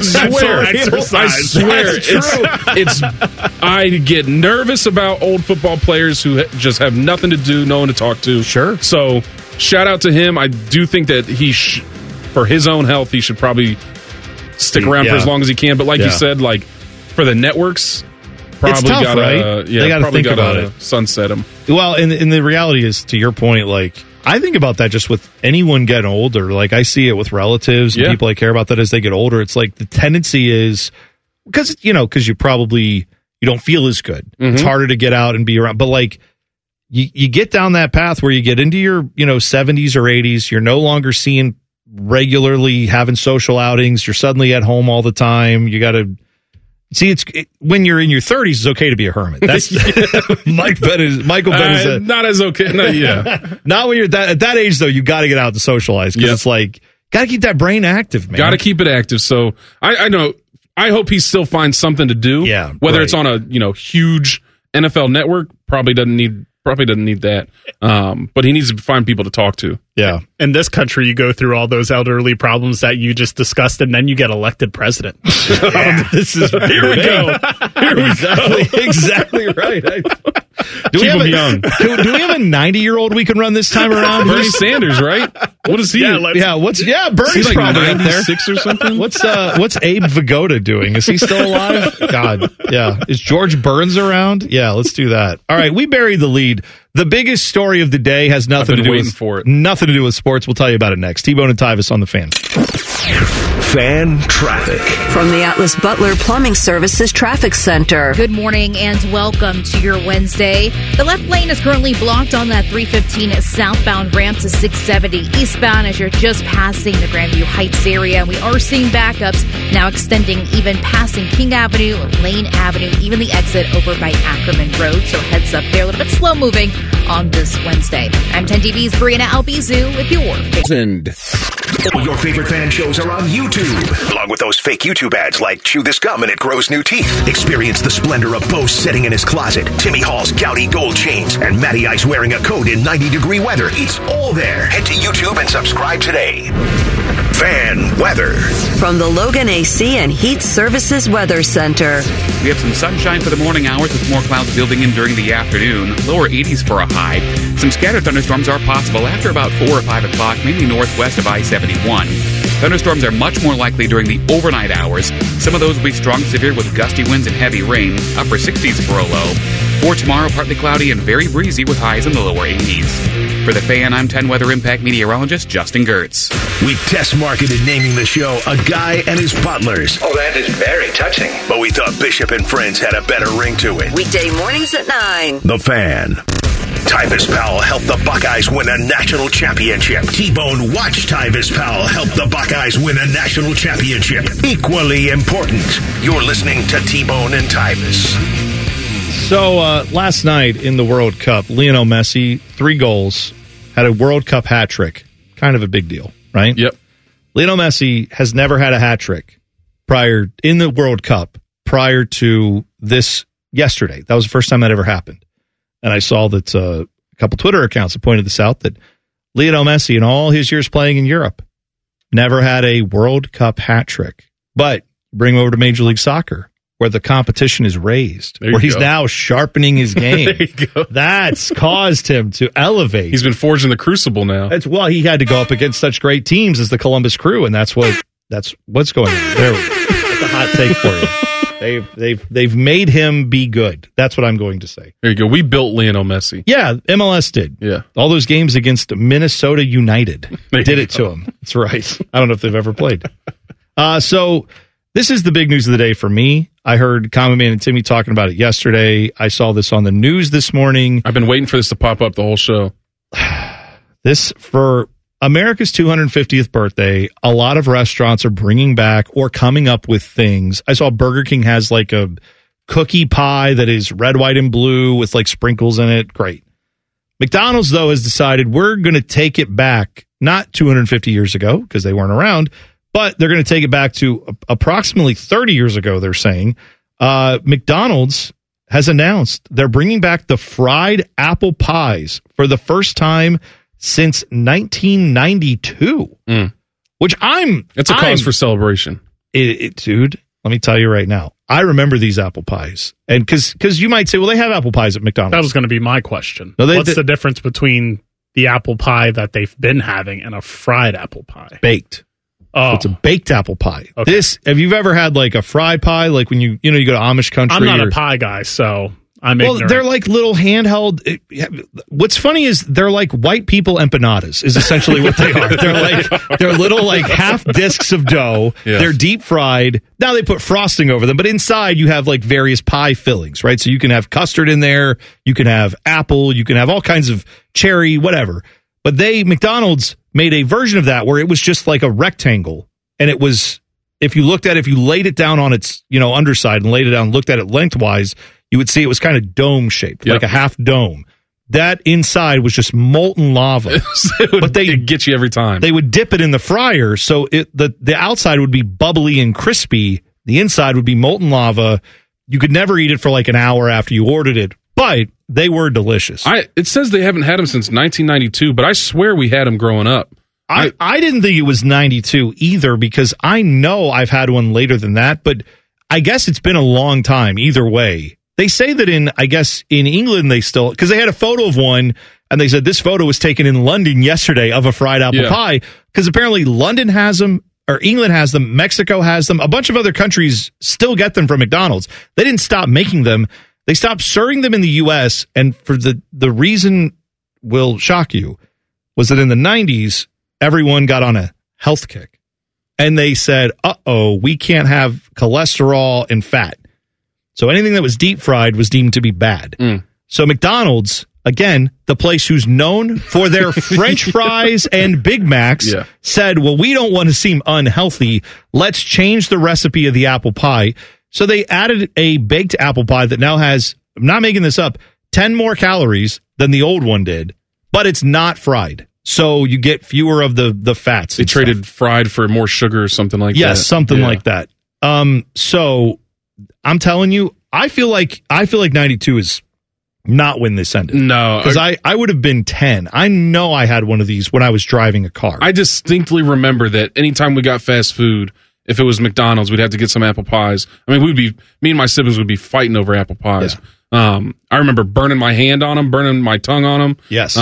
it's. I get nervous about old football players who just have nothing to do, no one to talk to. Sure. So shout out to him. I do think that for his own health, he should probably stick around for as long as he can. But like you said, like for the networks, probably it's tough, right? They got to think about it. Sunset him. Well, and the reality is, to your point, like I think about that just with anyone getting older. Like I see it with relatives and people I care about that as they get older. It's like the tendency is because you don't feel as good. Mm-hmm. It's harder to get out and be around. But like you get down that path where you get into your 70s or 80s. You're no longer seeing regularly having social outings. You're suddenly at home all the time. You got to see when you're in your 30s, it's okay to be a hermit. That's Michael Benn is not as okay. Not when you're at that age though. You got to get out to socialize because it's like got to keep that brain active, man. Got to keep it active. So I know. I hope he still finds something to do. Yeah, whether it's on a huge NFL network, probably doesn't need that. But he needs to find people to talk to. Yeah. In this country, you go through all those elderly problems that you just discussed, and then you get elected president. This is Here we go. Exactly right. Keep him young. Do we have a 90-year-old we can run this time around? Bernie Sanders, right? What is he? Bernie's like probably up there. 96 or something. What's Abe Vigoda doing? Is he still alive? God, yeah. Is George Burns around? Yeah, let's do that. All right, we buried the lead. The biggest story of the day has nothing to do with sports. We'll tell you about it next. T-Bone and Tyvis on the Fan. Fan traffic. From the Atlas Butler Plumbing Services Traffic Center. Good morning and welcome to your Wednesday. The left lane is currently blocked on that 315 southbound ramp to 670 eastbound as you're just passing the Grandview Heights area. We are seeing backups now extending even passing King Avenue, Lane Avenue, even the exit over by Ackerman Road. So heads up there, a little bit slow moving on this Wednesday. I'm 10 TV's Brianna Albizu with your Your favorite fan shows are on YouTube. Along with those fake YouTube ads like Chew This Gum and It Grows New Teeth. Experience the splendor of Bo sitting in his closet, Timmy Hall's gouty gold chains, and Matty Ice wearing a coat in 90-degree weather. It's all there. Head to YouTube and subscribe today. Fan weather. From the Logan AC and Heat Services Weather Center. We have some sunshine for the morning hours with more clouds building in during the afternoon. Lower 80s for a high. Some scattered thunderstorms are possible after about 4 or 5 o'clock, mainly northwest of I-71. Thunderstorms are much more likely during the overnight hours. Some of those will be strong to severe with gusty winds and heavy rain, upper 60s for a low. For tomorrow, partly cloudy and very breezy with highs in the lower 80s. For the Fan, I'm 10 Weather Impact meteorologist Justin Gertz. We test marketed naming the show A Guy and His Butlers. Oh, that is very touching. But we thought Bishop and Friends had a better ring to it. Weekday mornings at 9. The Fan. Tyvis Powell helped the Buckeyes win a national championship. T-Bone watched Tyvis Powell help the Buckeyes win a national championship. Equally important. You're listening to T-Bone and Tyvis. So last night in the World Cup, Lionel Messi, 3 goals, had a World Cup hat trick. Kind of a big deal, right? Yep. Lionel Messi has never had a hat trick in the World Cup prior to this yesterday. That was the first time that ever happened. And I saw that a couple Twitter accounts have pointed this out, that Lionel Messi, in all his years playing in Europe, never had a World Cup hat trick. But bring him over to Major League Soccer, where the competition is raised, where he's now sharpening his game. There you go. That's caused him to elevate. He's been forged in the crucible now. He had to go up against such great teams as the Columbus Crew, and that's what's going on. There we go. That's a hot take for you. They've made him be good. That's what I'm going to say. There you go. We built Lionel Messi. Yeah, MLS did. Yeah. All those games against Minnesota United did it to him. That's right. I don't know if they've ever played. So this is the big news of the day for me. I heard Common Man and Timmy talking about it yesterday. I saw this on the news this morning. I've been waiting for this to pop up the whole show. This, for America's 250th birthday, a lot of restaurants are bringing back or coming up with things. I saw Burger King has like a cookie pie that is red, white, and blue with like sprinkles in it. Great. McDonald's, though, has decided we're going to take it back, not 250 years ago because they weren't around, but they're going to take it back to approximately 30 years ago, they're saying. McDonald's has announced they're bringing back the fried apple pies for the first time since 1992, which it's a cause for celebration. Dude, let me tell you right now, I remember these apple pies, and because you might say, well, they have apple pies at McDonald's. That was going to be my question. No, what's the difference between the apple pie that they've been having and a fried apple pie? Baked. Oh, so it's a baked apple pie. Okay. Have you ever had like a fried pie, like when you go to Amish country? I'm not a pie guy, so I'm ignorant. They're like little handheld. What's funny is they're like white people empanadas is essentially what they are. They're little like half discs of dough. Yes. They're deep fried. Now they put frosting over them, but inside you have like various pie fillings, right? So you can have custard in there, you can have apple, you can have all kinds of cherry, whatever. But McDonald's made a version of that where it was just like a rectangle, and it was, if you laid it down on its underside and laid it down, looked at it lengthwise, you would see it was kind of dome shaped, like a half dome. That inside was just molten lava. But they get you every time. They would dip it in the fryer, so the outside would be bubbly and crispy. The inside would be molten lava. You could never eat it for like an hour after you ordered it. But they were delicious. It says they haven't had them since 1992, but I swear we had them growing up. I didn't think it was 92 either, because I know I've had one later than that, but I guess it's been a long time either way. They say that in England they still, because they had a photo of one, and they said this photo was taken in London yesterday of a fried apple pie, because apparently London has them, or England has them, Mexico has them, a bunch of other countries still get them from McDonald's. They didn't stop making them. They stopped serving them in the U.S., and for the reason will shock you, was that in the 90s, everyone got on a health kick. And they said, we can't have cholesterol and fat. So anything that was deep fried was deemed to be bad. So McDonald's, again, the place who's known for their French fries and Big Macs, said, well, we don't want to seem unhealthy. Let's change the recipe of the apple pie. So they added a baked apple pie that now has, I'm not making this up, 10 more calories than the old one did, but it's not fried. So you get fewer of the fats. They traded fried for more sugar or something like that. Yes, something like that. So I'm telling you, I feel like 92 is not when this ended. No. Because I would have been 10. I know I had one of these when I was driving a car. I distinctly remember that anytime we got fast food, if it was McDonald's, we'd have to get some apple pies. I mean, me and my siblings would be fighting over apple pies. Yeah. I remember burning my hand on them, burning my tongue on them. Yes.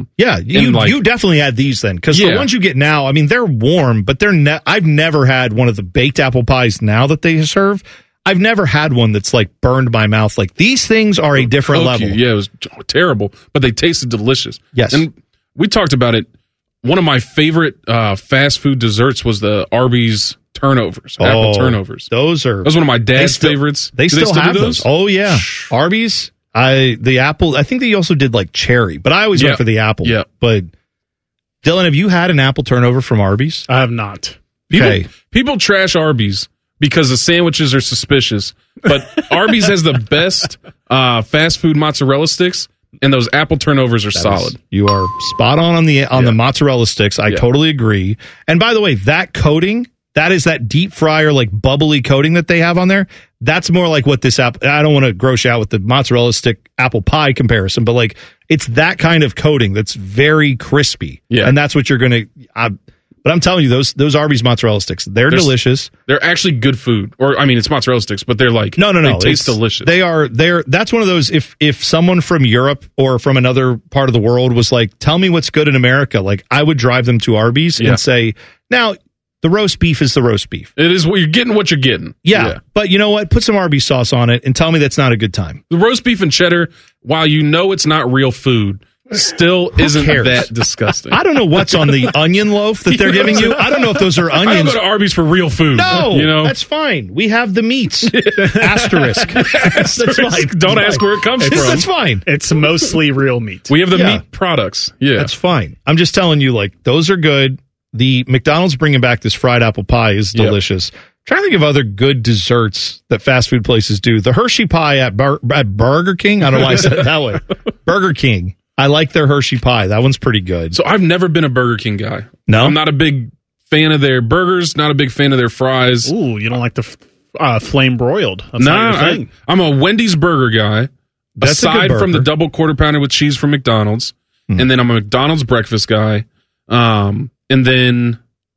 You definitely had these then, because the ones you get now, I mean, they're warm, but I've never had one of the baked apple pies now that they serve. I've never had one that's like burned my mouth. Like, these things are a different level. Yeah, it was terrible, but they tasted delicious. Yes. And we talked about it. One of my favorite fast food desserts was the Arby's turnovers, apple turnovers. Those are one of my dad's favorites. They still have those. Oh yeah, Arby's. The apple. I think they also did like cherry, but I always went for the apple. Yeah. But Dylan, have you had an apple turnover from Arby's? I have not. People trash Arby's because the sandwiches are suspicious, but Arby's has the best fast food mozzarella sticks. And those apple turnovers are solid. You are spot on the mozzarella sticks. I totally agree. And by the way, that coating, that is that deep fryer, like bubbly coating that they have on there. That's more like what this apple. I don't want to gross you out with the mozzarella stick apple pie comparison, but like it's that kind of coating that's very crispy. Yeah. And that's what you're going to. But I'm telling you, those Arby's mozzarella sticks, they're delicious. They're actually good food. Or, I mean, it's mozzarella sticks, but they're like, no. They taste delicious. That's one of those, if someone from Europe or from another part of the world was like, tell me what's good in America, like, I would drive them to Arby's and say, now, the roast beef is the roast beef. It is what you're getting. Yeah. But you know what? Put some Arby's sauce on it and tell me that's not a good time. The roast beef and cheddar, while you know it's not real food, still isn't that disgusting. I don't know what's on the onion loaf that they're giving you. I don't know if those are onions. I don't go to Arby's for real food. No, that's fine. We have the meats. Asterisk. That's fine. Don't ask where it comes from. That's fine. It's mostly real meat. We have the meat products. Yeah. That's fine. I'm just telling you, like, those are good. The McDonald's bringing back this fried apple pie is delicious. Trying to think of other good desserts that fast food places do. The Hershey pie at Burger King. I don't know why I said it that way. Burger King. I like their Hershey pie. That one's pretty good. So I've never been a Burger King guy. No? I'm not a big fan of their burgers, not a big fan of their fries. Ooh, you don't like the flame broiled. I'm a Wendy's burger guy. That's aside from the double quarter pounder with cheese from McDonald's. And then I'm a McDonald's breakfast guy. And then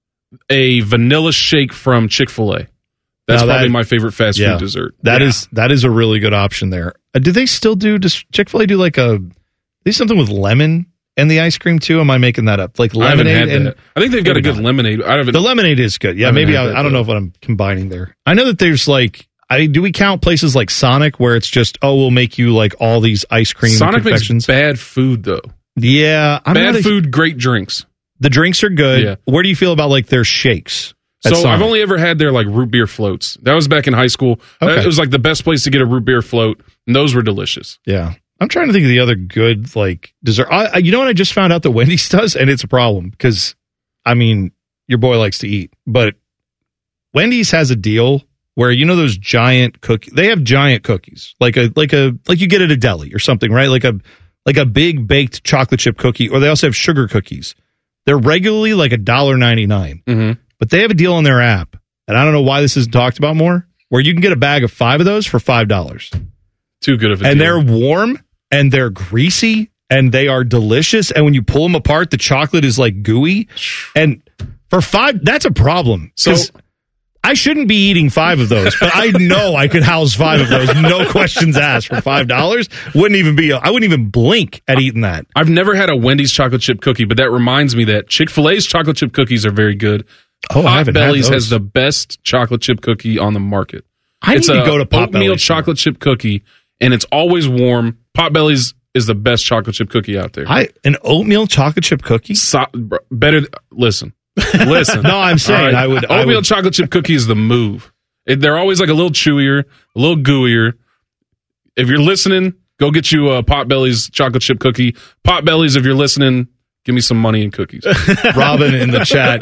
a vanilla shake from Chick-fil-A. That's probably my favorite fast food dessert. That is a really good option there. Do they still does Chick-fil-A do like something with lemon and the ice cream too? Am I making that up? Like lemonade? I think they've got a good lemonade. The lemonade is good. Yeah, maybe I don't know what I'm combining there. I know that there's like, do we count places like Sonic where it's just, we'll make you like all these ice cream Sonic confections? Makes bad food though. Yeah. Bad food, great drinks. The drinks are good. Yeah. Where do you feel about like their shakes? So I've only ever had their like root beer floats. That was back in high school. Okay. It was like the best place to get a root beer float. And those were delicious. Yeah. I'm trying to think of the other good like dessert. You know what I just found out that Wendy's does? And it's a problem because, I mean, your boy likes to eat. But Wendy's has a deal where, you know, those giant cookies. They have giant cookies. Like you get at a deli or something, right? Like a big baked chocolate chip cookie. Or they also have sugar cookies. They're regularly like $1.99. Mm-hmm. But they have a deal on their app, and I don't know why this isn't talked about more, where you can get a bag of 5 of those for $5. Too good of a deal. And they're warm, and they're greasy and they are delicious. And when you pull them apart, the chocolate is like gooey. And for $5, that's a problem. So I shouldn't be eating 5 of those, but I know I could house 5 of those, no questions asked, for $5. I wouldn't even blink at eating that. I've never had a Wendy's chocolate chip cookie, but that reminds me that Chick-fil-A's chocolate chip cookies are very good. Potbelly's has the best chocolate chip cookie on the market. It's need to go to Potbelly's. Oatmeal chocolate chip cookie, and it's always warm. Potbelly's is the best chocolate chip cookie out there. An oatmeal chocolate chip cookie? Listen. No, I'm saying right. Oatmeal chocolate chip cookie is the move. They're always like a little chewier, a little gooier. If you're listening, go get you a Potbelly's chocolate chip cookie. Potbelly's, if you're listening, give me some money and cookies. Robin in the chat.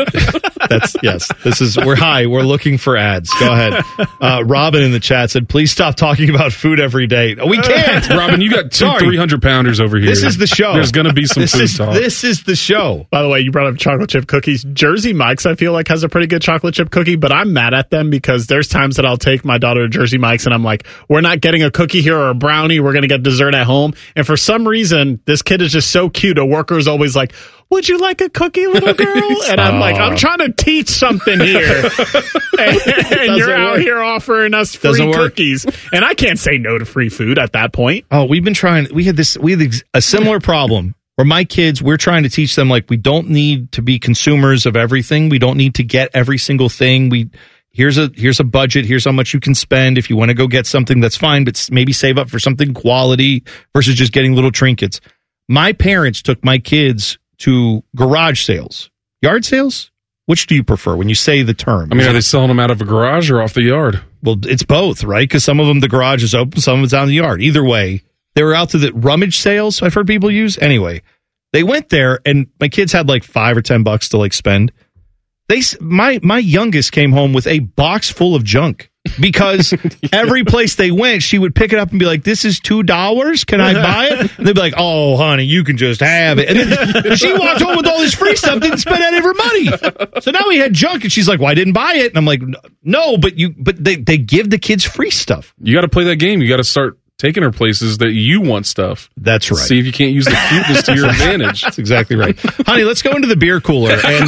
We're looking for ads. Go ahead. Robin in the chat said, please stop talking about food every day. We can't. Robin, you got 300 pounders over here. This is the show. There's going to be some food talk. This is the show. By the way, you brought up chocolate chip cookies. Jersey Mike's, I feel like, has a pretty good chocolate chip cookie, but I'm mad at them because there's times that I'll take my daughter to Jersey Mike's and I'm like, we're not getting a cookie here or a brownie. We're going to get dessert at home. And for some reason, this kid is just so cute. A worker is always like, would you like a cookie, little girl? And I'm like, I'm trying to teach something here. and you're out here offering us free cookies. And I can't say no to free food at that point. Oh, we've been trying. We had a similar problem where my kids, we're trying to teach them, like, we don't need to be consumers of everything. We don't need to get every single thing. Here's a budget. Here's how much you can spend. If you want to go get something, that's fine, but maybe save up for something quality versus just getting little trinkets. My parents took my kids to garage sales, yard sales. Which do you prefer when you say the term? I mean, are they selling them out of a garage or off the yard? Well, it's both, right? Because some of them, the garage is open, some of it's out in the yard. Either way, they were out to the rummage sales, I've heard people use. Anyway, they went there, and my kids had like $5 or $10 to like spend. My youngest came home with a box full of junk. Because every place they went, she would pick it up and be like, this is $2. Can I buy it? And they'd be like, oh, honey, you can just have it. And then she walked home with all this free stuff, didn't spend any of her money. So now we had junk, and she's like, well, I didn't buy it. And I'm like, no, but they give the kids free stuff. You got to play that game. You got to start taking her places that you want stuff. That's right. See if you can't use the cuteness to your advantage. That's exactly right. Honey, let's go into the beer cooler and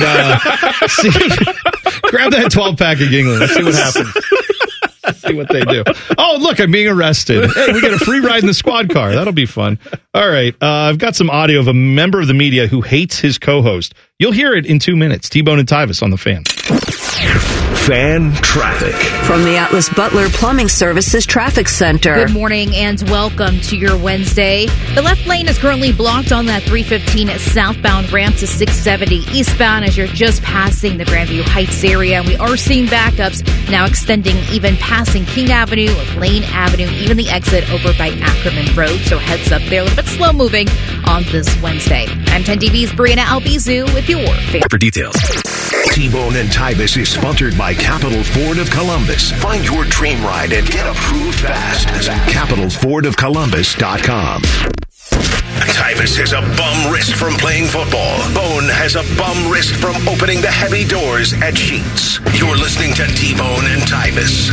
grab that 12-pack of Yuengling. Let's see what happens. See what they do. Oh, look, I'm being arrested. Hey, we get a free ride in the squad car. That'll be fun. All right. I've got some audio of a member of the media who hates his co-host. You'll hear it in 2 minutes. T-Bone and Tyvis on the Fan. Fan traffic. From the Atlas Butler Plumbing Services Traffic Center. Good morning and welcome to your Wednesday. The left lane is currently blocked on that 315 southbound ramp to 670 eastbound as you're just passing the Grandview Heights area. We are seeing backups now extending even passing King Avenue, Lane Avenue, even the exit over by Ackerman Road. So heads up there, a little bit slow moving on this Wednesday. I'm 10 TV's Brianna Albizu with your fan. For details. T-Bone and Tyvis is sponsored by Capital Ford of Columbus. Find your dream ride and get approved fast at capitalfordofcolumbus.com. Tyvis has a bum wrist from playing football. Bone has a bum wrist from opening the heavy doors at Sheets. You're listening to T-Bone and Tyvis.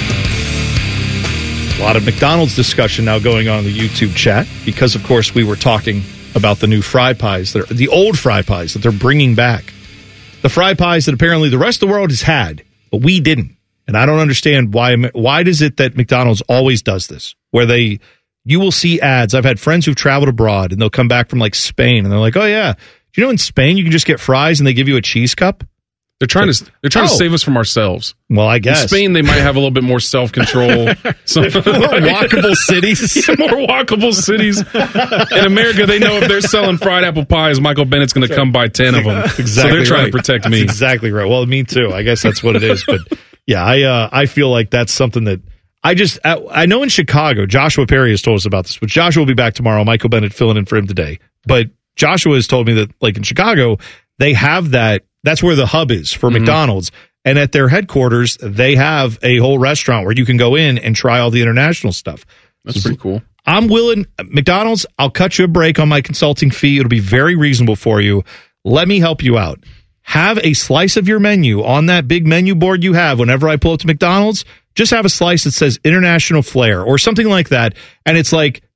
A lot of McDonald's discussion now going on in the YouTube chat because, of course, we were talking about the new fry pies, the old fry pies that they're bringing back. The fry pies that apparently the rest of the world has had, but we didn't. And I don't understand why is it that McDonald's always does this, where you will see ads. I've had friends who've traveled abroad and they'll come back from like Spain and they're like, oh yeah, do you know in Spain you can just get fries and they give you a cheese cup? They're trying to save us from ourselves. Well, I guess. In Spain, they might have a little bit more self-control. Some more walkable cities. More walkable cities. In America, they know if they're selling fried apple pies, Michael Bennett's going to come buy 10 of them. Exactly. So they're trying to protect me. That's exactly right. Well, me too. I guess that's what it is. But yeah, I feel like that's something that I know in Chicago, Joshua Perry has told us about this, but Joshua will be back tomorrow. Michael Bennett filling in for him today. But Joshua has told me that like in Chicago, they have that. That's where the hub is for McDonald's. And at their headquarters, they have a whole restaurant where you can go in and try all the international stuff. That's pretty cool. I'm willing. McDonald's, I'll cut you a break on my consulting fee. It'll be very reasonable for you. Let me help you out. Have a slice of your menu on that big menu board you have whenever I pull up to McDonald's. Just have a slice that says international flair or something like that. And it's like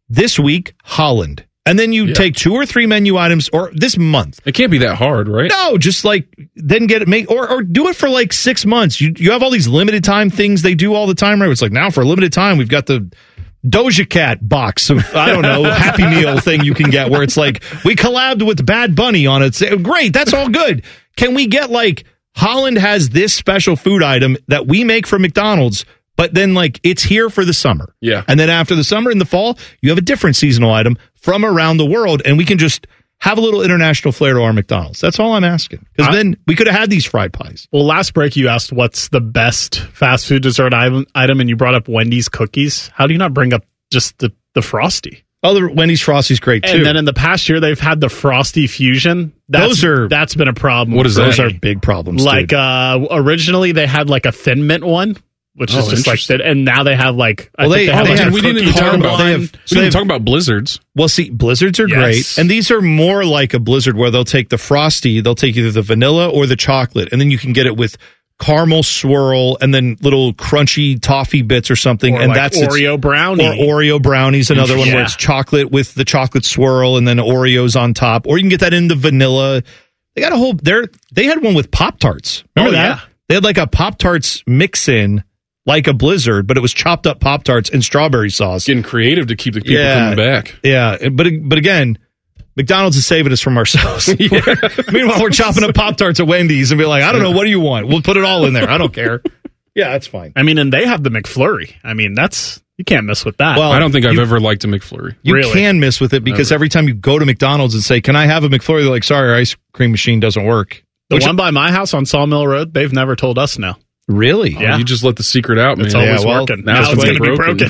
This week, Holland. And then you take 2 or 3 menu items, or this month. It can't be that hard, right? No, just like then get it, or do it for like 6 months. You have all these limited time things they do all the time, right? It's like now for a limited time, we've got the Doja Cat box of, I don't know, Happy Meal thing you can get where it's like, we collabed with Bad Bunny on it. Great, that's all good. Can we get like, Holland has this special food item that we make for McDonald's, but then like it's here for the summer. Yeah. And then after the summer, in the fall, you have a different seasonal item from around the world, and we can just have a little international flair to our McDonald's. That's all I'm asking. Because then we could have had these fried pies. Well, last break you asked what's the best fast food dessert item, and you brought up Wendy's cookies. How do you not bring up just the Frosty? Oh, the Wendy's Frosty's great, too. And then in the past year, they've had the Frosty Fusion. That's been a problem. What is that? Those are big problems, like, originally they had like a Thin Mint one, which is just like that. And now they have like, we didn't talk about Blizzards. Well, see, Blizzards are great. And these are more like a Blizzard where they'll take the Frosty, they'll take either the vanilla or the chocolate, and then you can get it with caramel swirl and then little crunchy toffee bits or something, or and like that's Oreo brownie. Or Oreo brownies, another one where it's chocolate with the chocolate swirl and then Oreos on top. Or you can get that in the vanilla. They got a whole they had one with Pop-Tarts. Remember that? Yeah. They had like a Pop-Tarts mix in like a Blizzard, but it was chopped up Pop-Tarts and strawberry sauce. Getting creative to keep the people coming back. Yeah, but again, McDonald's is saving us from ourselves. Meanwhile, we're chopping up Pop-Tarts at Wendy's and be like, I don't know, what do you want? We'll put it all in there. I don't care. Yeah, that's fine. I mean, and they have the McFlurry. I mean, you can't miss with that. Well, I don't think I've ever liked a McFlurry. You can miss with it because every time you go to McDonald's and say, can I have a McFlurry? They're like, sorry, our ice cream machine doesn't work. The one by my house on Sawmill Road, they've never told us no. Really? Yeah. You just let the secret out, man. It's always working. Now it's going to be broken.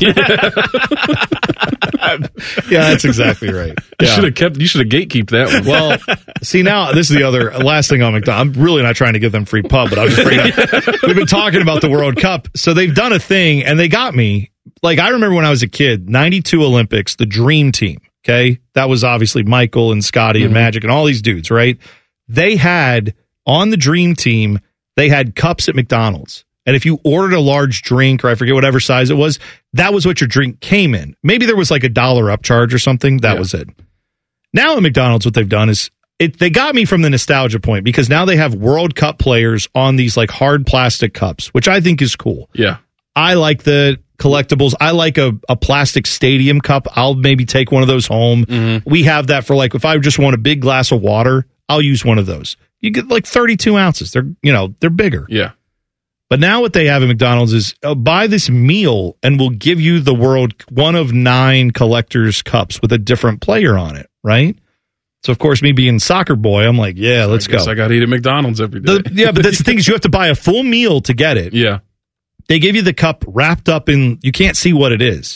Yeah, that's exactly right. Yeah. You should have gatekeeped that one. Well, see, now this is the other last thing on McDonald's. I'm really not trying to give them free pub, but I'm just bringing up. We've been talking about the World Cup, so they've done a thing, and they got me. Like, I remember when I was a kid, 92 Olympics, the Dream Team. Okay, that was obviously Michael and Scotty and Magic and all these dudes, right? They had on the Dream Team. They had cups at McDonald's. And if you ordered a large drink, or I forget whatever size it was, that was what your drink came in. Maybe there was like $1 upcharge or something. That was it. Now at McDonald's, what they've done is they got me from the nostalgia point because now they have World Cup players on these like hard plastic cups, which I think is cool. Yeah. I like the collectibles. I like a plastic stadium cup. I'll maybe take one of those home. Mm-hmm. We have that for like, if I just want a big glass of water, I'll use one of those. You get like 32 ounces. They're bigger. Yeah. But now what they have at McDonald's is buy this meal and we'll give you the one of 9 collector's cups with a different player on it, right? So, of course, me being soccer boy, I'm like, yeah, let's go. I got to eat at McDonald's every day. But that's the thing is you have to buy a full meal to get it. Yeah. They give you the cup wrapped up in, you can't see what it is.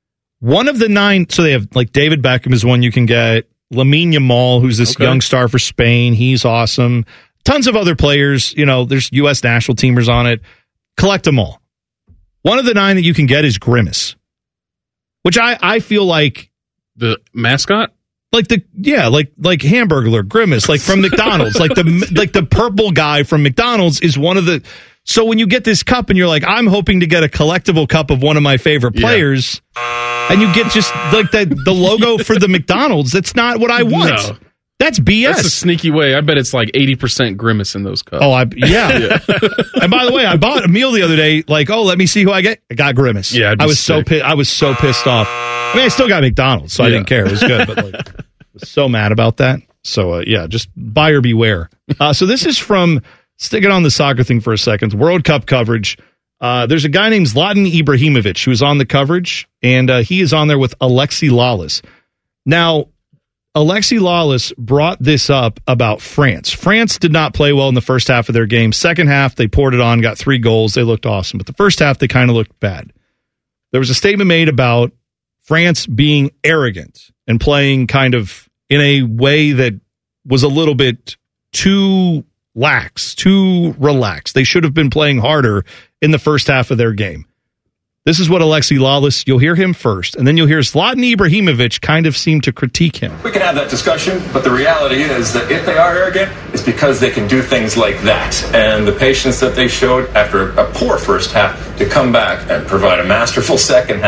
One of the 9, so they have like David Beckham is one you can get. Lamine Yamal, who's this young star for Spain. He's awesome. Tons of other players. There's U.S. national teamers on it. Collect them all. One of the 9 that you can get is Grimace, which I feel like the mascot, like like Hamburglar Grimace, like from McDonald's, like the purple guy from McDonald's is one of the. So when you get this cup and you're like, I'm hoping to get a collectible cup of one of my favorite players. And you get just like the logo for the McDonald's. That's not what I want. No. That's BS. That's a sneaky way. I bet it's like 80% Grimace in those cups. Oh, yeah. And by the way, I bought a meal the other day. Like, let me see who I get. I got Grimace. Yeah, I was so pissed off. I mean, I still got McDonald's, so I didn't care. It was good, but I was so mad about that. So just buyer beware. So this is from sticking on the soccer thing for a second. World Cup coverage. There's a guy named Zlatan Ibrahimovic who's on the coverage, and he is on there with Alexi Lalas. Now, Alexi Lalas brought this up about France. France did not play well in the first half of their game. Second half, they poured it on, got 3 goals. They looked awesome. But the first half, they kind of looked bad. There was a statement made about France being arrogant and playing kind of in a way that was a little bit too lax, too relaxed. They should have been playing harder in the first half of their game. This is what Alexi Lalas, you'll hear him first, and then you'll hear Zlatan Ibrahimovic kind of seem to critique him. We can have that discussion, but the reality is that if they are arrogant, it's because they can do things like that. And the patience that they showed after a poor first half to come back and provide a masterful second half,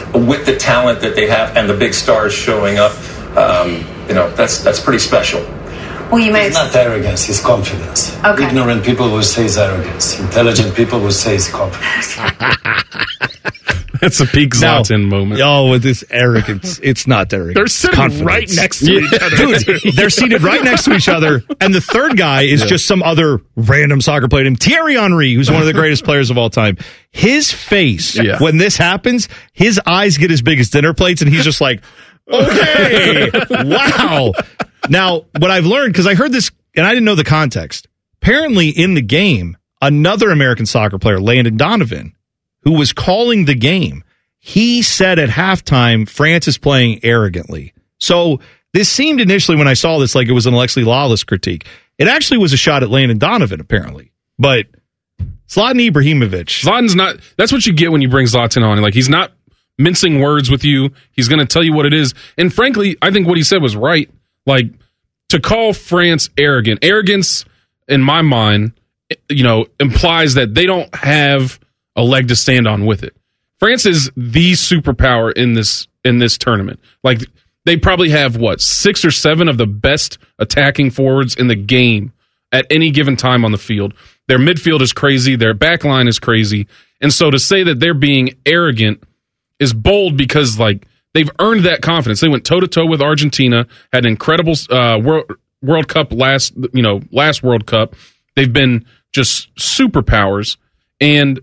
with the talent that they have and the big stars showing up, that's pretty special. Well, you It's not arrogance, it's confidence. Okay. Ignorant people will say it's arrogance. Intelligent people will say it's confidence. That's a peak Zlatan moment. Oh, with this arrogance. It's not arrogance. They're sitting right next to each other. Dude, they're seated right next to each other, and the third guy is just some other random soccer player named Thierry Henry, who's one of the greatest players of all time. His face, when this happens, his eyes get as big as dinner plates, and he's just like, okay, wow. Now, what I've learned, because I heard this, and I didn't know the context, apparently in the game, another American soccer player, Landon Donovan, who was calling the game, he said at halftime, France is playing arrogantly. So this seemed initially, when I saw this, like it was an Alexi Lawless critique. It actually was a shot at Landon Donovan, apparently. But Zlatan Ibrahimovic. Zlatan's not, that's what you get when you bring Zlatan on. Like, he's not mincing words with you. He's going to tell you what it is. And frankly, I think what he said was right. Like, to call France arrogant, arrogance, in my mind, implies that they don't have a leg to stand on with it. France is the superpower in this tournament. Like, they probably have 6 or 7 of the best attacking forwards in the game at any given time on the field. Their midfield is crazy. Their back line is crazy. And so to say that they're being arrogant is bold because, like, they've earned that confidence. They went toe-to-toe with Argentina, had an incredible World Cup last World Cup. They've been just superpowers. And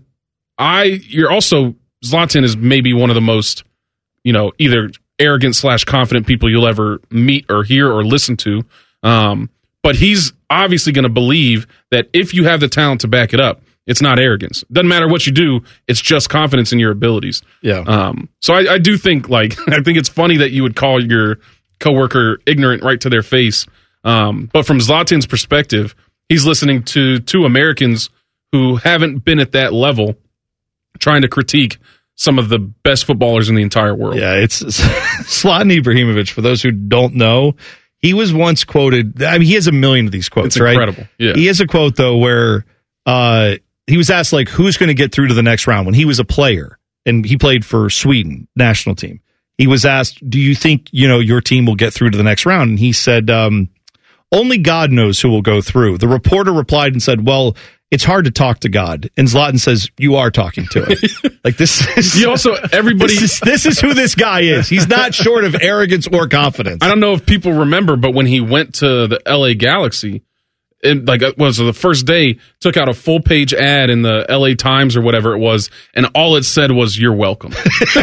Zlatan is maybe one of the most, either arrogant / confident people you'll ever meet or hear or listen to. But he's obviously going to believe that if you have the talent to back it up, it's not arrogance. Doesn't matter what you do. It's just confidence in your abilities. Yeah. So I do think, I think it's funny that you would call your coworker ignorant right to their face. But from Zlatan's perspective, he's listening to 2 Americans who haven't been at that level trying to critique some of the best footballers in the entire world. Yeah, it's Zlatan Ibrahimovic. For those who don't know, he was once quoted. I mean, he has a million of these quotes, it's right? Incredible. Yeah. He has a quote, though, where he was asked, who's going to get through to the next round when he was a player, and he played for Sweden national team. He was asked, do you think, your team will get through to the next round? And he said, only God knows who will go through. The reporter replied and said, well, it's hard to talk to God. And Zlatan says, you are talking to him. This is... You also, everybody... This is who this guy is. He's not short of arrogance or confidence. I don't know if people remember, but when he went to the LA Galaxy, the first day, took out a full-page ad in the LA Times or whatever it was, and all it said was, you're welcome. You're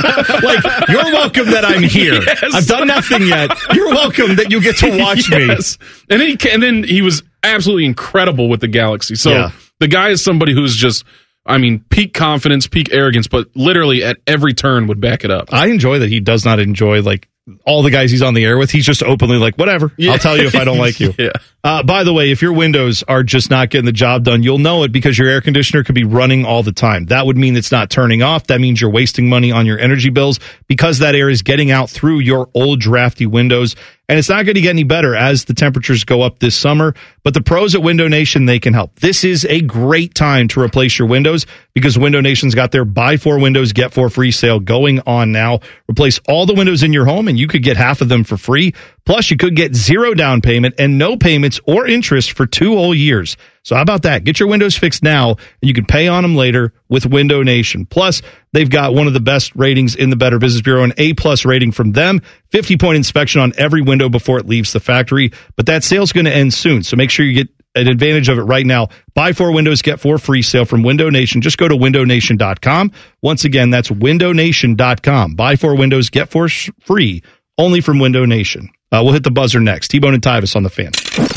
welcome that I'm here. Yes. I've done nothing yet. You're welcome that you get to watch me. And then he was absolutely incredible with the Galaxy. So the guy is somebody who's just, peak confidence, peak arrogance, but literally at every turn would back it up. I enjoy that he does not enjoy, all the guys he's on the air with. He's just openly whatever. Yeah. I'll tell you if I don't like you. By the way, if your windows are just not getting the job done, you'll know it because your air conditioner could be running all the time. That would mean it's not turning off. That means you're wasting money on your energy bills because that air is getting out through your old drafty windows. And it's not going to get any better as the temperatures go up this summer. But the pros at Window Nation, they can help. This is a great time to replace your windows because Window Nation's got their buy 4 windows, get 4 free sale going on now. Replace all the windows in your home and you could get half of them for free. Plus, you could get 0 down payment and no payments or interest for 2 whole years. So how about that? Get your windows fixed now, and you can pay on them later with Window Nation. Plus, they've got one of the best ratings in the Better Business Bureau, an A+ rating from them, 50-point inspection on every window before it leaves the factory. But that sale's going to end soon, so make sure you get an advantage of it right now. Buy 4 windows, get 4 free sale from Window Nation. Just go to windownation.com. Once again, that's windownation.com. Buy 4 windows, get 4 free, only from Window Nation. We'll hit the buzzer next. T-Bone and Tyvis on the Fan.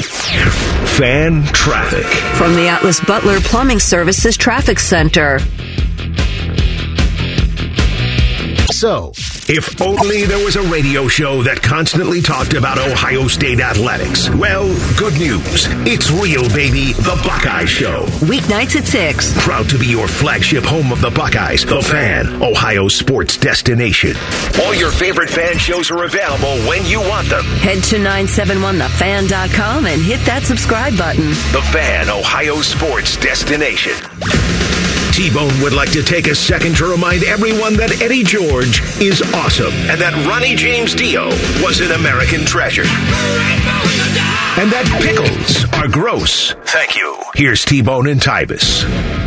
Fan traffic. From the Atlas Butler Plumbing Services Traffic Center. So, if only there was a radio show that constantly talked about Ohio State athletics. Well, good news. It's real, baby. The Buckeye Show. Weeknights at 6. Proud to be your flagship home of the Buckeyes. The Fan, Ohio sports destination. All your favorite fan shows are available when you want them. Head to 971thefan.com and hit that subscribe button. The Fan, Ohio sports destination. T-Bone would like to take a second to remind everyone that Eddie George is awesome and that Ronnie James Dio was an American treasure. And that pickles are gross. Thank you. Here's T-Bone and Tybus.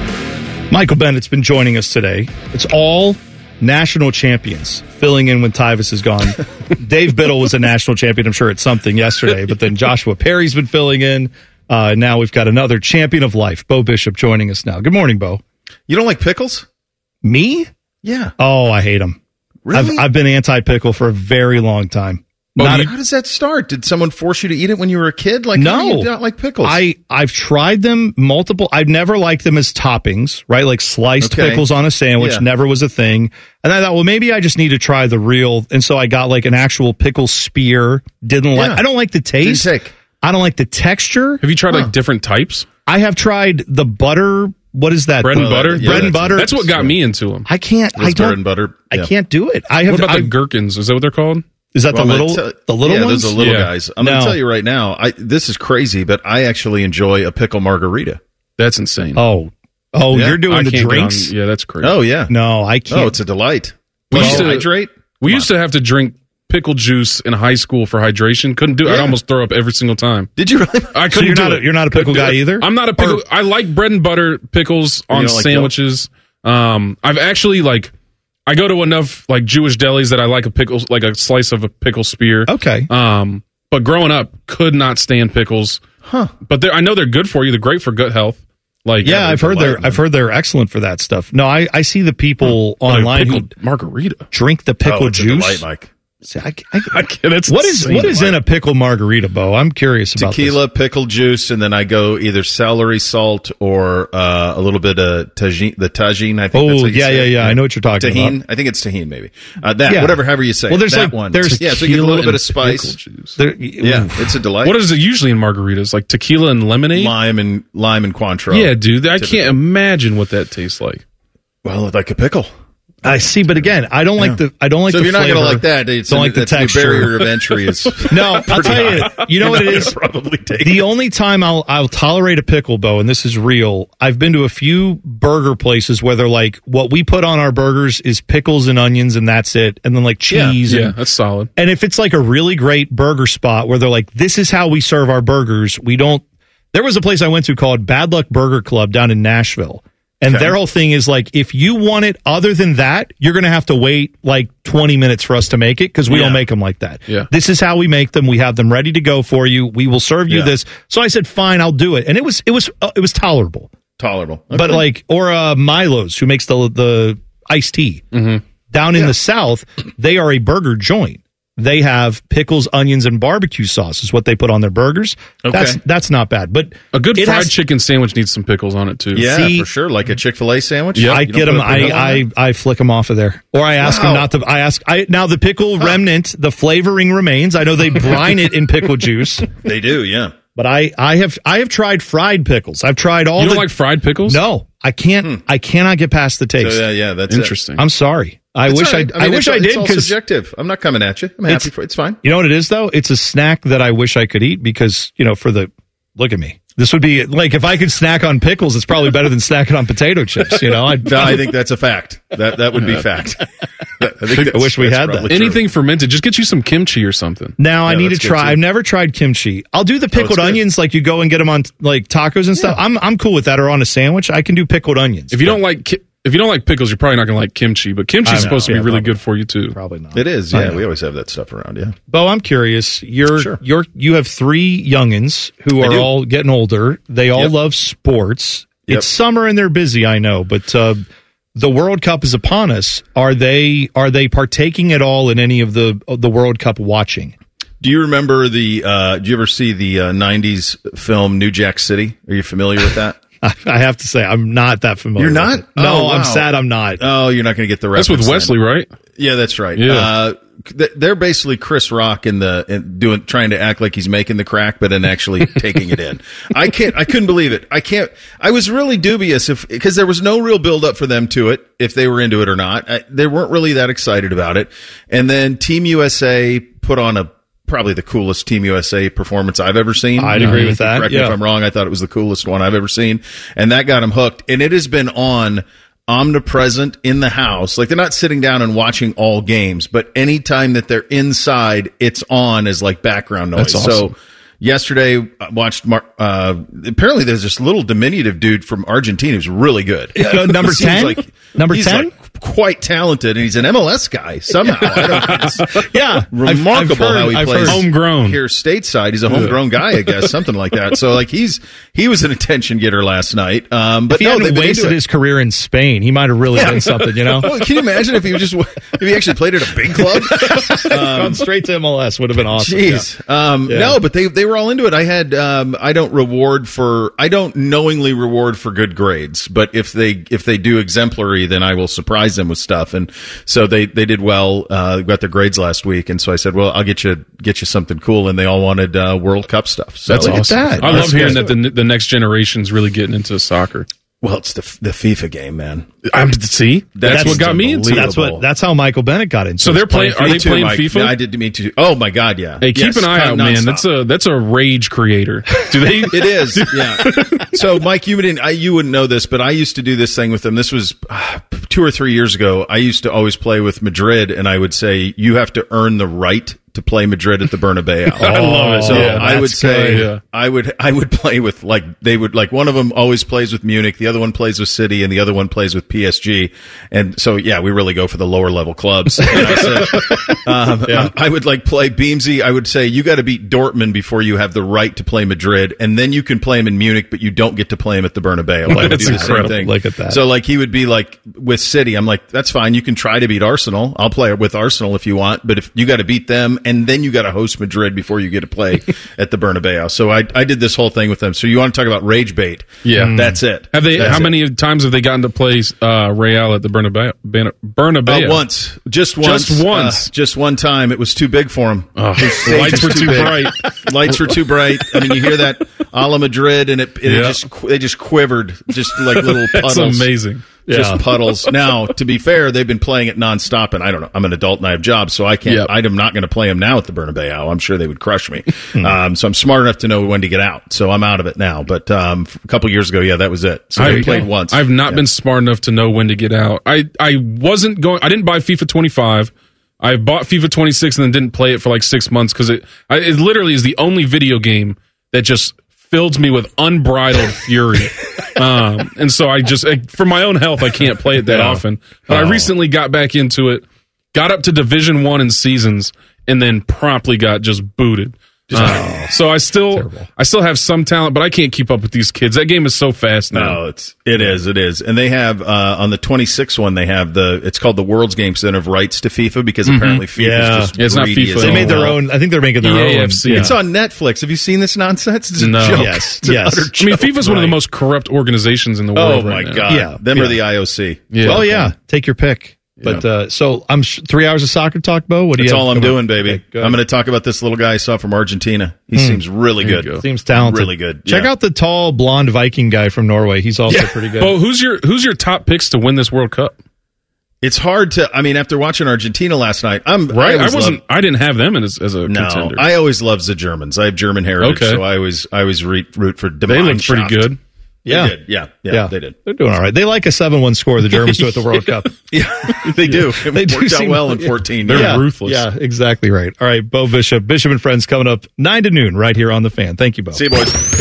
Michael Bennett's been joining us today. It's all national champions filling in when Tyvus is gone. Dave Biddle was a national champion, I'm sure, at something yesterday, but then Joshua Perry's been filling in. Now we've got another champion of life, Bo Bishop, joining us now. Good morning, Bo. You don't like pickles? Me? Yeah. Oh, I hate them. Really? I've been anti-pickle for a very long time. How does that start? Did someone force you to eat it when you were a kid? Like, no, how do you not like pickles? I've tried them multiple. I've never liked them as toppings, right? Like sliced pickles on a sandwich never was a thing. And I thought, well, maybe I just need to try the real. And so I got like an actual pickle spear. I don't like the taste. I don't like the texture. Have you tried like different types? I have tried the butter. What is that? Bread and butter? Bread and butter. That's what got me into them. I can't. Bread and butter. I can't do it. What about the gherkins? Is that what they're called? Is that the little ones? Those are little guys. I'm going to tell you right now, this is crazy, but I actually enjoy a pickle margarita. That's insane. Oh, you're doing the drinks? Yeah, that's crazy. Oh, yeah. No, I can't. Oh, it's a delight. We used to have to drink pickle juice in high school for hydration. Couldn't do it. I'd almost throw up every single time. Did you really? I couldn't you're not a pickle guy either? I'm not a pickle. I like bread and butter pickles on sandwiches. I've actually I go to enough Jewish delis that I like a slice of a pickle spear. Okay. But growing up, could not stand pickles. Huh. But I know they're good for you. They're great for gut health. I've heard they're excellent for that stuff. No, I see the people online who margarita drink the pickle juice. Delight, Mike. See, what is in a pickle margarita, Bo? I'm curious about tequila, this. Pickle juice, and then I go either celery salt or a little bit of tagine. The tagine, I think. Oh, yeah. I know what you're talking about. I think it's tahine, maybe. However you say. Well, there's that one. There's so you get a little bit of spice. It's a delight. What is it usually in margaritas? Like tequila and lemonade, lime and Cointreau. Yeah, dude, I can't imagine what that tastes like. Well, like a pickle. I see, but again, I don't like the. So if you're not going to like that, don't like the texture. The barrier of entry is no. I'll tell you. You know what it is. Probably the only time I'll tolerate a pickle, Bo, and this is real. I've been to a few burger places where they're like, what we put on our burgers is pickles and onions, and that's it, and then like cheese. Yeah, that's solid. And if it's like a really great burger spot where they're like, this is how we serve our burgers, we don't. There was a place I went to called Bad Luck Burger Club down in Nashville. And their whole thing is like, if you want it other than that, you're going to have to wait like 20 minutes for us to make it because we don't make them like that. Yeah. This is how we make them. We have them ready to go for you. We will serve you this. So I said, fine, I'll do it. And it was tolerable. Okay. But or Milo's, who makes the iced tea. Mm-hmm. Down in the South, they are a burger joint. They have pickles, onions, and barbecue sauce is what they put on their burgers. Okay. That's not bad. But a good fried chicken sandwich needs some pickles on it too. Yeah, for sure. Like a Chick-fil-A sandwich. Yeah, I get them. I flick them off of there, or I ask them not to. Now the pickle remnant, the flavoring remains. I know they brine it in pickle juice. They do, yeah. But I have tried fried pickles. I've tried all. You don't like fried pickles? No, I can't. I cannot get past the taste. So, that's interesting. I'm sorry. I wish I did. It's all subjective. I'm not coming at you. I'm happy for it. It's fine. You know what it is though? It's a snack that I wish I could eat because look at me. This would be like if I could snack on pickles, it's probably better than snacking on potato chips. I think that's a fact. That would be fact. I wish we had that. Anything fermented, just get you some kimchi or something. Now I need to try. I've never tried kimchi. I'll do the pickled onions, like you go and get them on like tacos and stuff. I'm cool with that, or on a sandwich. I can do pickled onions. If you don't like pickles, you're probably not going to like kimchi, but kimchi is supposed to be really good for you too. Probably not. It is. Yeah, we always have that stuff around. Yeah. Bo, I'm curious. You have 3 youngins who are all getting older. They all love sports. Yep. It's summer and they're busy, I know, but the World Cup is upon us. Are they partaking at all in any of the World Cup watching? Do you remember did you ever see the 90s film New Jack City? Are you familiar with that? I have to say, I'm not that familiar. You're not? No, wow. I'm sad I'm not. Oh, you're not going to get the reference. That's with Wesley, right? Yeah, that's right. Yeah. They're basically Chris Rock trying to act like he's making the crack, but then actually taking it in. I couldn't believe it. I was really dubious because there was no real build up for them to it, if they were into it or not. They weren't really that excited about it. And then Team USA put on a probably the coolest Team USA performance I've ever seen. I'd agree with that. Correct me if I'm wrong. I thought it was the coolest one I've ever seen. And that got him hooked. And it has been on omnipresent in the house. Like, they're not sitting down and watching all games, but anytime that they're inside, it's on as like background noise. That's awesome. So yesterday, I watched, apparently there's this little diminutive dude from Argentina who's really good. Number 10? Like, Number he's 10? like quite talented, and he's an MLS guy somehow. Yeah. Remarkable how he plays homegrown here stateside. He's a homegrown guy, I guess, something like that. So like he was an attention getter last night. But if he hadn't wasted his career in Spain, he might have really been something, you know? Well, can you imagine if he actually played at a big club? Gone straight to MLS would have been awesome. Jeez. Yeah. No, but they were all into it. I had I don't knowingly reward for good grades, but if they do exemplary, then I will surprise them with stuff. And so they did well, got their grades last week. And so I said, well, I'll get you something cool. And they all wanted World Cup stuff. So that's awesome. That. I love hearing that the next generation's really getting into soccer. Well, it's the FIFA game, man. See, that's what got me into. That's how Michael Bennett got into. So they're playing. Are they playing FIFA? Yeah, I did mean to. Oh my God, yeah. Hey, keep an eye out, man. That's a rage creator. Do they? It is. Yeah. So, Mike, you wouldn't know this, but I used to do this thing with them. This was 2 or 3 years ago. I used to always play with Madrid, and I would say you have to earn the right to play Madrid at the Bernabeu. I love it. So yeah, I would say I would play with one of them always plays with Munich, the other one plays with City, and the other one plays with PSG. And so we really go for the lower level clubs. And I said, I would play Beamsy. I would say you got to beat Dortmund before you have the right to play Madrid, and then you can play him in Munich, but you don't get to play him at the Bernabeu. I would do the same thing. Look at that. So he would be with City. I'm like, that's fine. You can try to beat Arsenal. I'll play with Arsenal if you want, but if you got to beat them. And then you got to host Madrid before you get to play at the Bernabeu. So I did this whole thing with them. So you want to talk about rage bait? Yeah, that's it. How many times have they gotten to play Real at the Bernabeu? Once, just once, just one time. It was too big for him. Lights were too bright. Lights were too bright. I mean, you hear that a la Madrid, and they just quivered, just like little puddles. That's amazing. Just puddles. Now, to be fair, they've been playing it nonstop, and I don't know. I'm an adult and I have jobs, so I can't. I'm not going to play them now at the Bernabeu. I'm sure they would crush me. So I'm smart enough to know when to get out. So I'm out of it now. But a couple years ago, that was it. So I played once. I've not been smart enough to know when to get out. I wasn't going. I didn't buy FIFA 25. I bought FIFA 26 and then didn't play it for 6 months because it literally is the only video game that just fills me with unbridled fury. And so I just, for my own health, I can't play it that often. But I recently got back into it, got up to Division 1 in Seasons, and then promptly got just booted. So I still have some talent, but I can't keep up with these kids. That game is so fast now. No, it is. And they have on the 26th one, they have it's called the World's Game Center of rights to FIFA because apparently FIFA is just it's not FIFA. They made their own. I think they're making their own. It's on Netflix. Have you seen this nonsense? It's a joke. Yes. It's an utter joke. I mean, FIFA's one of the most corrupt organizations in the world. Oh my right God! now. Yeah, them are the IOC. Yeah. Oh yeah, take your pick. But so I'm 3 hours of soccer talk, Bo. What do you? That's all I'm doing, baby. Okay, I'm going to talk about this little guy I saw from Argentina. He seems really good. Seems talented. Really good. Check out the tall blonde Viking guy from Norway. He's also pretty good. Bo, who's your top picks to win this World Cup? It's hard to. I mean, after watching Argentina last night, I didn't have them as a contender. I always loved the Germans. I have German heritage, so I always root for. They look pretty good. Yeah, they did. They're doing all right. They like a 7-1 score, the Germans do at the World Cup. Yeah, they do. It worked out well in 14. They're ruthless. Yeah, exactly right. All right, Bo Bishop and Friends coming up 9 to noon right here on The Fan. Thank you, Bo. See you, boys.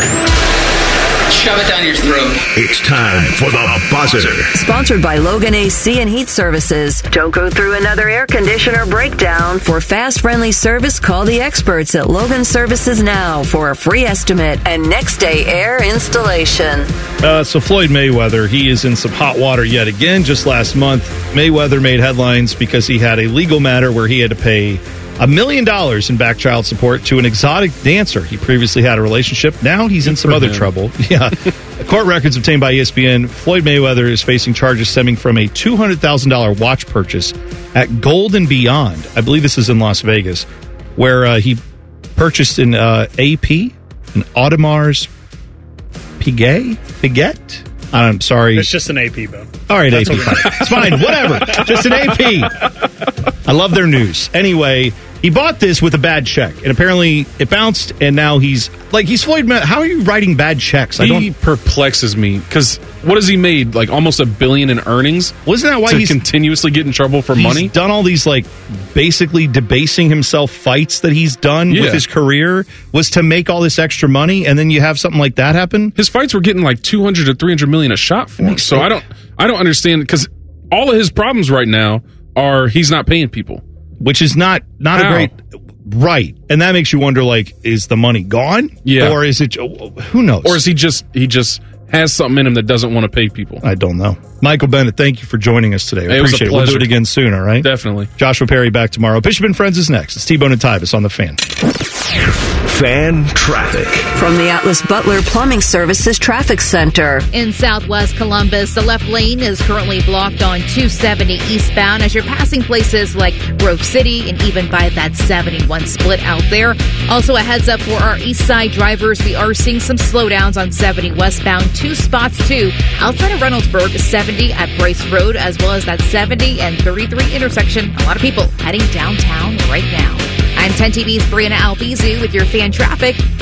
Shove it down your throat. It's time for the buzzer. Sponsored by Logan AC and Heat Services. Don't go through another air conditioner breakdown. For fast, friendly service, call the experts at Logan Services now for a free estimate and next day air installation. So Floyd Mayweather, he is in some hot water yet again. Just last month, Mayweather made headlines because he had a legal matter where he had to pay $1 million in back child support to an exotic dancer. He previously had a relationship. Now he's in some other trouble. Yeah. Court records obtained by ESPN. Floyd Mayweather is facing charges stemming from a $200,000 watch purchase at Gold and Beyond. I believe this is in Las Vegas, where he purchased an AP, an Audemars Piguet. I'm sorry. It's just an AP, Bo. All right, that's AP. Okay. It's fine. Whatever. Just an AP. I love their news. Anyway, He bought this with a bad check, and apparently it bounced, and now he's Floyd. How are you writing bad checks? He perplexes me because what has he made? Like almost $1 billion in earnings. Wasn't that why he's continuously get in trouble for money? He's done all these basically debasing himself fights that he's done with his career was to make all this extra money, and then you have something like that happen. His fights were getting like $200 to $300 million a shot for him. So I don't understand because all of his problems right now are he's not paying people, which is not a great. Right. And that makes you wonder, is the money gone? Yeah. Or is it, who knows? Or is he just has something in him that doesn't want to pay people? I don't know. Michael Bennett, thank you for joining us today. I appreciate it. We'll do it again soon, all right? Definitely. Joshua Perry back tomorrow. Bishop and Friends is next. It's T-Bone and Tyvis on The Fan. Fan traffic. From the Atlas Butler Plumbing Services Traffic Center. In southwest Columbus, the left lane is currently blocked on 270 eastbound as you're passing places like Grove City and even by that 71 split out there. Also a heads up for our east side drivers. We are seeing some slowdowns on 70 westbound. 2 spots too. Outside of Reynoldsburg, 70 at Bryce Road, as well as that 70 and 33 intersection. A lot of people heading downtown right now. I'm 10 TV's Brianna Albizu with your fan traffic.